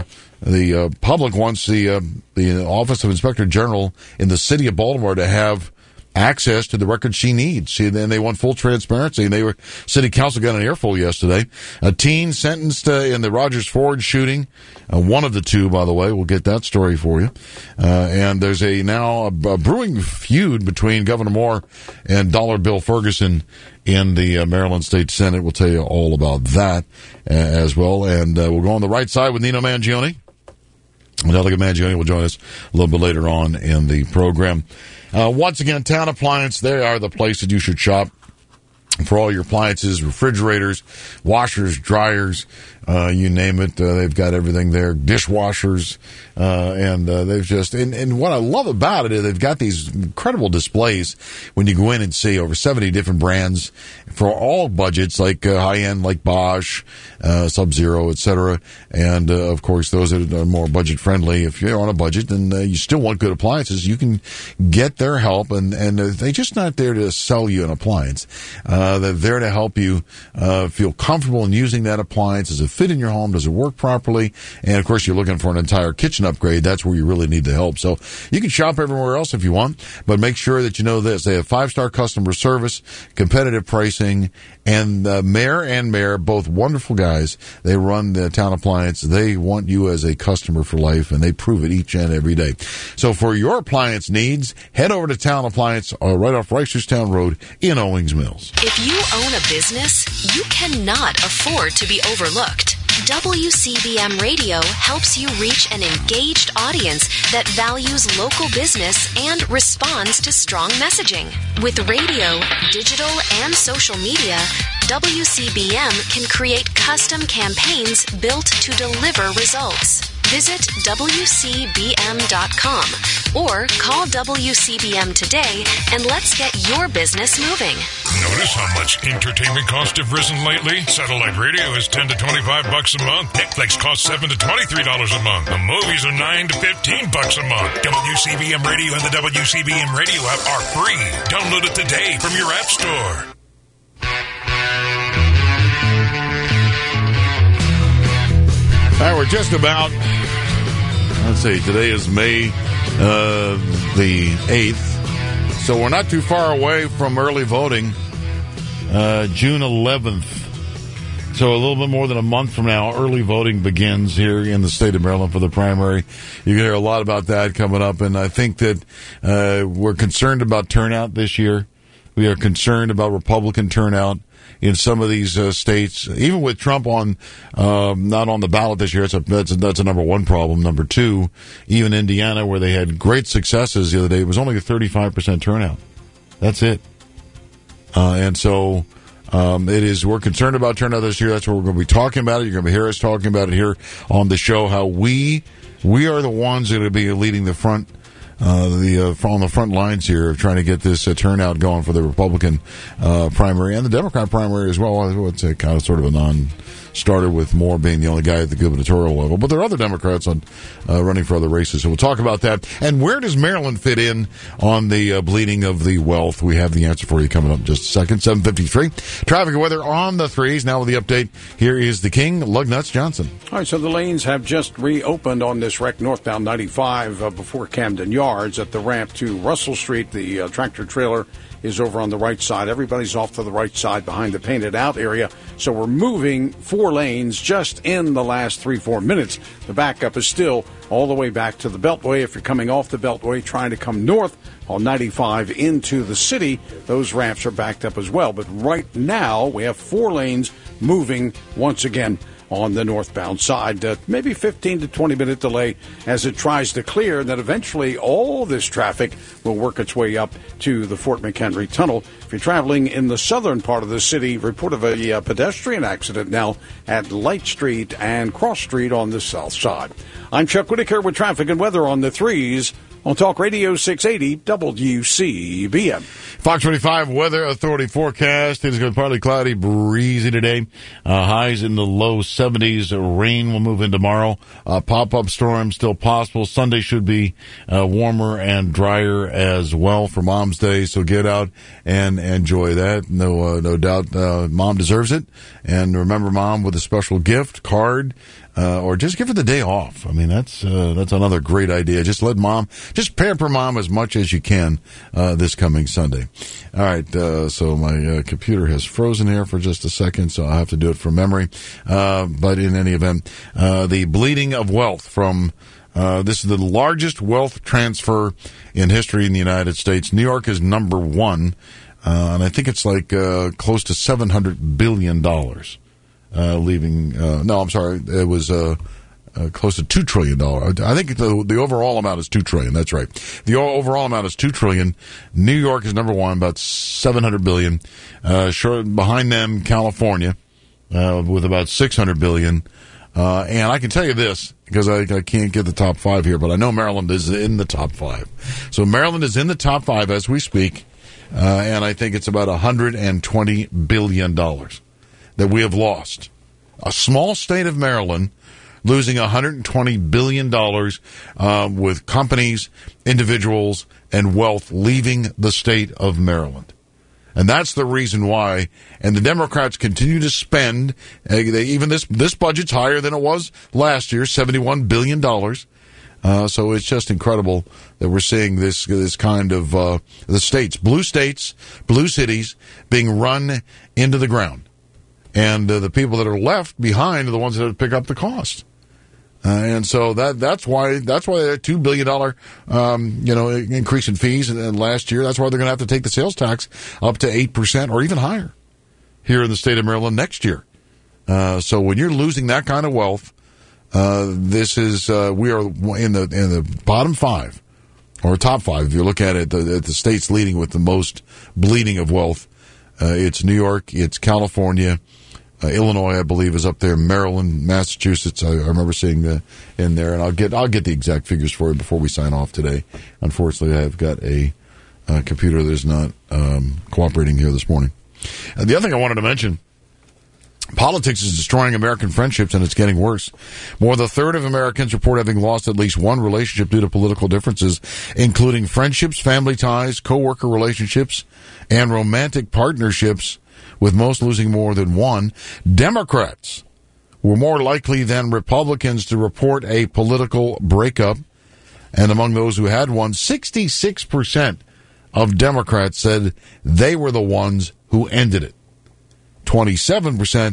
the public wants the Office of Inspector General in the city of Baltimore to have access to the records she needs. And they want full transparency. And City Council got an earful yesterday. A teen sentenced in the Rogers Ford shooting, one of the 2, by the way. We'll get that story for you. And there's now a brewing feud between Governor Moore and Dollar Bill Ferguson in the Maryland State Senate. We'll tell you all about that as well. And we'll go on the right side with Nino Mangione. Delegate Mangione will join us a little bit later on in the program. Once again, Town Appliance, they are the place that you should shop for all your appliances, refrigerators, washers, dryers, you name it. They've got everything there, dishwashers, and they've just, and what I love about it is they've got these incredible displays when you go in and see over 70 different brands for all budgets, like high-end, like Bosch, Sub-Zero, etc. And, of course, those that are more budget-friendly. If you're on a budget and you still want good appliances, you can get their help, and they're just not there to sell you an appliance. They're there to help you feel comfortable in using that appliance. Does it fit in your home? Does it work properly? And, of course, you're looking for an entire kitchen upgrade. That's where you really need the help. So you can shop everywhere else if you want, but make sure that you know this. They have 5-star customer service, competitive pricing, and Mayor, both wonderful guys. They run the Town Appliance. They want you as a customer for life, and they prove it each and every day. So for your appliance needs, head over to Town Appliance right off Reisterstown Road in Owings Mills. If you own a business, you cannot afford to be overlooked. WCBM Radio helps you reach an engaged audience that values local business and responds to strong messaging. With radio, digital, and social media, WCBM can create custom campaigns built to deliver results. Visit WCBM.com or call WCBM today and let's get your business moving. Notice how much entertainment costs have risen lately? Satellite radio is $10 to $25 a month. Netflix costs $7 to $23 a month. The movies are $9 to $15 a month. WCBM Radio and the WCBM Radio app are free. Download it today from your app store. All right, we're just about, let's see, today is May the 8th, so we're not too far away from early voting, June 11th. So a little bit more than a month from now, early voting begins here in the state of Maryland for the primary. You can hear a lot about that coming up, and I think that we're concerned about turnout this year. We are concerned about Republican turnout in some of these states, even with Trump on not on the ballot this year. That's a number one problem. Number two, even Indiana, where they had great successes the other day, it was only a 35% turnout. That's it. And so we're concerned about turnout this year. That's what we're going to be talking about it. You're going to hear us talking about it here on the show, how we are the ones that are going to be leading the front on the front lines here of trying to get this turnout going for the Republican primary and the Democrat primary as well. I would say kind of sort of a non-starter, with Moore being the only guy at the gubernatorial level. But there are other Democrats on running for other races, so we'll talk about that. And where does Maryland fit in on the bleeding of the wealth? We have the answer for you coming up in just a second. 7:53. Traffic and weather on the threes. Now with the update, here is the King, Lugnuts Johnson. All right, so the lanes have just reopened on this wreck northbound 95 before Camden Yards at the ramp to Russell Street. The tractor trailer is over on the right side. Everybody's off to the right side behind the painted out area. So we're moving 4 lanes just in the last 3-4 minutes. The backup is still all the way back to the Beltway. If you're coming off the Beltway trying to come north on 95 into the city, those ramps are backed up as well. But right now we have 4 lanes moving once again on the northbound side. Maybe 15 to 20 minute delay as it tries to clear, and then eventually all this traffic will work its way up to the Fort McHenry Tunnel. If you're traveling in the southern part of the city, report of a pedestrian accident now at Light Street and Cross Street on the south side. I'm Chuck Whitaker with traffic and weather on the threes on Talk Radio 680 WCBM. Fox 25 Weather Authority forecast. It is going to be partly cloudy, breezy today. Highs in the low 70s. Rain will move in tomorrow. Pop-up storm still possible. Sunday should be warmer and drier as well for Mom's Day. So get out and enjoy that. No doubt Mom deserves it. And remember Mom with a special gift, card, or just give her the day off. I mean, that's another great idea. Just pamper Mom as much as you can this coming Sunday. All right, so my computer has frozen here for just a second, so I'll have to do it from memory. But in any event, the bleeding of wealth from this is the largest wealth transfer in history in the United States. New York is number 1, and I think it's like close to $700 billion. It was close to $2 trillion. I think the overall amount is $2 trillion. That's right. The overall amount is $2 trillion. New York is number 1, about $700 billion. Short behind them, California, with about $600 billion. And I can tell you this, because I can't get the top 5 here, but I know Maryland is in the top 5. So Maryland is in the top 5 as we speak, and I think it's about $120 billion that we have lost. A small state of Maryland losing $120 billion with companies, individuals, and wealth leaving the state of Maryland. And that's the reason why. And the Democrats continue to spend. Even this budget's higher than it was last year, $71 billion. So it's just incredible that we're seeing this kind of the states, blue cities, being run into the ground. And the people that are left behind are the ones that pick up the cost. And so that's why that $2 billion increase in fees and last year. That's why they're going to have to take the sales tax up to 8% or even higher here in the state of Maryland next year. So when you're losing that kind of wealth, this is we are in the bottom 5 or top 5. If you look at it, the states leading with the most bleeding of wealth, it's New York, it's California. Illinois, I believe, is up there. Maryland, Massachusetts, I remember seeing in there, and I'll get the exact figures for you before we sign off today. Unfortunately, I've got a computer that is not cooperating here this morning. And the other thing I wanted to mention, politics is destroying American friendships, and it's getting worse. More than a third of Americans report having lost at least one relationship due to political differences, including friendships, family ties, co-worker relationships, and romantic partnerships, with most losing more than one. Democrats were more likely than Republicans to report a political breakup. And among those who had one, 66% of Democrats said they were the ones who ended it. 27%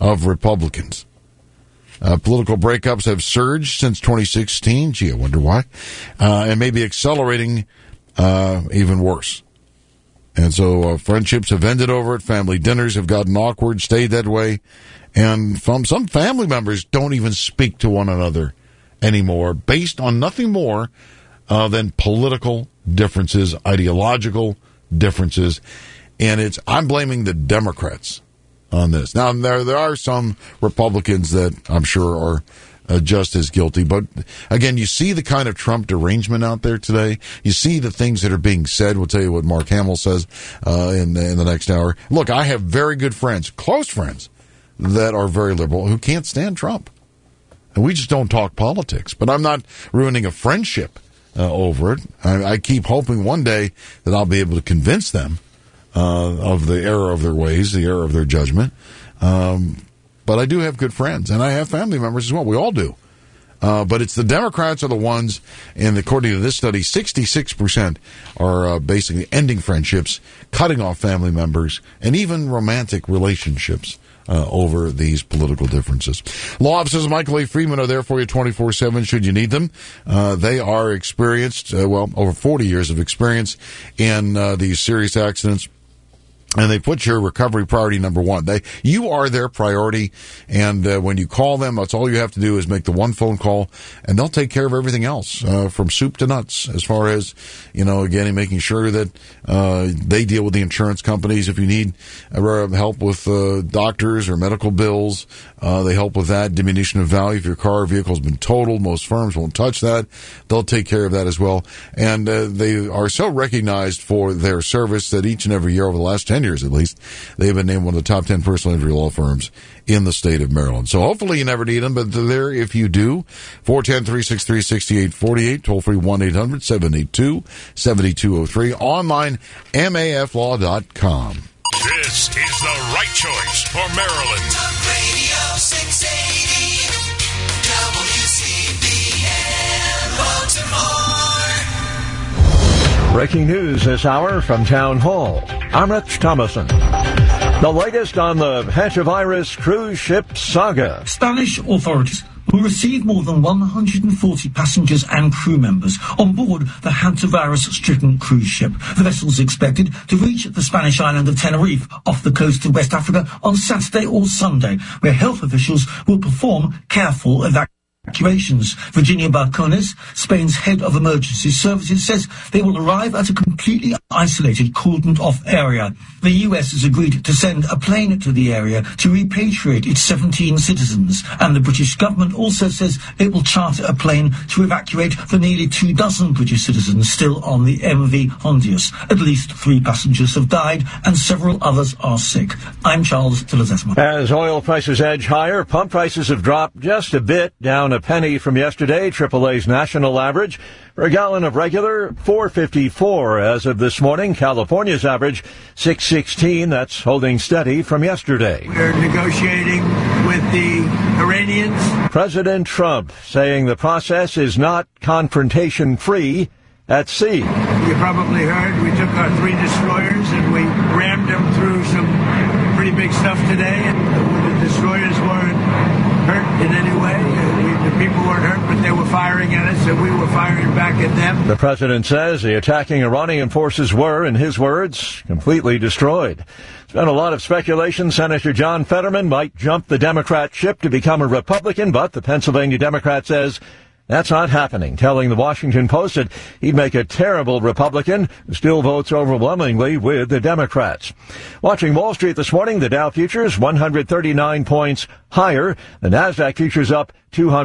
of Republicans. Political breakups have surged since 2016. Gee, I wonder why. And maybe accelerating even worse. And so friendships have ended over it. Family dinners have gotten awkward, stayed that way. And some family members don't even speak to one another anymore based on nothing more than political differences, ideological differences. And I'm blaming the Democrats on this. Now, there are some Republicans that I'm sure are just as guilty. But again, you see the kind of Trump derangement out there today. You see the things that are being said. We'll tell you what Mark Hamill says in the next hour. Look, I have very good friends, close friends, that are very liberal who can't stand Trump. And we just don't talk politics. But I'm not ruining a friendship over it. I keep hoping one day that I'll be able to convince them of the error of their ways, the error of their judgment. But I do have good friends, and I have family members as well. We all do. But it's the Democrats are the ones, and according to this study, 66% are basically ending friendships, cutting off family members, and even romantic relationships over these political differences. Law offices of Michael A. Freeman are there for you 24/7 should you need them. They are experienced, over 40 years of experience in these serious accidents. And they put your recovery priority number one. You are their priority, and when you call them, that's all you have to do is make the one phone call, and they'll take care of everything else, from soup to nuts, as far as, again, making sure that they deal with the insurance companies. If you need help with doctors or medical bills, they help with that. Diminution of value if your car or vehicle has been totaled. Most firms won't touch that. They'll take care of that as well. And they are so recognized for their service that each and every year over the last 10 years at least, they've been named one of the top 10 personal injury law firms in the state of Maryland. So hopefully you never need them, but they're there if you do. 410-363-6848, toll free 1-800-782-7203, online maflaw.com. This is the right choice for Maryland. Talk Radio 680 WCBM Baltimore. Breaking news this hour from Town Hall. I'm Rich Thomason. The latest on the hantavirus cruise ship saga. Spanish authorities will receive more than 140 passengers and crew members on board the hantavirus-stricken cruise ship. The vessel is expected to reach the Spanish island of Tenerife off the coast of West Africa on Saturday or Sunday, where health officials will perform careful evacuations. Virginia Barcones, Spain's head of emergency services, says they will arrive at a completely isolated, cordoned-off area. The U.S. has agreed to send a plane to the area to repatriate its 17 citizens, and the British government also says it will charter a plane to evacuate the nearly 24 British citizens still on the MV Hondius. At least 3 passengers have died, and several others are sick. I'm Charles Tillazesma. As oil prices edge higher, pump prices have dropped just a bit, down a penny from yesterday, AAA's national average. For a gallon of regular, $4.54 as of this morning. California's average, $6.16. That's holding steady from yesterday. We're negotiating with the Iranians. President Trump saying the process is not confrontation-free at sea. You probably heard we took our 3 destroyers and we rammed them through some pretty big stuff today, and the destroyers weren't hurt in any way. The people weren't hurt, but they were firing at us, and we were firing back at them. The president says the attacking Iranian forces were, in his words, completely destroyed. There's been a lot of speculation Senator John Fetterman might jump the Democrat ship to become a Republican, but the Pennsylvania Democrat says that's not happening, telling the Washington Post that he'd make a terrible Republican who still votes overwhelmingly with the Democrats. Watching Wall Street this morning, the Dow futures 139 points higher. The NASDAQ futures up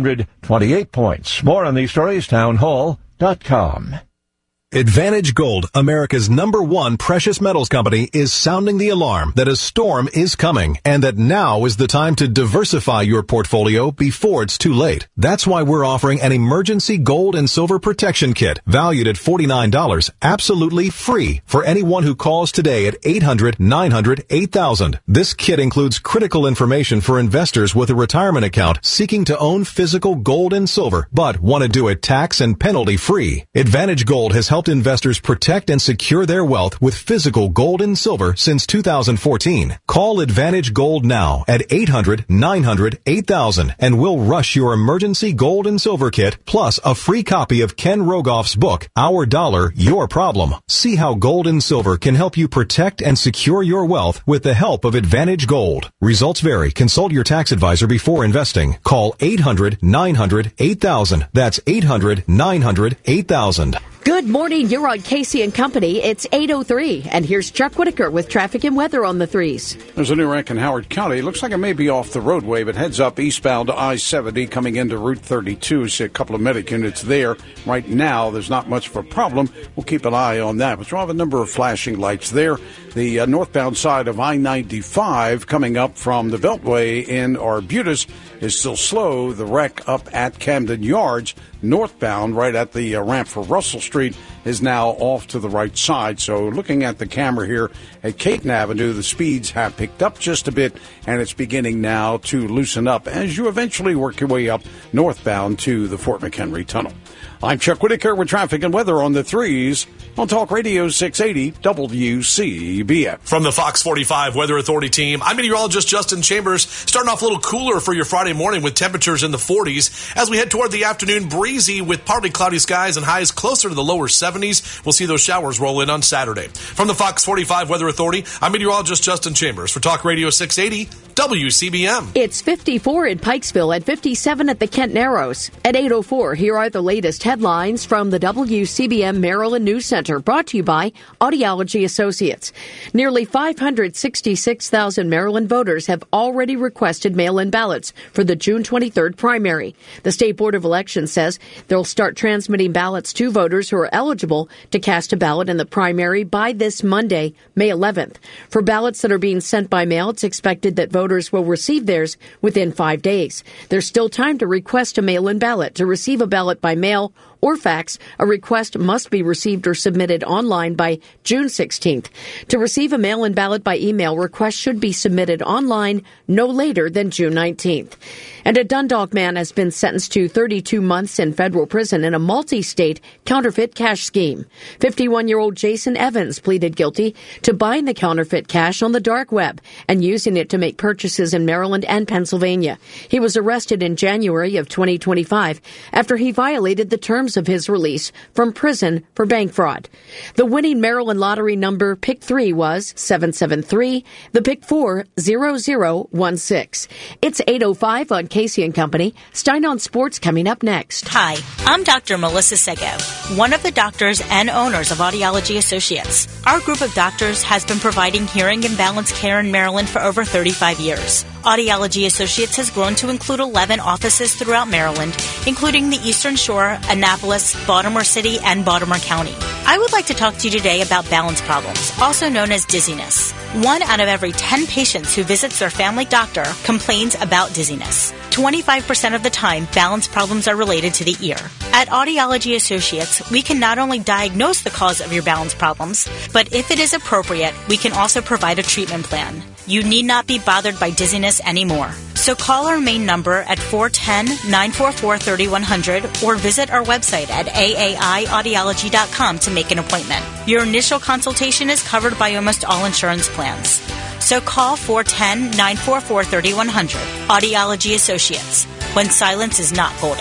228 points. More on these stories, townhall.com. Advantage Gold, America's #1 precious metals company, is sounding the alarm that a storm is coming and that now is the time to diversify your portfolio before it's too late. That's why we're offering an emergency gold and silver protection kit valued at $49, absolutely free for anyone who calls today at 800-900-8000. This kit includes critical information for investors with a retirement account seeking to own physical gold and silver, but want to do it tax and penalty free. Advantage Gold has helped helped investors protect and secure their wealth with physical gold and silver since 2014. Call Advantage Gold now at 800-900-8000 and we'll rush your emergency gold and silver kit plus a free copy of Ken Rogoff's book, Our Dollar, Your Problem. See how gold and silver can help you protect and secure your wealth with the help of Advantage Gold. Results vary. Consult your tax advisor before investing. Call 800-900-8000. That's 800-900-8000. Good morning. You're on Casey and Company. It's 8:03, and here's Chuck Whitaker with traffic and weather on the threes. There's a new wreck in Howard County. It looks like it may be off the roadway, but heads up eastbound to I-70 coming into Route 32. See a couple of medic units there. Right now, there's not much of a problem. We'll keep an eye on that. But we'll have a number of flashing lights there. The northbound side of I-95 coming up from the Beltway in Arbutus is still slow. The wreck up at Camden Yards, northbound, right at the ramp for Russell Street, is now off to the right side. So looking at the camera here at Caton Avenue, the speeds have picked up just a bit, and it's beginning now to loosen up as you eventually work your way up northbound to the Fort McHenry Tunnel. I'm Chuck Whitaker with traffic and weather on the threes on Talk Radio 680 WCBM. From the Fox 45 Weather Authority team, I'm meteorologist Justin Chambers. Starting off a little cooler for your Friday morning with temperatures in the 40s. As we head toward the afternoon, breezy with partly cloudy skies and highs closer to the lower 70s. We'll see those showers roll in on Saturday. From the Fox 45 Weather Authority, I'm meteorologist Justin Chambers for Talk Radio 680 WCBM. It's 54 in Pikesville and 57 at the Kent Narrows. At 8:04, here are the latest headlines from the WCBM Maryland News Center, brought to you by Audiology Associates. Nearly 566,000 Maryland voters have already requested mail-in ballots for the June 23rd primary. The State Board of Elections says they'll start transmitting ballots to voters who are eligible to cast a ballot in the primary by this Monday, May 11th. For ballots that are being sent by mail, it's expected that voters will receive theirs within 5 days. There's still time to request a mail-in ballot. To receive a ballot by mail or fax, a request must be received or submitted online by June 16th. To receive a mail-in ballot by email, requests should be submitted online no later than June 19th. And a Dundalk man has been sentenced to 32 months in federal prison in a multi-state counterfeit cash scheme. 51-year-old Jason Evans pleaded guilty to buying the counterfeit cash on the dark web and using it to make purchases in Maryland and Pennsylvania. He was arrested in January of 2025 after he violated the terms of his release from prison for bank fraud. The winning Maryland lottery number pick 3 was 773, the pick 4 0016. It's 8:05 on Casey and Company. Stein on Sports coming up next. Hi, I'm Dr. Melissa Sego, one of the doctors and owners of Audiology Associates. Our group of doctors has been providing hearing and balance care in Maryland for over 35 years. Audiology Associates has grown to include 11 offices throughout Maryland, including the Eastern Shore, Annapolis, Baltimore City, and Baltimore County. I would like to talk to you today about balance problems, also known as dizziness. 1 out of every 10 patients who visits their family doctor complains about dizziness. 25% of the time, balance problems are related to the ear. At Audiology Associates, we can not only diagnose the cause of your balance problems, but if it is appropriate, we can also provide a treatment plan. You need not be bothered by dizziness anymore. So call our main number at 410-944-3100 or visit our website at aaiaudiology.com to make an appointment. Your initial consultation is covered by almost all insurance plans. So call 410-944-3100. Audiology Associates. When silence is not golden.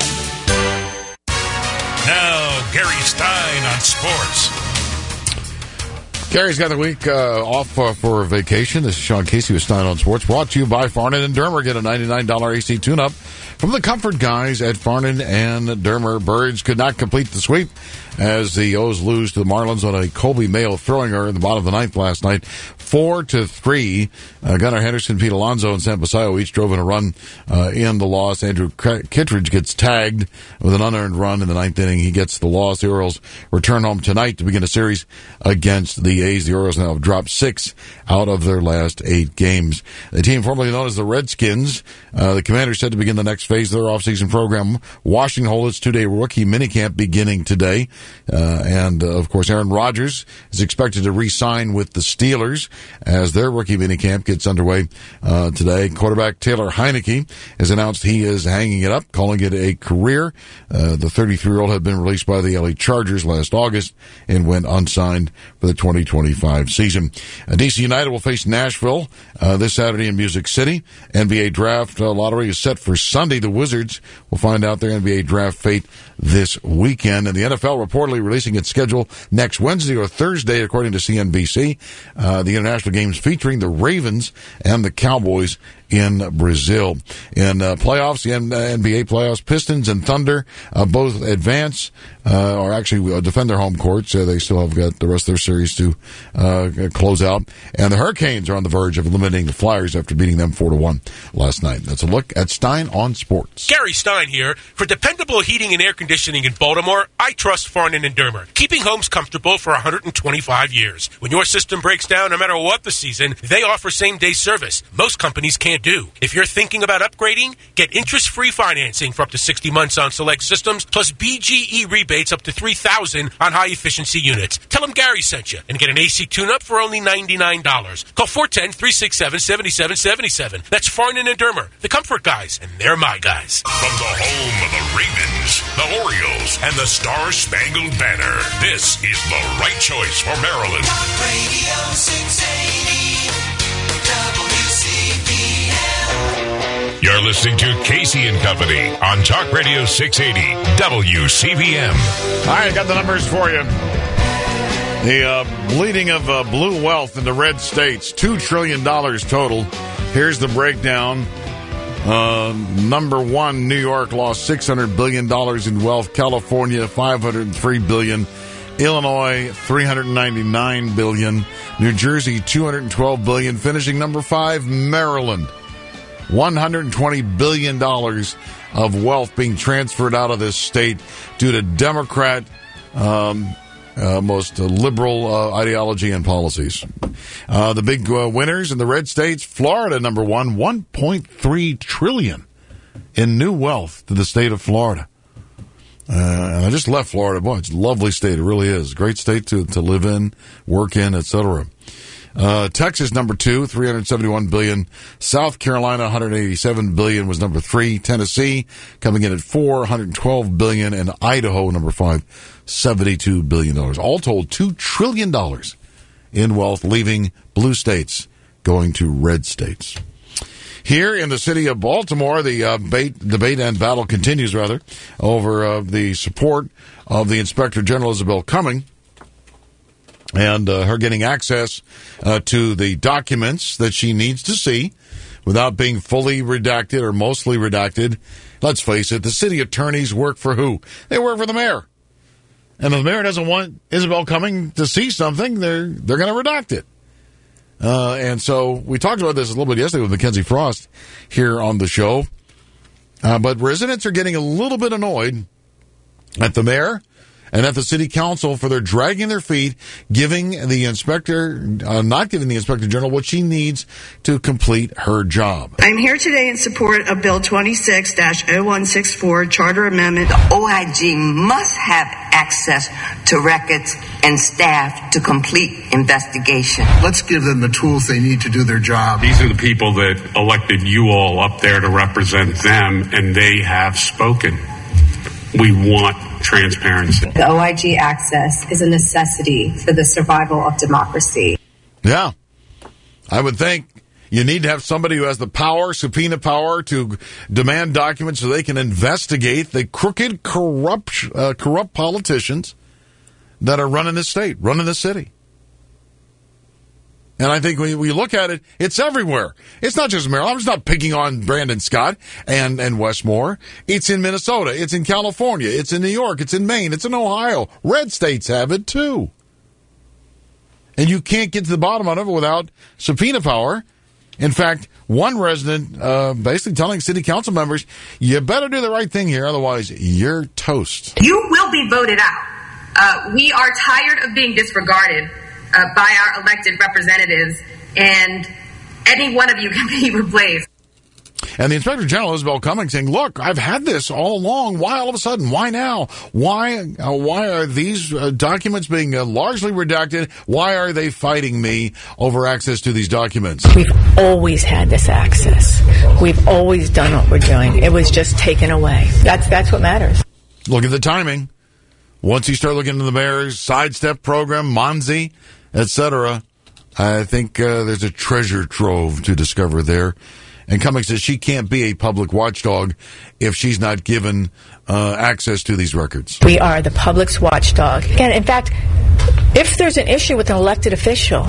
Now, Gary Stein on sports. Gary's got the week off for vacation. This is Sean Casey with Stein on Sports, brought to you by Farnan and Dermer. Get a $99 AC tune-up from the Comfort guys at Farnan and Dermer. Birds could not complete the sweep as the O's lose to the Marlins on a Colby Mayo throwing error in the bottom of the ninth last night. 4-3. Gunnar Henderson, Pete Alonso, and Sam Pasayo each drove in a run in the loss. Andrew Kittredge gets tagged with an unearned run in the ninth inning. He gets the loss. The Orioles return home tonight to begin a series against the A's. The Orioles now have dropped 6 out of their last 8 games. The team formerly known as the Redskins, the Commanders, set to begin the next phase of their offseason program. Washington holds its 2-day rookie minicamp beginning today. Of course, Aaron Rodgers is expected to re-sign with the Steelers as their rookie minicamp gets underway today. Quarterback Taylor Heineke has announced he is hanging it up, calling it a career. The 33-year-old had been released by the LA Chargers last August and went unsigned for the 2025 season. DC United will face Nashville this Saturday in Music City. NBA draft lottery is set for Sunday. The Wizards will find out their NBA draft fate this weekend. And the NFL reportedly releasing its schedule next Wednesday or Thursday, according to CNBC. The international games featuring the Ravens and the Cowboys in Brazil. In playoffs, the NBA playoffs, Pistons and Thunder both advance, or actually defend their home courts. They still have got the rest of their series to close out. And the Hurricanes are on the verge of eliminating the Flyers after beating them 4-1 last night. That's a look at Stein on Sports. Gary Stein here. For dependable heating and air conditioning in Baltimore, I trust Farnan and Dermer, keeping homes comfortable for 125 years. When your system breaks down, no matter what the season, they offer same-day service. Most companies can't do. If you're thinking about upgrading, get interest-free financing for up to 60 months on select systems, plus BGE rebates up to $3,000 on high-efficiency units. Tell them Gary sent you and get an AC tune-up for only $99. Call 410-367-7777. That's Farnan and Dermer, the comfort guys, and they're my guys. From the home of the Ravens, the Orioles, and the Star-Spangled Banner, this is the right choice for Maryland. Talk Radio 680 WCBM. You're listening to Casey and Company on Talk Radio 680 WCBM. All right, I got the numbers for you. The bleeding of blue wealth in the red states, $2 trillion total. Here's the breakdown. Number one, New York lost $600 billion in wealth. California, $503 billion. Illinois, $399 billion. New Jersey, $212 billion. Finishing number 5, Maryland. $120 billion of wealth being transferred out of this state due to Democrat most liberal ideology and policies. The big winners in the red states, Florida, number one, $1.3 trillion in new wealth to the state of Florida. And I just left Florida. Boy, it's a lovely state. It really is. Great state to live in, work in, etc. Texas, number 2, $371 billion. South Carolina, $187 billion was number 3. Tennessee coming in at 4, $112 billion. And Idaho, number 5, $72 billion. All told, $2 trillion in wealth leaving blue states, going to red states. Here in the city of Baltimore, the debate and battle continues, over the support of the Inspector General Isabel Cumming and her getting access to the documents that she needs to see without being fully redacted or mostly redacted. Let's face it, the city attorneys work for who? They work for the mayor. And if the mayor doesn't want Isabel Cumming to see something, they're going to redact it. And so we talked about this a little bit yesterday with Mackenzie Frost here on the show. But residents are getting a little bit annoyed at the mayor and at the city council for their dragging their feet, giving the inspector, not giving the inspector general what she needs to complete her job. I'm here today in support of Bill 26-0164 Charter Amendment. The OIG must have access to records and staff to complete investigation. Let's give them the tools they need to do their job. These are the people that elected you all up there to represent them, and they have spoken. We want transparency. The OIG access is a necessity for the survival of democracy. Yeah. I would think you need to have somebody who has the power, subpoena power, to demand documents so they can investigate the crooked, corrupt politicians that are running this state, running this city. And I think when we look at it, it's everywhere. It's not just Maryland. I'm just not picking on Brandon Scott and Westmore. It's in Minnesota. It's in California. It's in New York. It's in Maine. It's in Ohio. Red states have it, too. And you can't get to the bottom of it without subpoena power. In fact, one resident basically telling city council members, you better do the right thing here, otherwise you're toast. You will be voted out. We are tired of being disregarded by our elected representatives, and any one of you can be replaced. And the Inspector General, Isabel Cummings, saying, look, I've had this all along. Why all of a sudden? Why now? Why are these documents being largely redacted? Why are they fighting me over access to these documents? We've always had this access. We've always done what we're doing. It was just taken away. That's what matters. Look at the timing. Once you start looking into the mayor's sidestep program, Monzi, etc., I think there's a treasure trove to discover there. And Cummings says she can't be a public watchdog if she's not given access to these records. We are the public's watchdog. And in fact, if there's an issue with an elected official,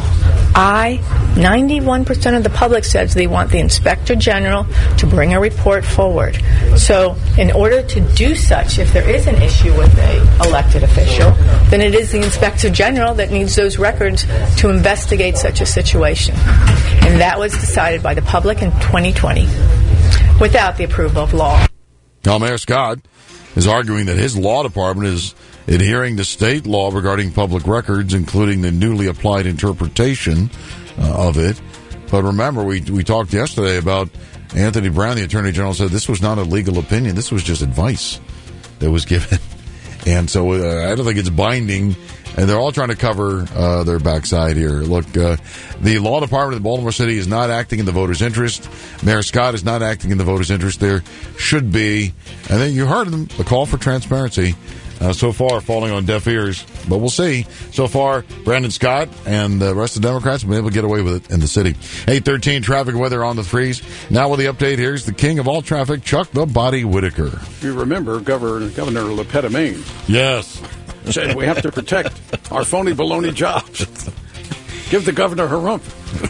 91% of the public says they want the Inspector General to bring a report forward. So in order to do such, if there is an issue with an elected official, then it is the Inspector General that needs those records to investigate such a situation. And that was decided by the public in 2020 without the approval of law. Now, Mayor Scott is arguing that his law department is adhering to state law regarding public records, including the newly applied interpretation of it. But remember, we talked yesterday about Anthony Brown, the Attorney General, said this was not a legal opinion. This was just advice that was given. And so I don't think it's binding. And they're all trying to cover their backside here. Look, the law department of Baltimore City is not acting in the voters' interest. Mayor Scott is not acting in the voters' interest. There should be. And then you heard them, the call for transparency. So far, falling on deaf ears. But we'll see. So far, Brandon Scott and the rest of the Democrats have been able to get away with it in the city. 8:13 traffic weather on the threes. Now with the update, here's the king of all traffic, Chuck the Body Whitaker. You remember Governor Lepetemain? Yes. Said we have to protect our phony baloney jobs. Give the governor her rump.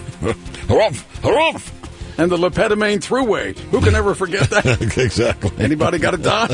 Harumph. And the Lepetemain Thruway. Who can ever forget that? Exactly. Anybody got a dime?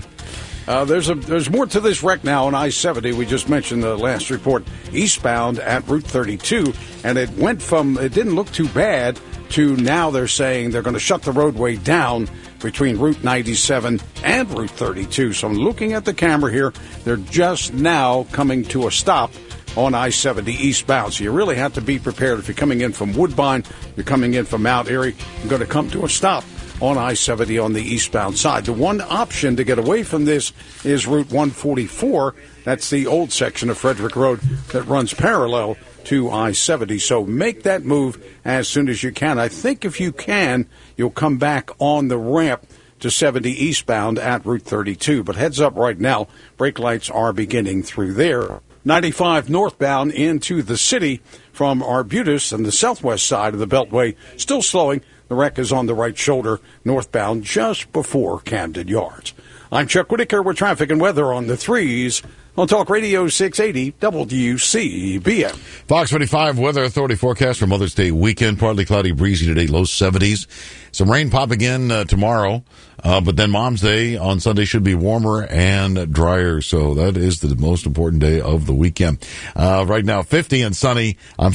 There's more to this wreck now on I-70. We just mentioned the last report eastbound at Route 32, and it didn't look too bad to now they're saying they're going to shut the roadway down between Route 97 and Route 32. So I'm looking at the camera here. They're just now coming to a stop on I-70 eastbound. So you really have to be prepared. If you're coming in from Woodbine, you're coming in from Mount Airy, you're going to come to a stop on I-70 on the eastbound side. The one option to get away from this is Route 144. That's the old section of Frederick Road that runs parallel to I-70. So make that move as soon as you can. I think if you can, you'll come back on the ramp to 70 eastbound at Route 32. But heads up right now, brake lights are beginning through there. 95 northbound into the city from Arbutus and the southwest side of the Beltway, still slowing. The wreck is on the right shoulder, northbound, just before Camden Yards. I'm Chuck Whitaker with traffic and weather on the threes on Talk Radio 680 WCBM. Fox 45 Weather Authority forecast for Mother's Day weekend. Partly cloudy, breezy today, low 70s. Some rain popping in tomorrow, but then Mom's Day on Sunday should be warmer and drier. So that is the most important day of the weekend. Right now, 53 and sunny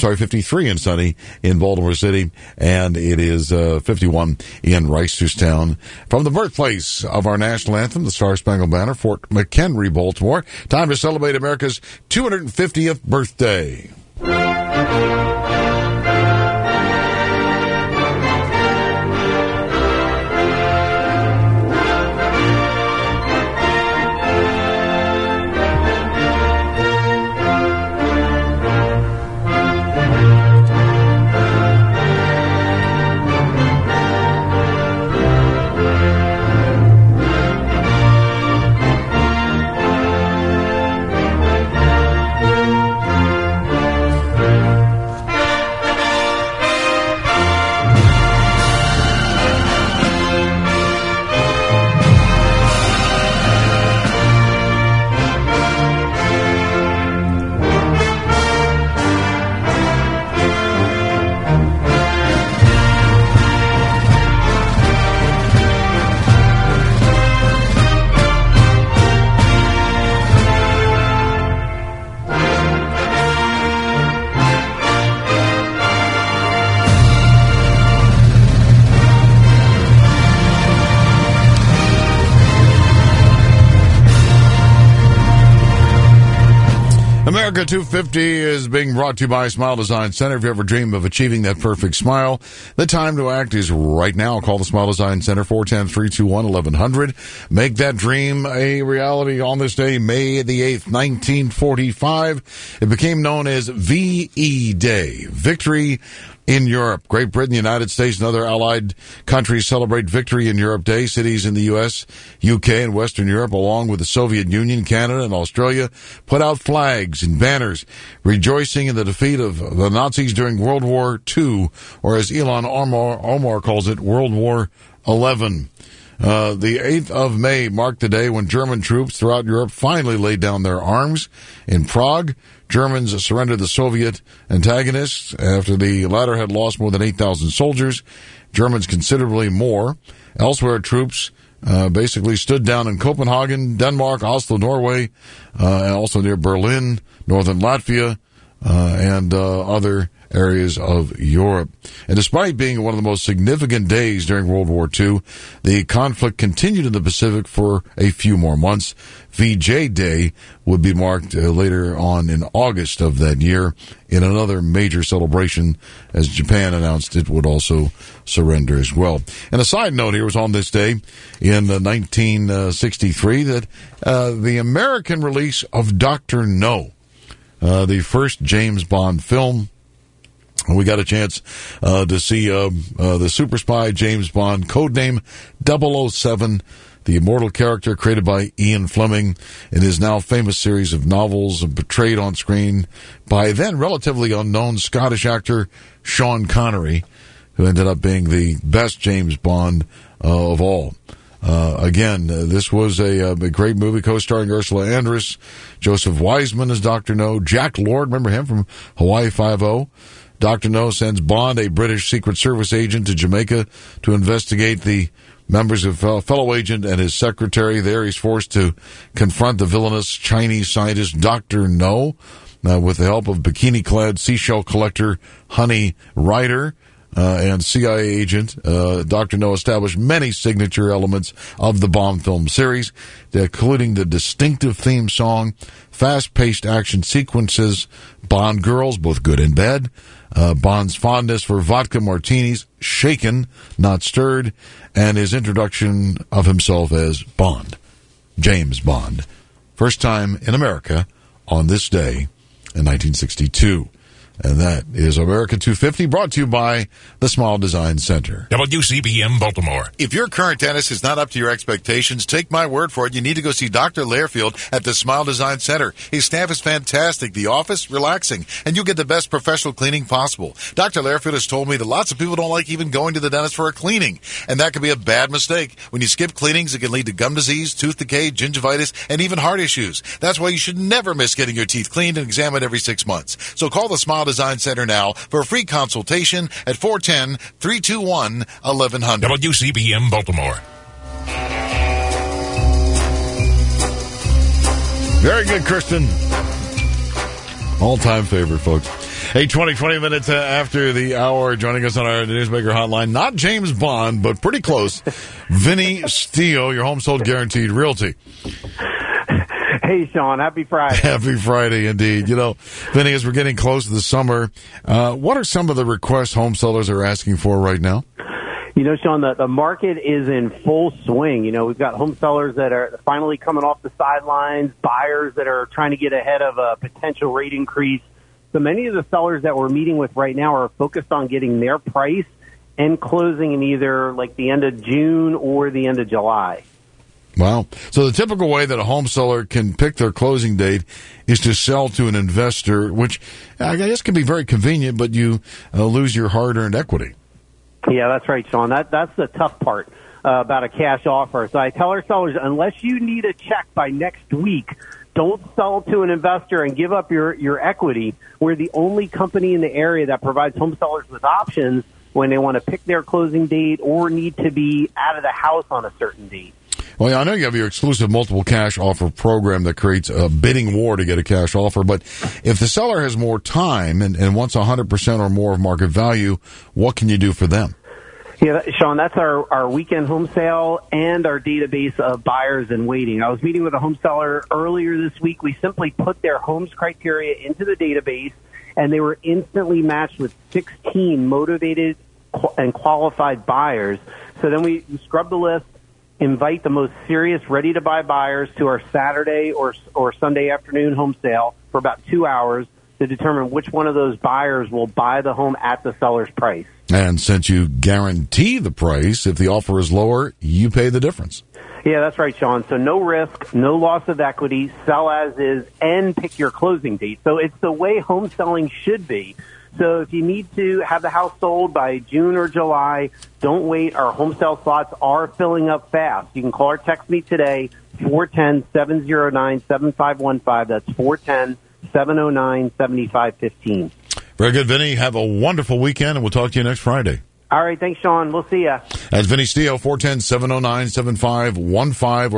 in Baltimore City, and it is 51 in Reisterstown. From the birthplace of our national anthem, the Star Spangled Banner, Fort McHenry, Baltimore. Time to celebrate America's 250th birthday. America 250 is being brought to you by Smile Design Center. If you ever dream of achieving that perfect smile, the time to act is right now. Call the Smile Design Center, 410-321-1100. Make that dream a reality on this day, May the 8th, 1945. It became known as VE Day, Victory in Europe. Great Britain, the United States, and other allied countries celebrate Victory in Europe Day. Cities in the U.S., U.K., and Western Europe, along with the Soviet Union, Canada, and Australia, put out flags and banners rejoicing in the defeat of the Nazis during World War II, or as Elon Omar calls it, World War XI. The 8th of May marked the day when German troops throughout Europe finally laid down their arms. In Prague, Germans surrendered the Soviet antagonists after the latter had lost more than 8,000 soldiers. Germans considerably more. Elsewhere, troops basically stood down in Copenhagen, Denmark, Oslo, Norway, and also near Berlin, northern Latvia, and other areas of Europe. And despite being one of the most significant days during World War II, the conflict continued in the Pacific for a few more months. VJ Day would be marked later on in August of that year in another major celebration, as Japan announced it would also surrender as well. And a side note here was on this day in 1963 that the American release of Dr. No, the first James Bond film. We got a chance to see the super spy James Bond, codename 007, the immortal character created by Ian Fleming in his now famous series of novels and portrayed on screen by then relatively unknown Scottish actor Sean Connery, who ended up being the best James Bond of all. Again, this was a great movie co-starring Ursula Andress, Joseph Wiseman as Dr. No, Jack Lord, remember him from Hawaii Five-0. Dr. No sends Bond, a British Secret Service agent, to Jamaica to investigate the members of fellow agent and his secretary. There he's forced to confront the villainous Chinese scientist Dr. No with the help of bikini-clad seashell collector Honey Ryder. And CIA agent, Dr. No established many signature elements of the Bond film series, including the distinctive theme song, fast-paced action sequences, Bond girls, both good and bad, Bond's fondness for vodka martinis, shaken, not stirred, and his introduction of himself as Bond, James Bond. First time in America on this day in 1962. And that is America 250, brought to you by the Smile Design Center. WCBM Baltimore. If your current dentist is not up to your expectations, take my word for it. You need to go see Dr. Lairfield at the Smile Design Center. His staff is fantastic. The office, relaxing. And you'll get the best professional cleaning possible. Dr. Lairfield has told me that lots of people don't like even going to the dentist for a cleaning. And that can be a bad mistake. When you skip cleanings, it can lead to gum disease, tooth decay, gingivitis, and even heart issues. That's why you should never miss getting your teeth cleaned and examined every 6 months. So call the Smile Design Center now for a free consultation at 410-321-1100. WCBM Baltimore. Very good, Kristen. All-time favorite, folks. Hey, 20 minutes after the hour, joining us on our Newsmaker hotline, not James Bond, but pretty close, Vinny Steele, your home sold guaranteed realty. Hey, Sean. Happy Friday. Happy Friday, indeed. You know, Vinny, as we're getting close to the summer, what are some of the requests home sellers are asking for right now? You know, Sean, the market is in full swing. You know, we've got home sellers that are finally coming off the sidelines, buyers that are trying to get ahead of a potential rate increase. So many of the sellers that we're meeting with right now are focused on getting their price and closing in either like the end of June or the end of July. Wow. So the typical way that a home seller can pick their closing date is to sell to an investor, which I guess can be very convenient, but you lose your hard-earned equity. Yeah, that's right, Sean. That's the tough part about a cash offer. So I tell our sellers, unless you need a check by next week, don't sell to an investor and give up your equity. We're the only company in the area that provides home sellers with options when they want to pick their closing date or need to be out of the house on a certain date. Well, I know you have your exclusive multiple cash offer program that creates a bidding war to get a cash offer, but if the seller has more time and wants 100% or more of market value, what can you do for them? Yeah, Sean, that's our weekend home sale and our database of buyers in waiting. I was meeting with a home seller earlier this week. We simply put their homes criteria into the database, and they were instantly matched with 16 motivated and qualified buyers. So then we scrub the list, invite the most serious, ready-to-buy buyers to our Saturday or Sunday afternoon home sale for about 2 hours to determine which one of those buyers will buy the home at the seller's price. And since you guarantee the price, if the offer is lower, you pay the difference. Yeah, that's right, Sean. So no risk, no loss of equity, sell as is, and pick your closing date. So it's the way home selling should be. So if you need to have the house sold by June or July, don't wait. Our home sale slots are filling up fast. You can call or text me today, 410-709-7515. That's 410-709-7515. Very good, Vinny. Have a wonderful weekend, and we'll talk to you next Friday. All right. Thanks, Sean. We'll see ya. That's Vinny Stio, 410-709-7515 or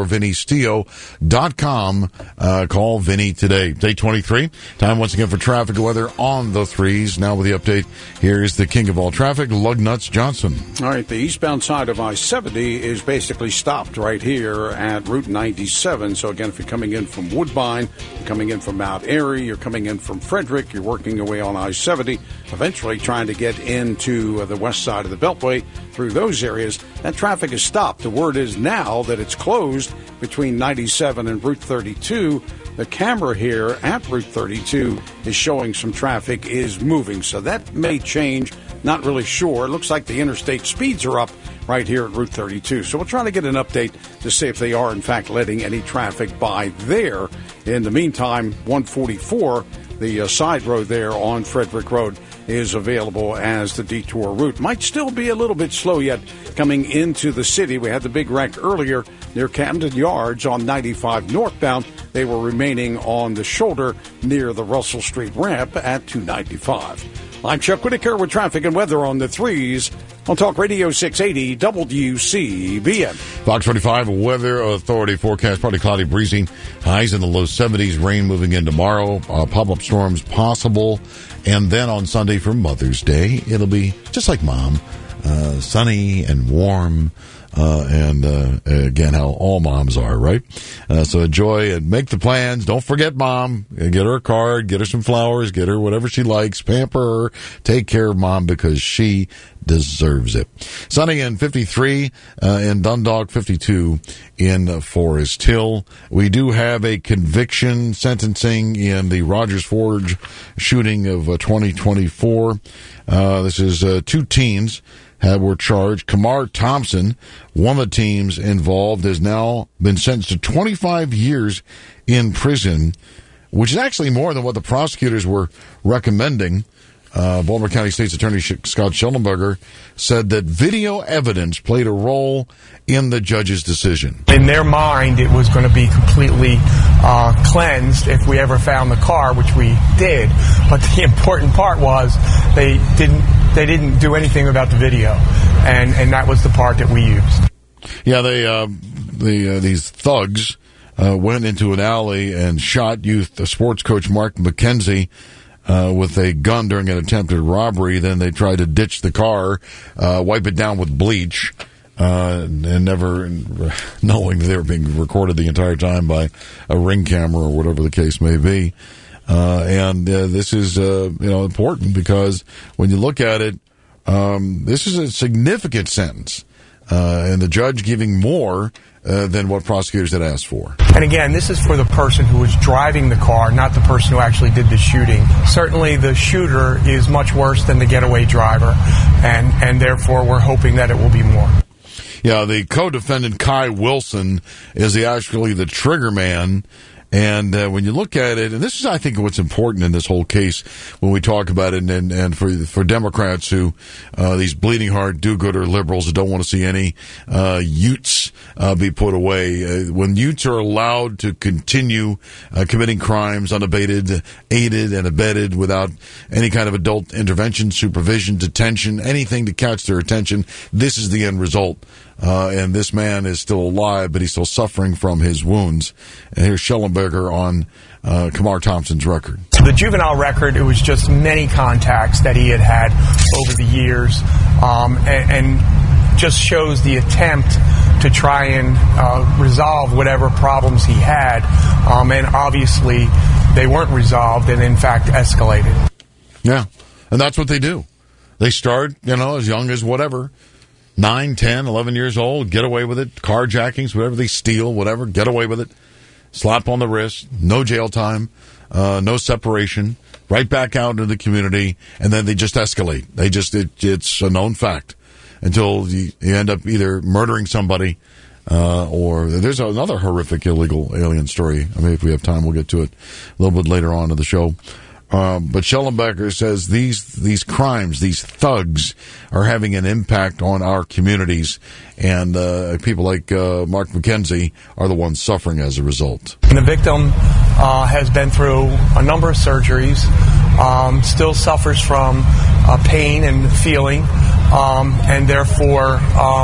VinnyStio.com. Call Vinny today. Day 23. Time once again for traffic and weather on the threes. Now with the update, here is the king of all traffic, Lugnuts Johnson. All right, the eastbound side of I-70 is basically stopped right here at Route 97. So again, if you're coming in from Woodbine, you're coming in from Mount Airy, you're coming in from Frederick, you're working your way on I-70, eventually trying to get into the west side of the Beltway through those areas. That traffic is stopped. The word is now that it's closed between 97 and Route 32. The camera here at Route 32 is showing some traffic is moving, so that may change. Not really sure. It looks like the interstate speeds are up right here at Route 32. So we'll try to get an update to see if they are, in fact, letting any traffic by there. In the meantime, 144, the side road there on Frederick Road, is available as the detour route. Might still be a little bit slow yet coming into the city. We had the big wreck earlier near Camden Yards on 95 northbound. They were remaining on the shoulder near the Russell Street ramp at 295. I'm Chuck Whitaker with traffic and weather on the threes on Talk Radio 680 WCBN. Fox 45 Weather Authority forecast, partly cloudy, breezy, highs in the low 70s, rain moving in tomorrow, pop-up storms possible, and then on Sunday for Mother's Day, it'll be just like Mom, sunny and warm, and again, how all moms are, right? So enjoy and make the plans. Don't forget Mom. Get her a card, get her some flowers, get her whatever she likes, pamper her, take care of Mom because she deserves it. Sunny and 53 in Dundalk, 52 in Forest Hill. We do have a conviction sentencing in the Rogers Forge shooting of 2024. This is two teens were charged. Kamar Thompson, one of the teams involved, has now been sentenced to 25 years in prison, which is actually more than what the prosecutors were recommending. Baltimore County State's Attorney Scott Schellenberger said that video evidence played a role in the judge's decision. In their mind, it was going to be completely cleansed if we ever found the car, which we did. But the important part was they didn't do anything about the video, and that was the part that we used. Yeah, these thugs went into an alley and shot youth sports coach Mark McKenzie with a gun during an attempted robbery. Then they tried to ditch the car, wipe it down with bleach, and never knowing that they were being recorded the entire time by a Ring camera or whatever the case may be. And this is important because when you look at it, this is a significant sentence, and the judge giving more than what prosecutors had asked for. And again, this is for the person who was driving the car, not the person who actually did the shooting. Certainly the shooter is much worse than the getaway driver, and therefore we're hoping that it will be more. Yeah, the co-defendant Kai Wilson is actually the trigger man. And when you look at it, and this is, I think, what's important in this whole case when we talk about it, and for Democrats who, these bleeding heart do-gooder liberals that don't want to see any Utes be put away. When Utes are allowed to continue committing crimes unabated, aided and abetted without any kind of adult intervention, supervision, detention, anything to catch their attention, this is the end result. And this man is still alive, but he's still suffering from his wounds. And here's Schellenberger on Kamar Thompson's record. The juvenile record, it was just many contacts that he had over the years. And just shows the attempt to try and resolve whatever problems he had, and obviously they weren't resolved and in fact escalated. Yeah, and that's what they do. They start, as young as whatever, 9, 10, 11 years old, get away with it, carjackings, whatever they steal, whatever, get away with it, slap on the wrist, no jail time, no separation, right back out into the community, and then they just escalate. It's a known fact until you end up either murdering somebody or there's another horrific illegal alien story. I mean, if we have time, we'll get to it a little bit later on in the show. But Schellenberger says these crimes, these thugs, are having an impact on our communities, and people like Mark McKenzie are the ones suffering as a result. And the victim has been through a number of surgeries, still suffers from pain and feeling, and therefore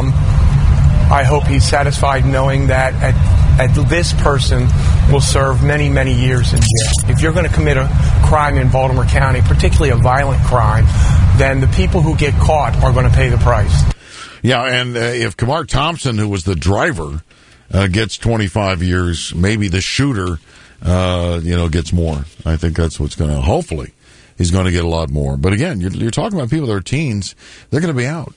I hope he's satisfied knowing that this person will serve many, many years in jail. If you're going to commit a crime in Baltimore County, particularly a violent crime, then the people who get caught are going to pay the price. Yeah, and if Kamar Thompson, who was the driver, gets 25 years, maybe the shooter, gets more. I think that's what's going to, hopefully, he's going to get a lot more. But again, you're talking about people that are teens. They're going to be out,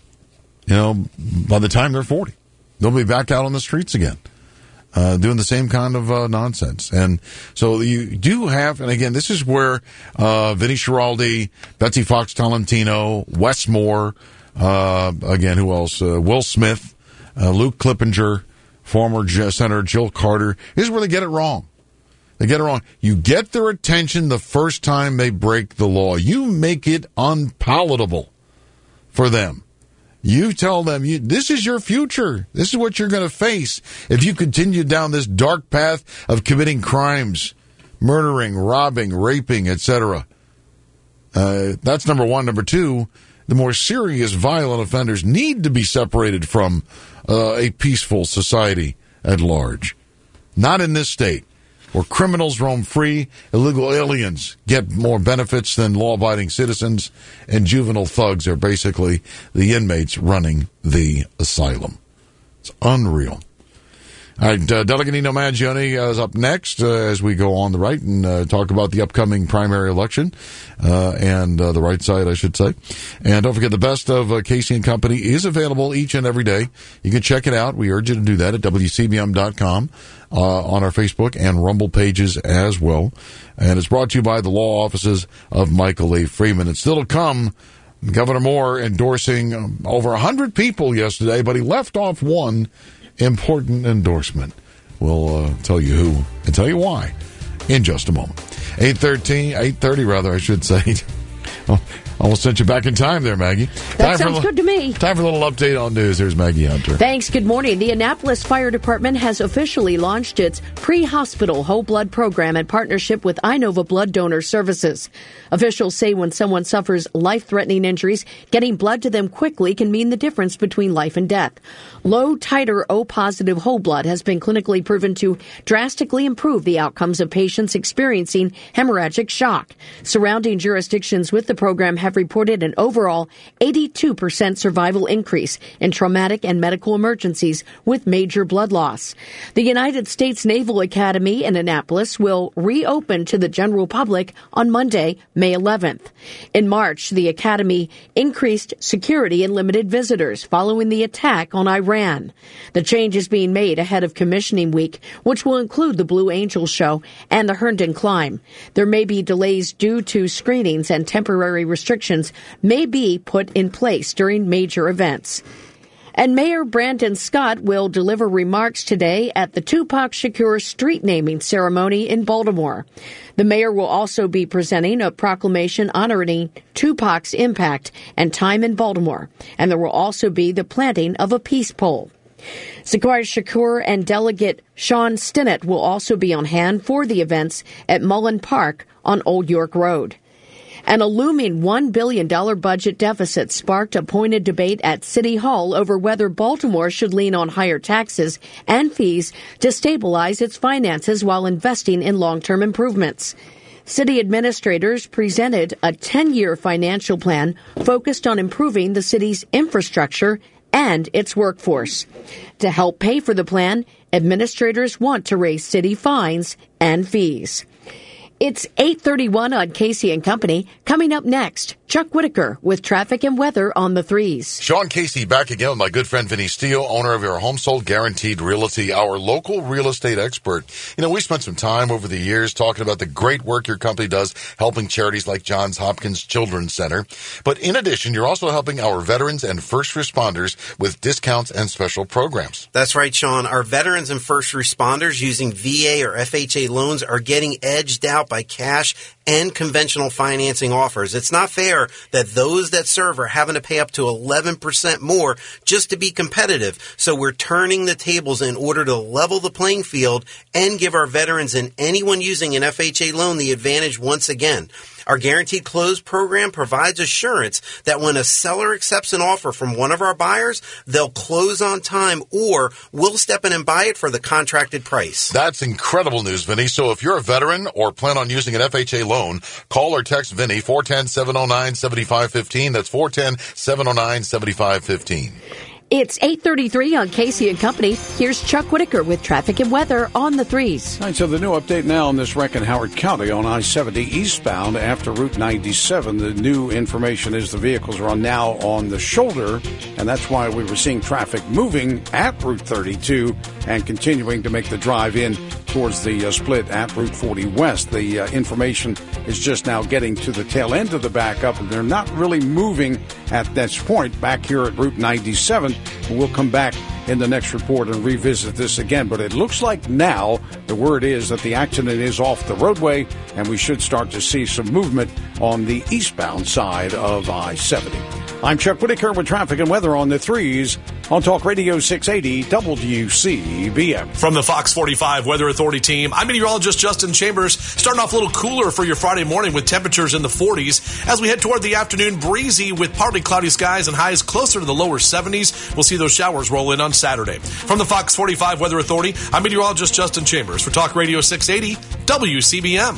by the time they're 40. They'll be back out on the streets again, doing the same kind of nonsense. And so you do have, and again, this is where Vinny Schiraldi, Betsy Fox Tolentino, Wes Moore, again, who else? Will Smith, Luke Clippinger, former Senator Jill Carter. This is where they get it wrong. They get it wrong. You get their attention the first time they break the law. You make it unpalatable for them. You tell them, this is your future. This is what you're going to face if you continue down this dark path of committing crimes, murdering, robbing, raping, etc. That's number one. Number two, the more serious violent offenders need to be separated from a peaceful society at large. Not in this state, where criminals roam free, illegal aliens get more benefits than law-abiding citizens, and juvenile thugs are basically the inmates running the asylum. It's unreal. All right, Delegate Nino Mangione is up next as we go on the right and talk about the upcoming primary election and the right side, I should say. And don't forget, the best of Casey & Company is available each and every day. You can check it out. We urge you to do that at WCBM.com, on our Facebook and Rumble pages as well. And it's brought to you by the law offices of Michael A. Freeman. And still to come, Governor Moore endorsing over 100 people yesterday, but he left off one important endorsement. We'll tell you who and tell you why in just a moment. 8:30 rather, I should say. Almost sent you back in time there, Maggie. That sounds good to me. Time for a little update on news. Here's Maggie Hunter. Thanks. Good morning. The Annapolis Fire Department has officially launched its pre-hospital whole blood program in partnership with Inova Blood Donor Services. Officials say when someone suffers life-threatening injuries, getting blood to them quickly can mean the difference between life and death. Low titer O-positive whole blood has been clinically proven to drastically improve the outcomes of patients experiencing hemorrhagic shock. Surrounding jurisdictions with the program have reported an overall 82% survival increase in traumatic and medical emergencies with major blood loss. The United States Naval Academy in Annapolis will reopen to the general public on Monday, May 11th. In March, the Academy increased security and limited visitors following the attack on Iran. The change is being made ahead of commissioning week, which will include the Blue Angel Show and the Herndon Climb. There may be delays due to screenings, and temporary restrictions may be put in place during major events. And Mayor Brandon Scott will deliver remarks today at the Tupac Shakur street naming ceremony in Baltimore. The mayor will also be presenting a proclamation honoring Tupac's impact and time in Baltimore, and there will also be the planting of a peace pole. Zachariah Shakur and Delegate Sean Stinnett will also be on hand for the events at Mullen Park on Old York Road. And a looming $1 billion budget deficit sparked a pointed debate at City Hall over whether Baltimore should lean on higher taxes and fees to stabilize its finances while investing in long-term improvements. City administrators presented a 10-year financial plan focused on improving the city's infrastructure and its workforce. To help pay for the plan, administrators want to raise city fines and fees. It's 8:31 on Casey and Company. Coming up next, Chuck Whitaker with traffic and weather on the 3s. Sean Casey back again with my good friend Vinny Steele, owner of your Home Sold Guaranteed Realty, our local real estate expert. You know, we spent some time over the years talking about the great work your company does helping charities like Johns Hopkins Children's Center. But in addition, you're also helping our veterans and first responders with discounts and special programs. That's right, Sean. Our veterans and first responders using VA or FHA loans are getting edged out by cash and conventional financing offers. It's not fair that those that serve are having to pay up to 11% more just to be competitive. So we're turning the tables in order to level the playing field and give our veterans and anyone using an FHA loan the advantage once again. Our Guaranteed Close program provides assurance that when a seller accepts an offer from one of our buyers, they'll close on time or we'll step in and buy it for the contracted price. That's incredible news, Vinny. So if you're a veteran or plan on using an FHA loan, call or text Vinny 410-709-7515. That's 410-709-7515. It's 8:33 on Casey and Company. Here's Chuck Whitaker with traffic and weather on the 3s. All right, so the new update now on this wreck in Howard County on I-70 eastbound after Route 97. The new information is the vehicles are now on the shoulder, and that's why we were seeing traffic moving at Route 32 and continuing to make the drive in towards the split at Route 40 West. The information is just now getting to the tail end of the backup, and they're not really moving at this point back here at Route 97. We'll come back in the next report and revisit this again. But it looks like now the word is that the accident is off the roadway, and we should start to see some movement on the eastbound side of I-70. I'm Chuck Whitaker with traffic and weather on the 3s on Talk Radio 680 WCBM. From the Fox 45 Weather Authority team, I'm meteorologist Justin Chambers. Starting off a little cooler for your Friday morning with temperatures in the 40s. As we head toward the afternoon, breezy with partly cloudy skies and highs closer to the lower 70s. We'll see those showers roll in on Saturday. From the Fox 45 Weather Authority, I'm meteorologist Justin Chambers for Talk Radio 680 WCBM.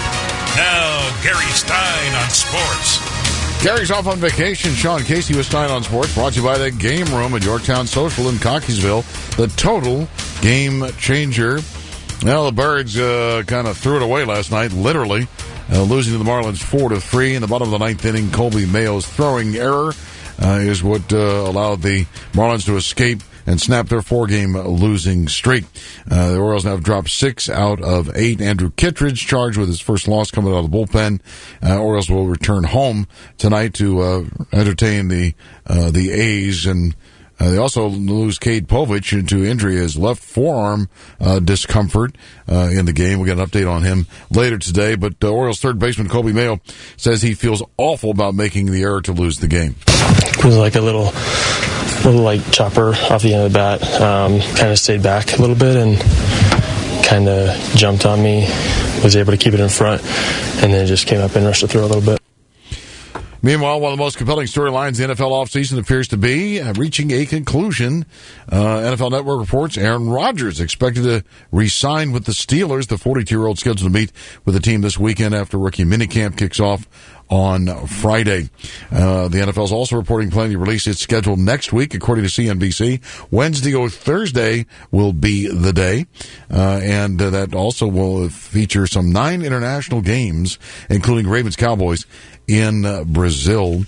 Now, Gary Stein on sports. Gary's off on vacation. Sean Casey with Stein on Sports, brought to you by the Game Room at Yorktown Social in Cockeysville. The total game changer. Well, the Birds kind of threw it away last night, literally, losing to the Marlins 4-3 in the bottom of the ninth inning. Colby Mayo's throwing error is what allowed the Marlins to escape and snap their 4-game losing streak. The Orioles now have dropped 6 out of 8. Andrew Kittredge charged with his first loss coming out of the bullpen. Orioles will return home tonight to entertain the A's, and they also lose Cade Povich into injury, his left forearm discomfort in the game. We'll get an update on him later today. But Orioles third baseman Colby Mayo says he feels awful about making the error to lose the game. It was like a little like chopper off the end of the bat. Kind of stayed back a little bit and kind of jumped on me. Was able to keep it in front, and then just came up and rushed the throw a little bit. Meanwhile, one of the most compelling storylines the NFL offseason appears to be reaching a conclusion. NFL Network reports Aaron Rodgers expected to re-sign with the Steelers. The 42-year-old scheduled to meet with the team this weekend after rookie minicamp kicks off on Friday. The NFL is also reporting planning to release its schedule next week, according to CNBC. Wednesday or Thursday will be the day, and that also will feature some 9 international games, including Ravens-Cowboys in Brazil.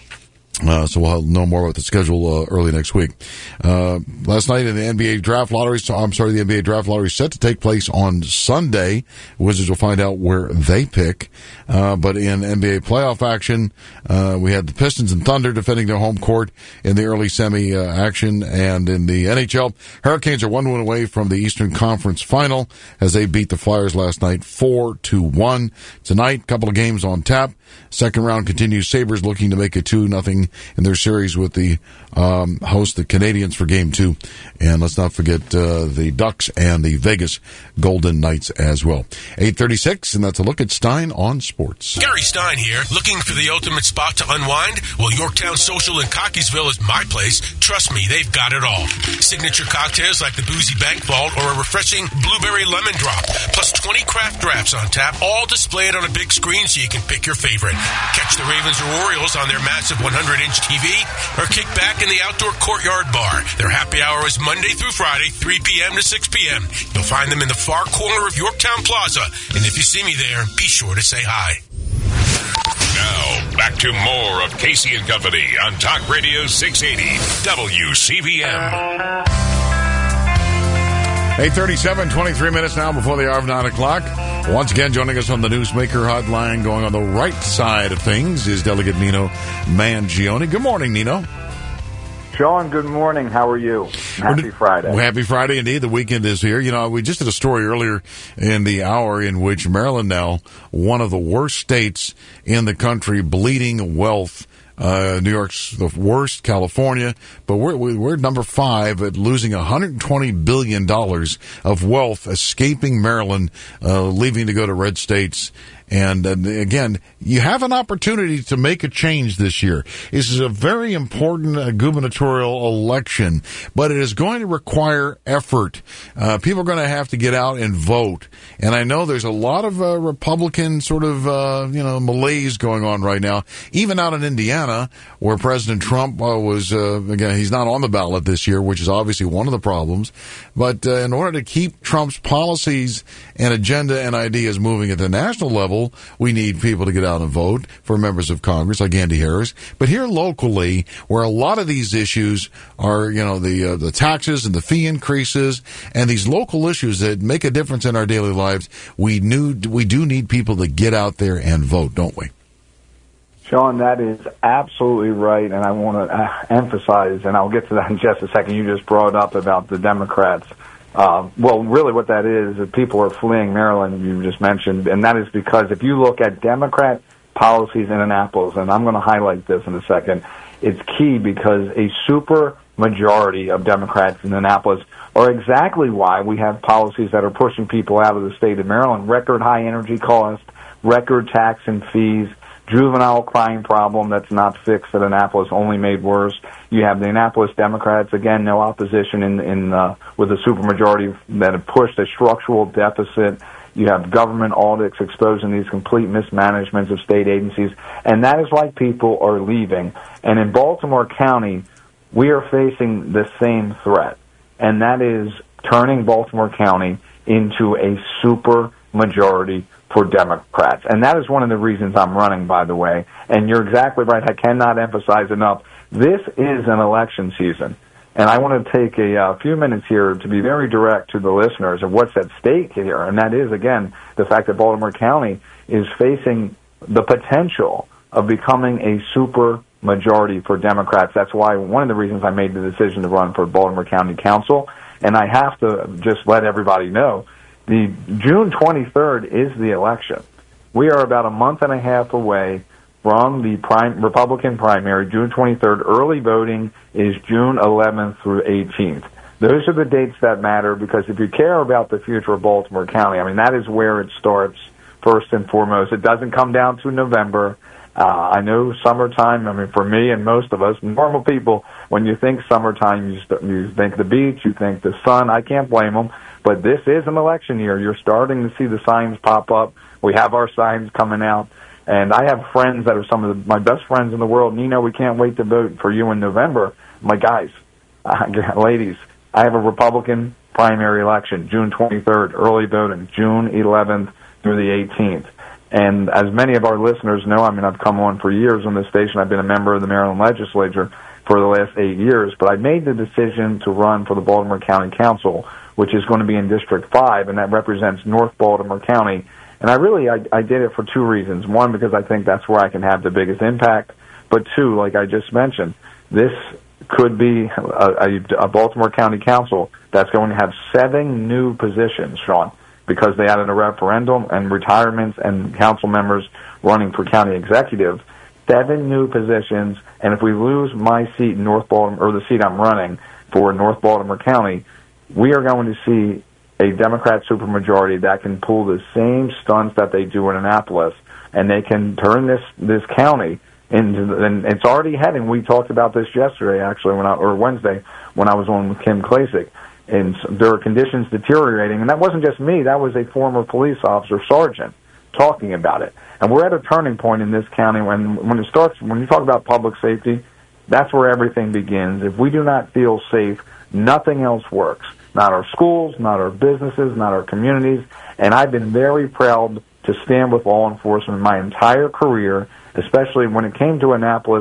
So we'll know more about the schedule early next week. Last night in the NBA draft lottery, the NBA draft lottery is set to take place on Sunday. Wizards will find out where they pick. But in NBA playoff action, we had the Pistons and Thunder defending their home court in the early semi action. And in the NHL, Hurricanes are 1 win away from the Eastern Conference final as they beat the Flyers last night 4-1. Tonight, a couple of games on tap. Second round continues. Sabres looking to make it 2-0 in their series with the host, the Canadiens, for Game 2. And let's not forget the Ducks and the Vegas Golden Knights as well. 8:36, and that's a look at Stein on Sports. Gary Stein here. Looking for the ultimate spot to unwind? Well, Yorktown Social in Cockeysville is my place. Trust me, they've got it all. Signature cocktails like the Boozy Bank Vault or a refreshing blueberry lemon drop, plus 20 craft drafts on tap, all displayed on a big screen so you can pick your favorite. favorite. Catch the Ravens or Orioles on their massive 100-inch TV or kick back in the outdoor courtyard bar. Their happy hour is Monday through Friday, 3 p.m. to 6 p.m. You'll find them in the far corner of Yorktown Plaza. And if you see me there, be sure to say hi. Now, back to more of Casey and Company on Talk Radio 680 WCBM. 8:37, 23 minutes now before the hour of 9 o'clock. Once again, joining us on the Newsmaker Hotline, going on the right side of things, is Delegate Nino Mangione. Good morning, Nino. Sean, good morning. How are you? Happy Friday. Well, happy Friday indeed. The weekend is here. You know, we just did a story earlier in the hour in which Maryland now, one of the worst states in the country, bleeding wealth. New York's the worst, California, but we're number 5 at losing $120 billion of wealth, escaping Maryland, leaving to go to red states. And again, you have an opportunity to make a change this year. This is a very important gubernatorial election, but it is going to require effort. People are going to have to get out and vote. And I know there's a lot of Republican sort of, malaise going on right now, even out in Indiana, where President Trump was, again, he's not on the ballot this year, which is obviously one of the problems. But in order to keep Trump's policies and agenda and ideas moving at the national level, we need people to get out and vote for members of Congress like Andy Harris. But here locally, where a lot of these issues are, the taxes and the fee increases and these local issues that make a difference in our daily lives, we do need people to get out there and vote, don't we? Sean, that is absolutely right, and I want to emphasize, and I'll get to that in just a second. You just brought up about the Democrats. Well, really what that is people are fleeing Maryland, you just mentioned, and that is because if you look at Democrat policies in Annapolis, and I'm going to highlight this in a second, it's key because a super majority of Democrats in Annapolis are exactly why we have policies that are pushing people out of the state of Maryland. Record high energy costs, record tax and fees, juvenile crime problem that's not fixed at Annapolis, only made worse. You have the Annapolis Democrats, again, no opposition with a supermajority that have pushed a structural deficit. You have government audits exposing these complete mismanagements of state agencies, and that is why people are leaving. And in Baltimore County, we are facing the same threat, and that is turning Baltimore County into a super majority for Democrats. And that is one of the reasons I'm running, by the way. And you're exactly right. I cannot emphasize enough. This is an election season. And I want to take a few minutes here to be very direct to the listeners of what's at stake here. And that is, again, the fact that Baltimore County is facing the potential of becoming a super majority for Democrats. That's why one of the reasons I made the decision to run for Baltimore County Council. And I have to just let everybody know, the June 23rd is the election. We are about a month and a half away from the Republican primary, June 23rd. Early voting is June 11th through 18th. Those are the dates that matter because if you care about the future of Baltimore County, I mean, that is where it starts first and foremost. It doesn't come down to November. I know summertime, I mean, for me and most of us, normal people, when you think summertime, you think the beach, you think the sun. I can't blame them. But this is an election year. You're starting to see the signs pop up. We have our signs coming out. And I have friends that are some of my best friends in the world. Nino, we can't wait to vote for you in November. My guys, ladies, I have a Republican primary election, June 23rd, early voting, June 11th through the 18th. And as many of our listeners know, I mean, I've come on for years on this station. I've been a member of the Maryland legislature for the last 8 years. But I made the decision to run for the Baltimore County Council, which is going to be in District 5, and that represents North Baltimore County. And I did it for two reasons. One, because I think that's where I can have the biggest impact. But two, like I just mentioned, this could be a Baltimore County Council that's going to have 7 new positions, Sean, because they added a referendum and retirements and council members running for county executive. 7 new positions, and if we lose my seat in North Baltimore, or the seat I'm running for North Baltimore County, we are going to see a Democrat supermajority that can pull the same stunts that they do in Annapolis, and they can turn this county into, and it's already heading. We talked about this yesterday, actually, or Wednesday, when I was on with Kim Klasick, and there are conditions deteriorating, and that wasn't just me. That was a former police officer, sergeant, talking about it. And we're at a turning point in this county when you talk about public safety, that's where everything begins. If we do not feel safe, nothing else works. Not our schools, not our businesses, not our communities. And I've been very proud to stand with law enforcement my entire career, especially when it came to Annapolis.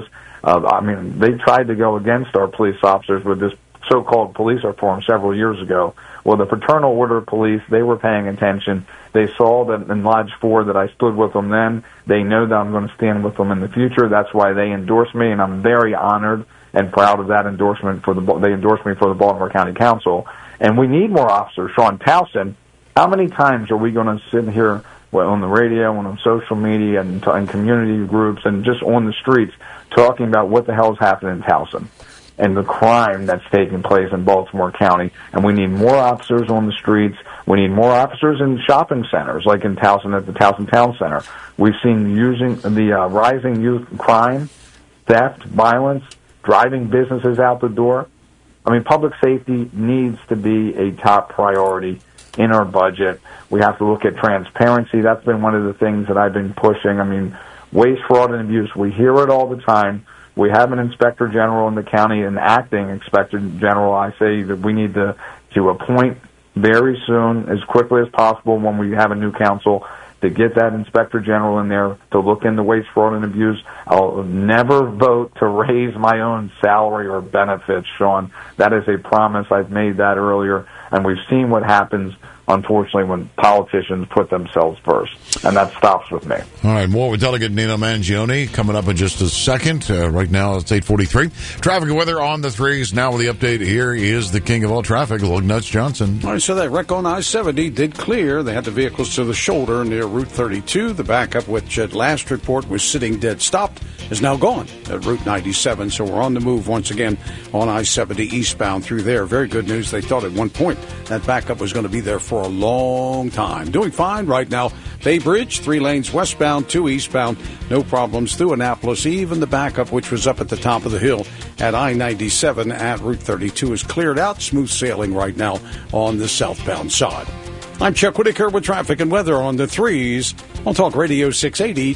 They tried to go against our police officers with this so-called police reform several years ago. Well, the Fraternal Order of Police, they were paying attention. They saw that in Lodge 4 that I stood with them then. They know that I'm going to stand with them in the future. That's why they endorsed me, and I'm very honored and proud of that endorsement. They endorsed me for the Baltimore County Council. And we need more officers. Sean Towson, how many times are we going to sit here on the radio and on social media and community groups and just on the streets talking about what the hell is happening in Towson and the crime that's taking place in Baltimore County? And we need more officers on the streets. We need more officers in shopping centers, like in Towson at the Towson Town Center. We've seen the rising youth crime, theft, violence, driving businesses out the door. I mean, public safety needs to be a top priority in our budget. We have to look at transparency. That's been one of the things that I've been pushing. I mean, waste, fraud, and abuse, we hear it all the time. We have an inspector general in the county, an acting inspector general. I say that we need to appoint very soon, as quickly as possible when we have a new council, to get that inspector general in there to look into waste, fraud, and abuse. I'll never vote to raise my own salary or benefits, Sean. That is a promise. I've made that earlier, and we've seen what happens, unfortunately, when politicians put themselves first, and that stops with me. All right, more with Delegate Nino Mangione coming up in just a second. Right now, it's 8:43. Traffic and weather on the threes. Now with the update, here is the king of all traffic, Lug Nuts Johnson. All right, so that wreck on I-70 did clear. They had the vehicles to the shoulder near Route 32. The backup, which at last report was sitting dead stopped, is now gone at Route 97. So we're on the move once again on I-70 eastbound through there. Very good news. They thought at one point that backup was going to be there for a long time. Doing fine right now. Bay Bridge, 3 lanes westbound, 2 eastbound. No problems through Annapolis. Even the backup, which was up at the top of the hill at I-97 at Route 32, is cleared out. Smooth sailing right now on the southbound side. I'm Chuck Whitaker with traffic and weather on the threes on Talk Radio 680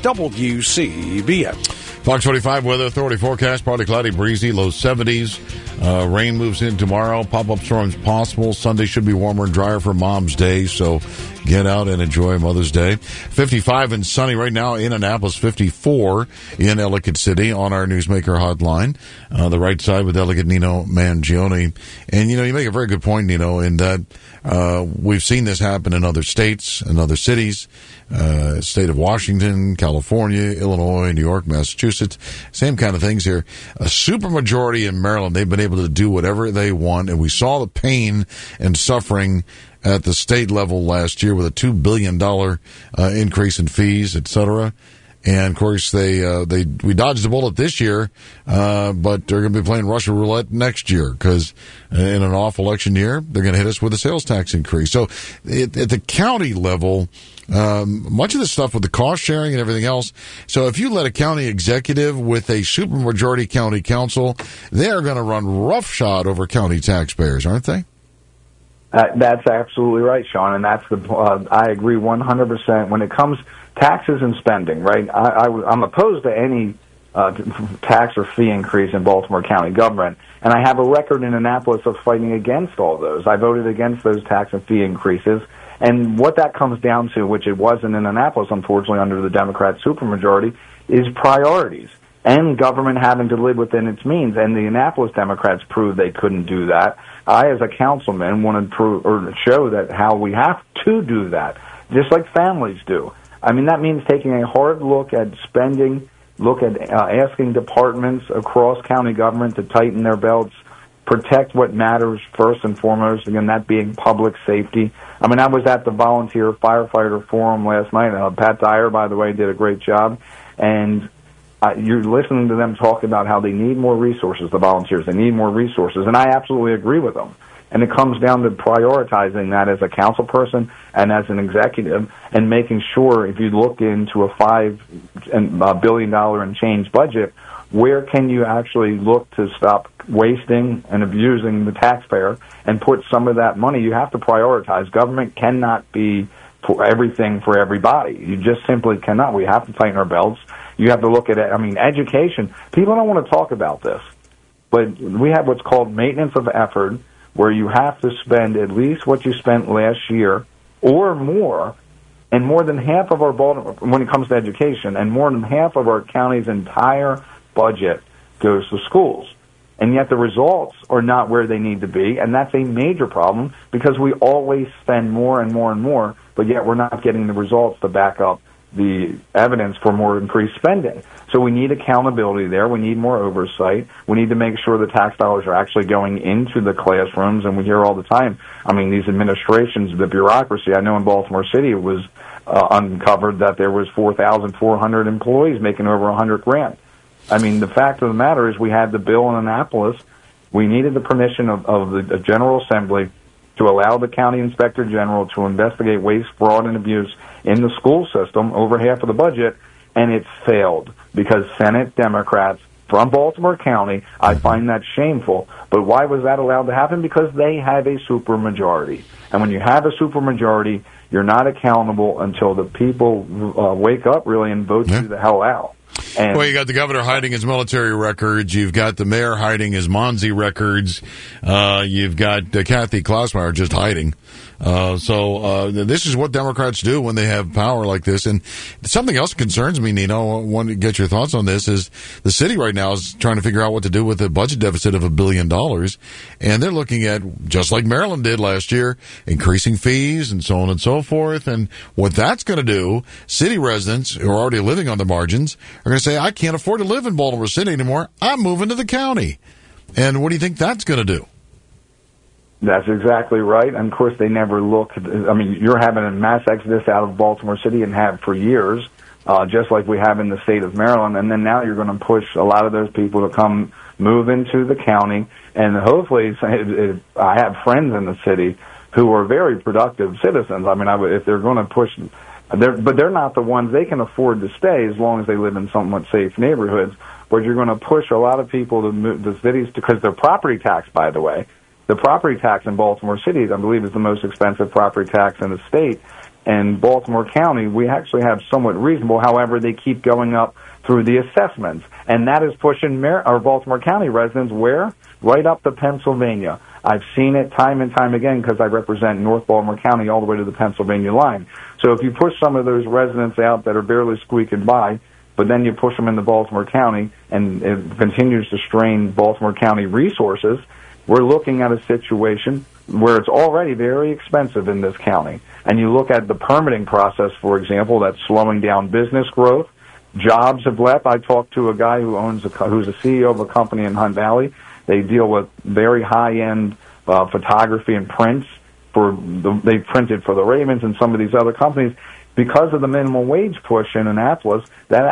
WCBM. Fox 45 Weather Authority forecast, partly cloudy, breezy, low 70s. Rain moves in tomorrow. Pop-up storms possible. Sunday should be warmer and drier for Mom's Day, so get out and enjoy Mother's Day. 55 and sunny right now in Annapolis, 54 in Ellicott City on our Newsmaker hotline. The right side with Delegate Nino Mangione. And, you make a very good point, Nino, in that we've seen this happen in other states and other cities. State of Washington, California, Illinois, New York, Massachusetts, same kind of things here. A supermajority in Maryland, they've been able to do whatever they want, and we saw the pain and suffering at the state level last year with a $2 billion increase in fees, et cetera. And of course, we dodged the bullet this year, but they're going to be playing Russian roulette next year because in an off election year, they're going to hit us with a sales tax increase. So at the county level, much of the stuff with the cost sharing and everything else. So if you let a county executive with a supermajority county council, they are going to run roughshod over county taxpayers, aren't they? That's absolutely right, Sean, and that's I agree 100%. When it comes taxes and spending, right? I'm opposed to any tax or fee increase in Baltimore County government, and I have a record in Annapolis of fighting against all those. I voted against those tax and fee increases, and what that comes down to, which it wasn't in Annapolis, unfortunately, under the Democrat supermajority, is priorities and government having to live within its means, and the Annapolis Democrats proved they couldn't do that. I, as a councilman, want to prove or show that how we have to do that, just like families do. I mean, that means taking a hard look at spending, look at asking departments across county government to tighten their belts, protect what matters first and foremost, again, that being public safety. I mean, I was at the Volunteer Firefighter Forum last night. Pat Dyer, by the way, did a great job. And you're listening to them talk about how they need more resources, the volunteers. They need more resources. And I absolutely agree with them. And it comes down to prioritizing that as a council person and as an executive and making sure if you look into a $5 billion and change budget, where can you actually look to stop wasting and abusing the taxpayer and put some of that money? You have to prioritize. Government cannot be for everything for everybody. You just simply cannot. We have to tighten our belts. You have to look at it. I mean, education. People don't want to talk about this, but we have what's called maintenance of effort, where you have to spend at least what you spent last year or more, and more than half of our Baltimore, when it comes to education, and more than half of our county's entire budget goes to schools. And yet the results are not where they need to be, and that's a major problem because we always spend more and more and more, but yet we're not getting the results to back up the evidence for more increased spending. So we need accountability there. We need more oversight. We need to make sure the tax dollars are actually going into the classrooms, and we hear all the time, I mean, these administrations, the bureaucracy. I know in Baltimore City it was uncovered that there was 4,400 employees making over $100,000. I mean, the fact of the matter is we had the bill in Annapolis. We needed the permission of the General Assembly to allow the county inspector general to investigate waste, fraud, and abuse in the school system, over half of the budget, and it failed because Senate Democrats from Baltimore County, I find that shameful. But why was that allowed to happen? Because they have a supermajority. And when you have a supermajority, you're not accountable until the people wake up, really, and vote you the hell out. And well, you got the governor hiding his military records. You've got the mayor hiding his Monzi records. You've got Kathy Klausmeyer just hiding. So this is what Democrats do when they have power like this. And something else concerns me, Nino, I want to get your thoughts on this, is the city right now is trying to figure out what to do with a budget deficit of $1 billion. And they're looking at, just like Maryland did last year, increasing fees and so on and so forth. And what that's going to do, city residents who are already living on the margins are going to say, I can't afford to live in Baltimore City anymore. I'm moving to the county. And what do you think that's going to do? That's exactly right. And, of course, they never look. I mean, you're having a mass exodus out of Baltimore City and have for years, just like we have in the state of Maryland. And then now you're going to push a lot of those people to come move into the county. And hopefully, I have friends in the city who are very productive citizens. I mean, if they're going to push, but they're not the ones. They can afford to stay as long as they live in somewhat safe neighborhoods. But you're going to push a lot of people to move the cities because their property tax, by the way. The property tax in Baltimore City, I believe, is the most expensive property tax in the state. And Baltimore County, we actually have somewhat reasonable. However, they keep going up through the assessments. And that is pushing our Baltimore County residents where? Right up to Pennsylvania. I've seen it time and time again because I represent North Baltimore County all the way to the Pennsylvania line. So if you push some of those residents out that are barely squeaking by, but then you push them into Baltimore County and it continues to strain Baltimore County resources, we're looking at a situation where it's already very expensive in this county. And you look at the permitting process, for example, that's slowing down business growth. Jobs have left. I talked to a guy who's a CEO of a company in Hunt Valley. They deal with very high-end photography and prints. They printed for the Ravens and some of these other companies. Because of the minimum wage push in Annapolis,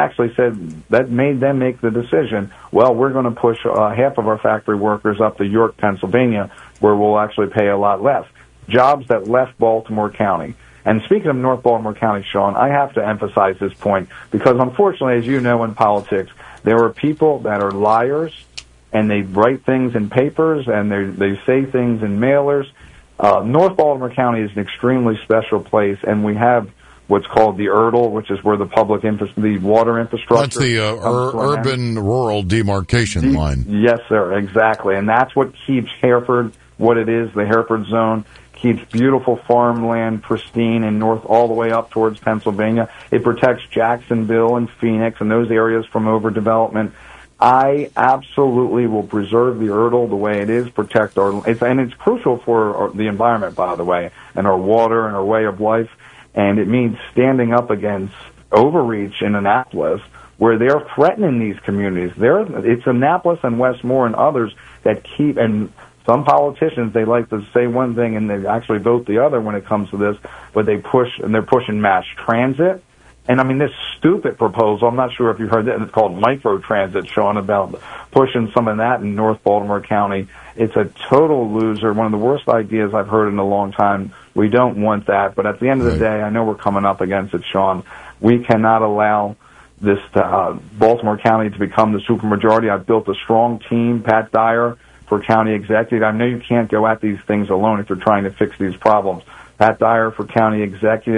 that made them make the decision, well, we're going to push half of our factory workers up to York, Pennsylvania, where we'll actually pay a lot less. Jobs that left Baltimore County. And speaking of North Baltimore County, Sean, I have to emphasize this point because, unfortunately, as you know in politics, there are people that are liars, and they write things in papers, and they say things in mailers. North Baltimore County is an extremely special place, and we have what's called the URDL, which is where the the water infrastructure. That's the urban-rural demarcation line. Yes, sir, exactly. And that's what keeps Hereford what it is, the Hereford zone, keeps beautiful farmland pristine and north all the way up towards Pennsylvania. It protects Jacksonville and Phoenix and those areas from overdevelopment. I absolutely will preserve the URDL the way it is, and it's crucial for the environment, by the way, and our water and our way of life. And it means standing up against overreach in Annapolis, where they're threatening these communities. It's Annapolis and Westmore and others that keep, and some politicians, they like to say one thing and they actually vote the other when it comes to this, but they're pushing mass transit. And I mean, this stupid proposal, I'm not sure if you heard that, it's called microtransit, Sean, about pushing some of that in North Baltimore County. It's a total loser, one of the worst ideas I've heard in a long time. We don't want that, but at the end of the day, I know we're coming up against it, Sean. We cannot allow this Baltimore County to become the supermajority. I've built a strong team, Pat Dyer for county executive. I know you can't go at these things alone if you're trying to fix these problems. Pat Dyer for county executive.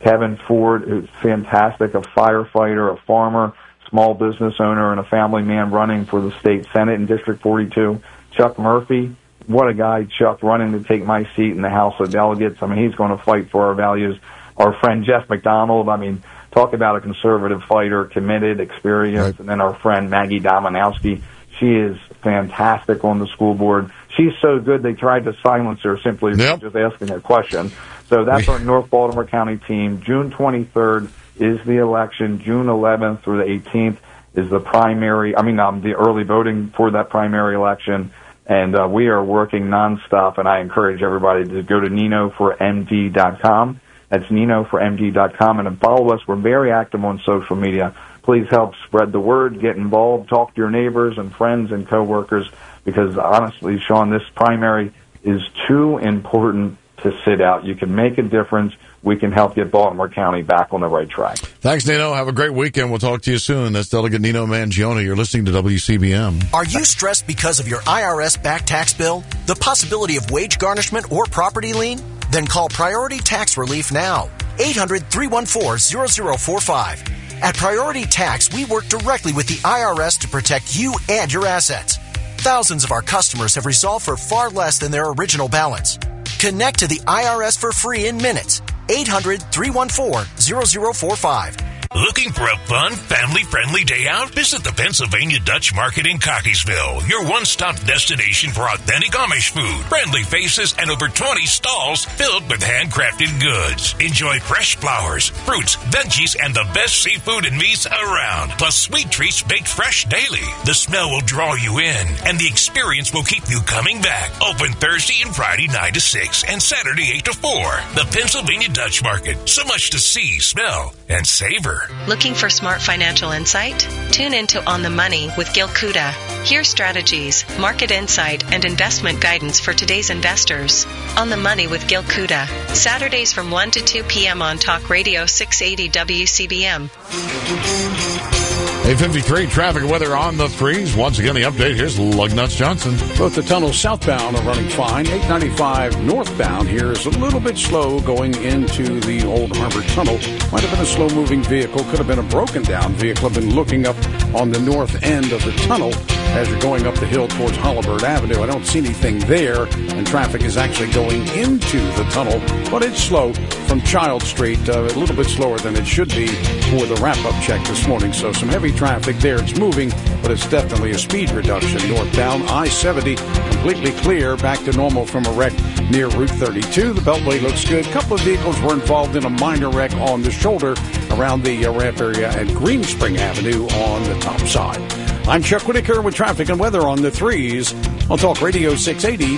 Kevin Ford, who's fantastic, a firefighter, a farmer, small business owner, and a family man running for the state Senate in District 42. Chuck Murphy, what a guy, Chuck, running to take my seat in the House of Delegates. I mean, he's going to fight for our values. Our friend Jeff McDonald, I mean, talk about a conservative fighter, committed, experienced. Right. And then our friend Maggie Dominowski, she is fantastic on the school board. She's so good they tried to silence her simply for just asking a question. So that's our North Baltimore County team. June 23rd is the election. June 11th through the 18th is the primary, the early voting for that primary election. And we are working nonstop, and I encourage everybody to go to ninoformd.com. That's ninoformd.com, and follow us. We're very active on social media. Please help spread the word, get involved, talk to your neighbors and friends and coworkers, because honestly, Sean, this primary is too important to sit out. You can make a difference. We can help get Baltimore County back on the right track. Thanks, Nino. Have a great weekend. We'll talk to you soon. That's Delegate Nino Mangione. You're listening to WCBM. Are you stressed because of your IRS back tax bill, the possibility of wage garnishment, or property lien? Then call Priority Tax Relief now. 800-314-0045. At Priority Tax, we work directly with the IRS to protect you and your assets. Thousands of our customers have resolved for far less than their original balance. Connect to the IRS for free in minutes. 800-314-0045. Looking for a fun, family-friendly day out? Visit the Pennsylvania Dutch Market in Cockeysville, your one-stop destination for authentic Amish food, friendly faces, and over 20 stalls filled with handcrafted goods. Enjoy fresh flowers, fruits, veggies, and the best seafood and meats around, plus sweet treats baked fresh daily. The smell will draw you in, and the experience will keep you coming back. Open Thursday and Friday 9 to 6 and Saturday 8 to 4. The Pennsylvania Dutch Market. So much to see, smell, and savor. Looking for smart financial insight? Tune into On the Money with Gil Kuda. Hear strategies, market insight, and investment guidance for today's investors. On the Money with Gil Kuda. Saturdays from 1 to 2 p.m. on Talk Radio 680 WCBM. 8:53, traffic and weather on the threes. Once again, the update. Here's Lugnuts Johnson. Both the tunnels southbound are running fine. 895 northbound here is a little bit slow going into the Old Harbor Tunnel. Might have been a slow-moving vehicle. Could have been a broken-down vehicle. I've been looking up on the north end of the tunnel as you're going up the hill towards Holabird Avenue. I don't see anything there, and traffic is actually going into the tunnel, but it's slow from Child Street, a little bit slower than it should be for the wrap-up check this morning. So some heavy traffic there. It's moving, but it's definitely a speed reduction. Northbound I-70 completely clear, back to normal from a wreck near Route 32. The Beltway looks good. A couple of vehicles were involved in a minor wreck on the shoulder around the ramp area at Green Spring Avenue on the top side. I'm Chuck Whitaker with traffic and weather on the threes on Talk Radio 680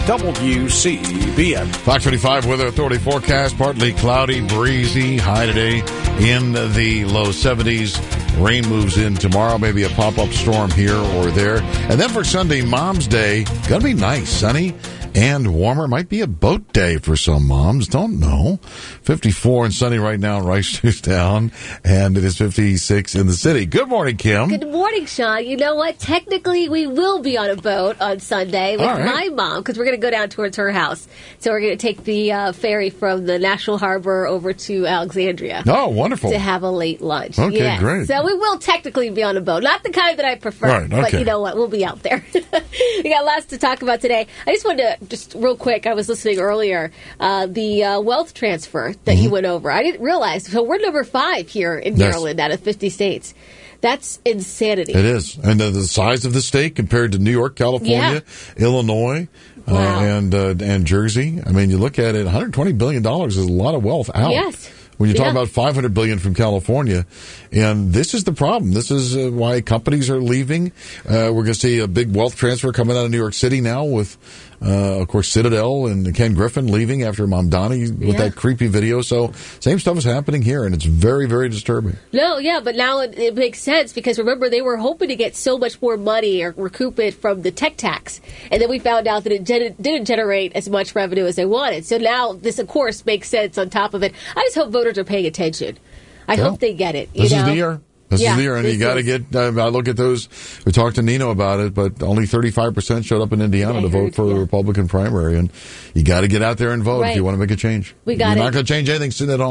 WCBM. 525 Weather Authority forecast, partly cloudy, breezy, high today in the low 70s. Rain moves in tomorrow, maybe a pop-up storm here or there. And then for Sunday, Mom's Day, going to be nice, sunny and warmer. Might be a boat day for some moms. Don't know. 54 and sunny right now in Reisterstown, and it is 56 in the city. Good morning, Kim. Good morning, Sean. You know what? Technically, we will be on a boat on Sunday with my mom, because we're going to go down towards her house. So we're going to take the ferry from the National Harbor over to Alexandria. Oh, wonderful. To have a late lunch. Okay, great. So we will technically be on a boat. Not the kind that I prefer, but you know what? We'll be out there. We got lots to talk about today. I just wanted to, just real quick, I was listening earlier, the wealth transfer that you went over. I didn't realize. So we're number 5 here in Maryland out of 50 states. That's insanity. It is. And the size of the state compared to New York, California, Illinois, and Jersey. I mean, you look at it, $120 billion is a lot of wealth out. Yes. When you talk about $500 billion from California, and this is the problem. This is why companies are leaving. We're going to see a big wealth transfer coming out of New York City now with, of course, Citadel and Ken Griffin leaving after Mamdani with that creepy video. So same stuff is happening here, and it's very, very disturbing. No, but now it makes sense, because remember, they were hoping to get so much more money or recoup it from the tech tax, and then we found out that it didn't generate as much revenue as they wanted. So now this, of course, makes sense on top of it. I just hope voters are paying attention. I hope they get it. This is the year. This is the year, and you got to get. I look at those. We talked to Nino about it, but only 35% showed up in Indiana to vote for the Republican primary, and you got to get out there and vote if you want to make a change. You're not going to change anything sitting at home.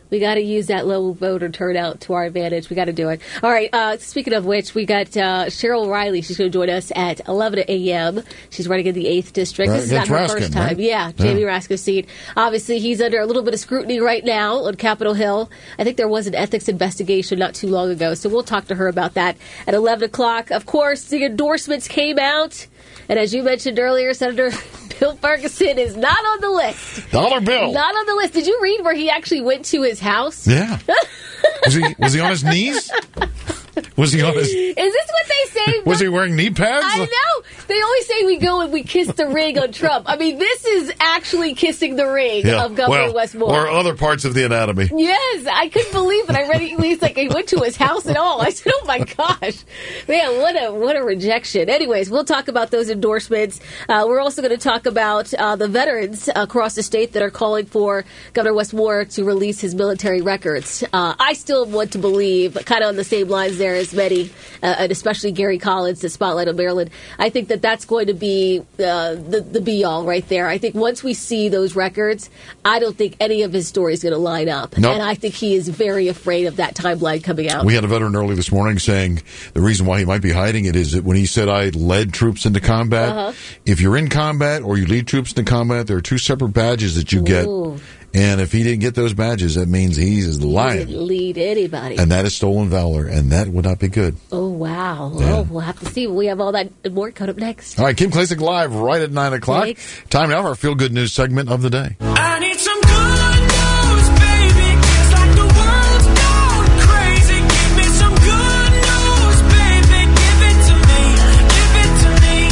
We got to use that low voter turnout to our advantage. We got to do it. All right. Speaking of which, we got Cheryl Riley. She's going to join us at 11 a.m. She's running in the 8th District. This is not her first time. Right? Yeah, Jamie Raskin's seat. Obviously, he's under a little bit of scrutiny right now on Capitol Hill. I think there was an ethics investigation not too long ago, so we'll talk to her about that at 11 o'clock. Of course, the endorsements came out. And as you mentioned earlier, Senator Bill Ferguson is not on the list. Dollar Bill. Not on the list. Did you read where he actually went to his house? Yeah. Was he on his knees? Was he on his... Is this what they say? Was he wearing knee pads? I know. They always say we go and we kiss the ring on Trump. I mean, this is actually kissing the ring of Governor Westmore. Or other parts of the anatomy. Yes, I couldn't believe it. I read it. He's like, he went to his house and all. I said, oh my gosh. Man, what a rejection. Anyways, we'll talk about those endorsements. We're also going to talk about the veterans across the state that are calling for Governor Westmore to release his military records. I still want to believe, kind of on the same lines there as many, and especially Gary Collins, the Spotlight on Maryland. I think that that's going to be the be-all right there. I think once we see those records, I don't think any of his story is going to line up. Nope. And I think he is very afraid of that timeline coming out. We had a veteran early this morning saying the reason why he might be hiding it is that when he said, I led troops into combat, if you're in combat or you lead troops into combat, there are two separate badges that you get. And if he didn't get those badges, that means he's lying. He didn't lead anybody. And that is stolen valor, and that would not be good. Oh, wow. Yeah. Oh, we'll have to see. We have all that and more coming up next. All right, Kim Klacik live right at 9 o'clock. Thanks. Time now for our Feel Good News segment of the day. I need some good news, baby. It's like the world's gone crazy. Give me some good news, baby. Give it to me. Give it to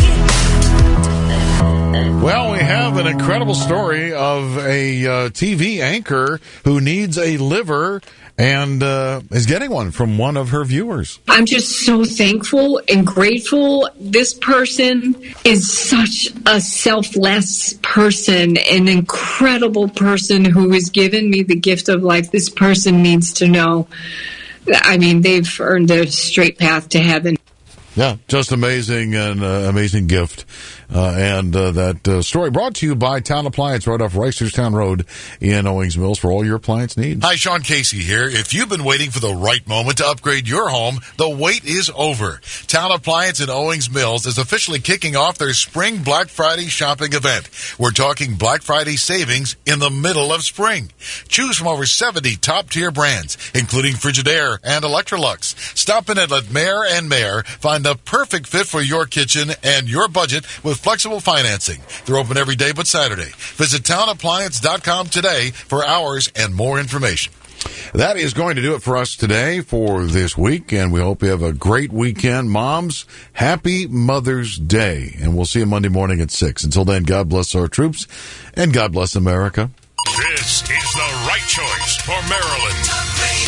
me. Well, we have an incredible story of a TV anchor who needs a liver and is getting one from one of her viewers. I'm just so thankful and grateful. This person is such a selfless person, an incredible person who has given me the gift of life. This person needs to know. I mean, they've earned a straight path to heaven. Yeah, just amazing and amazing gift. That story brought to you by Town Appliance right off Reisterstown Road in Owings Mills for all your appliance needs. Hi, Sean Casey here. If you've been waiting for the right moment to upgrade your home, the wait is over. Town Appliance in Owings Mills is officially kicking off their Spring Black Friday shopping event. We're talking Black Friday savings in the middle of spring. Choose from over 70 top-tier brands, including Frigidaire and Electrolux. Stop in at Ledmere and Mare. Find the perfect fit for your kitchen and your budget with flexible financing. They're open every day but Saturday. Visit townappliance.com today for hours and more information. That is going to do it for us today for this week, and we hope you have a great weekend. Moms, happy Mother's Day, and we'll see you Monday morning at 6. Until then, God bless our troops, and God bless America. This is the right choice for Maryland.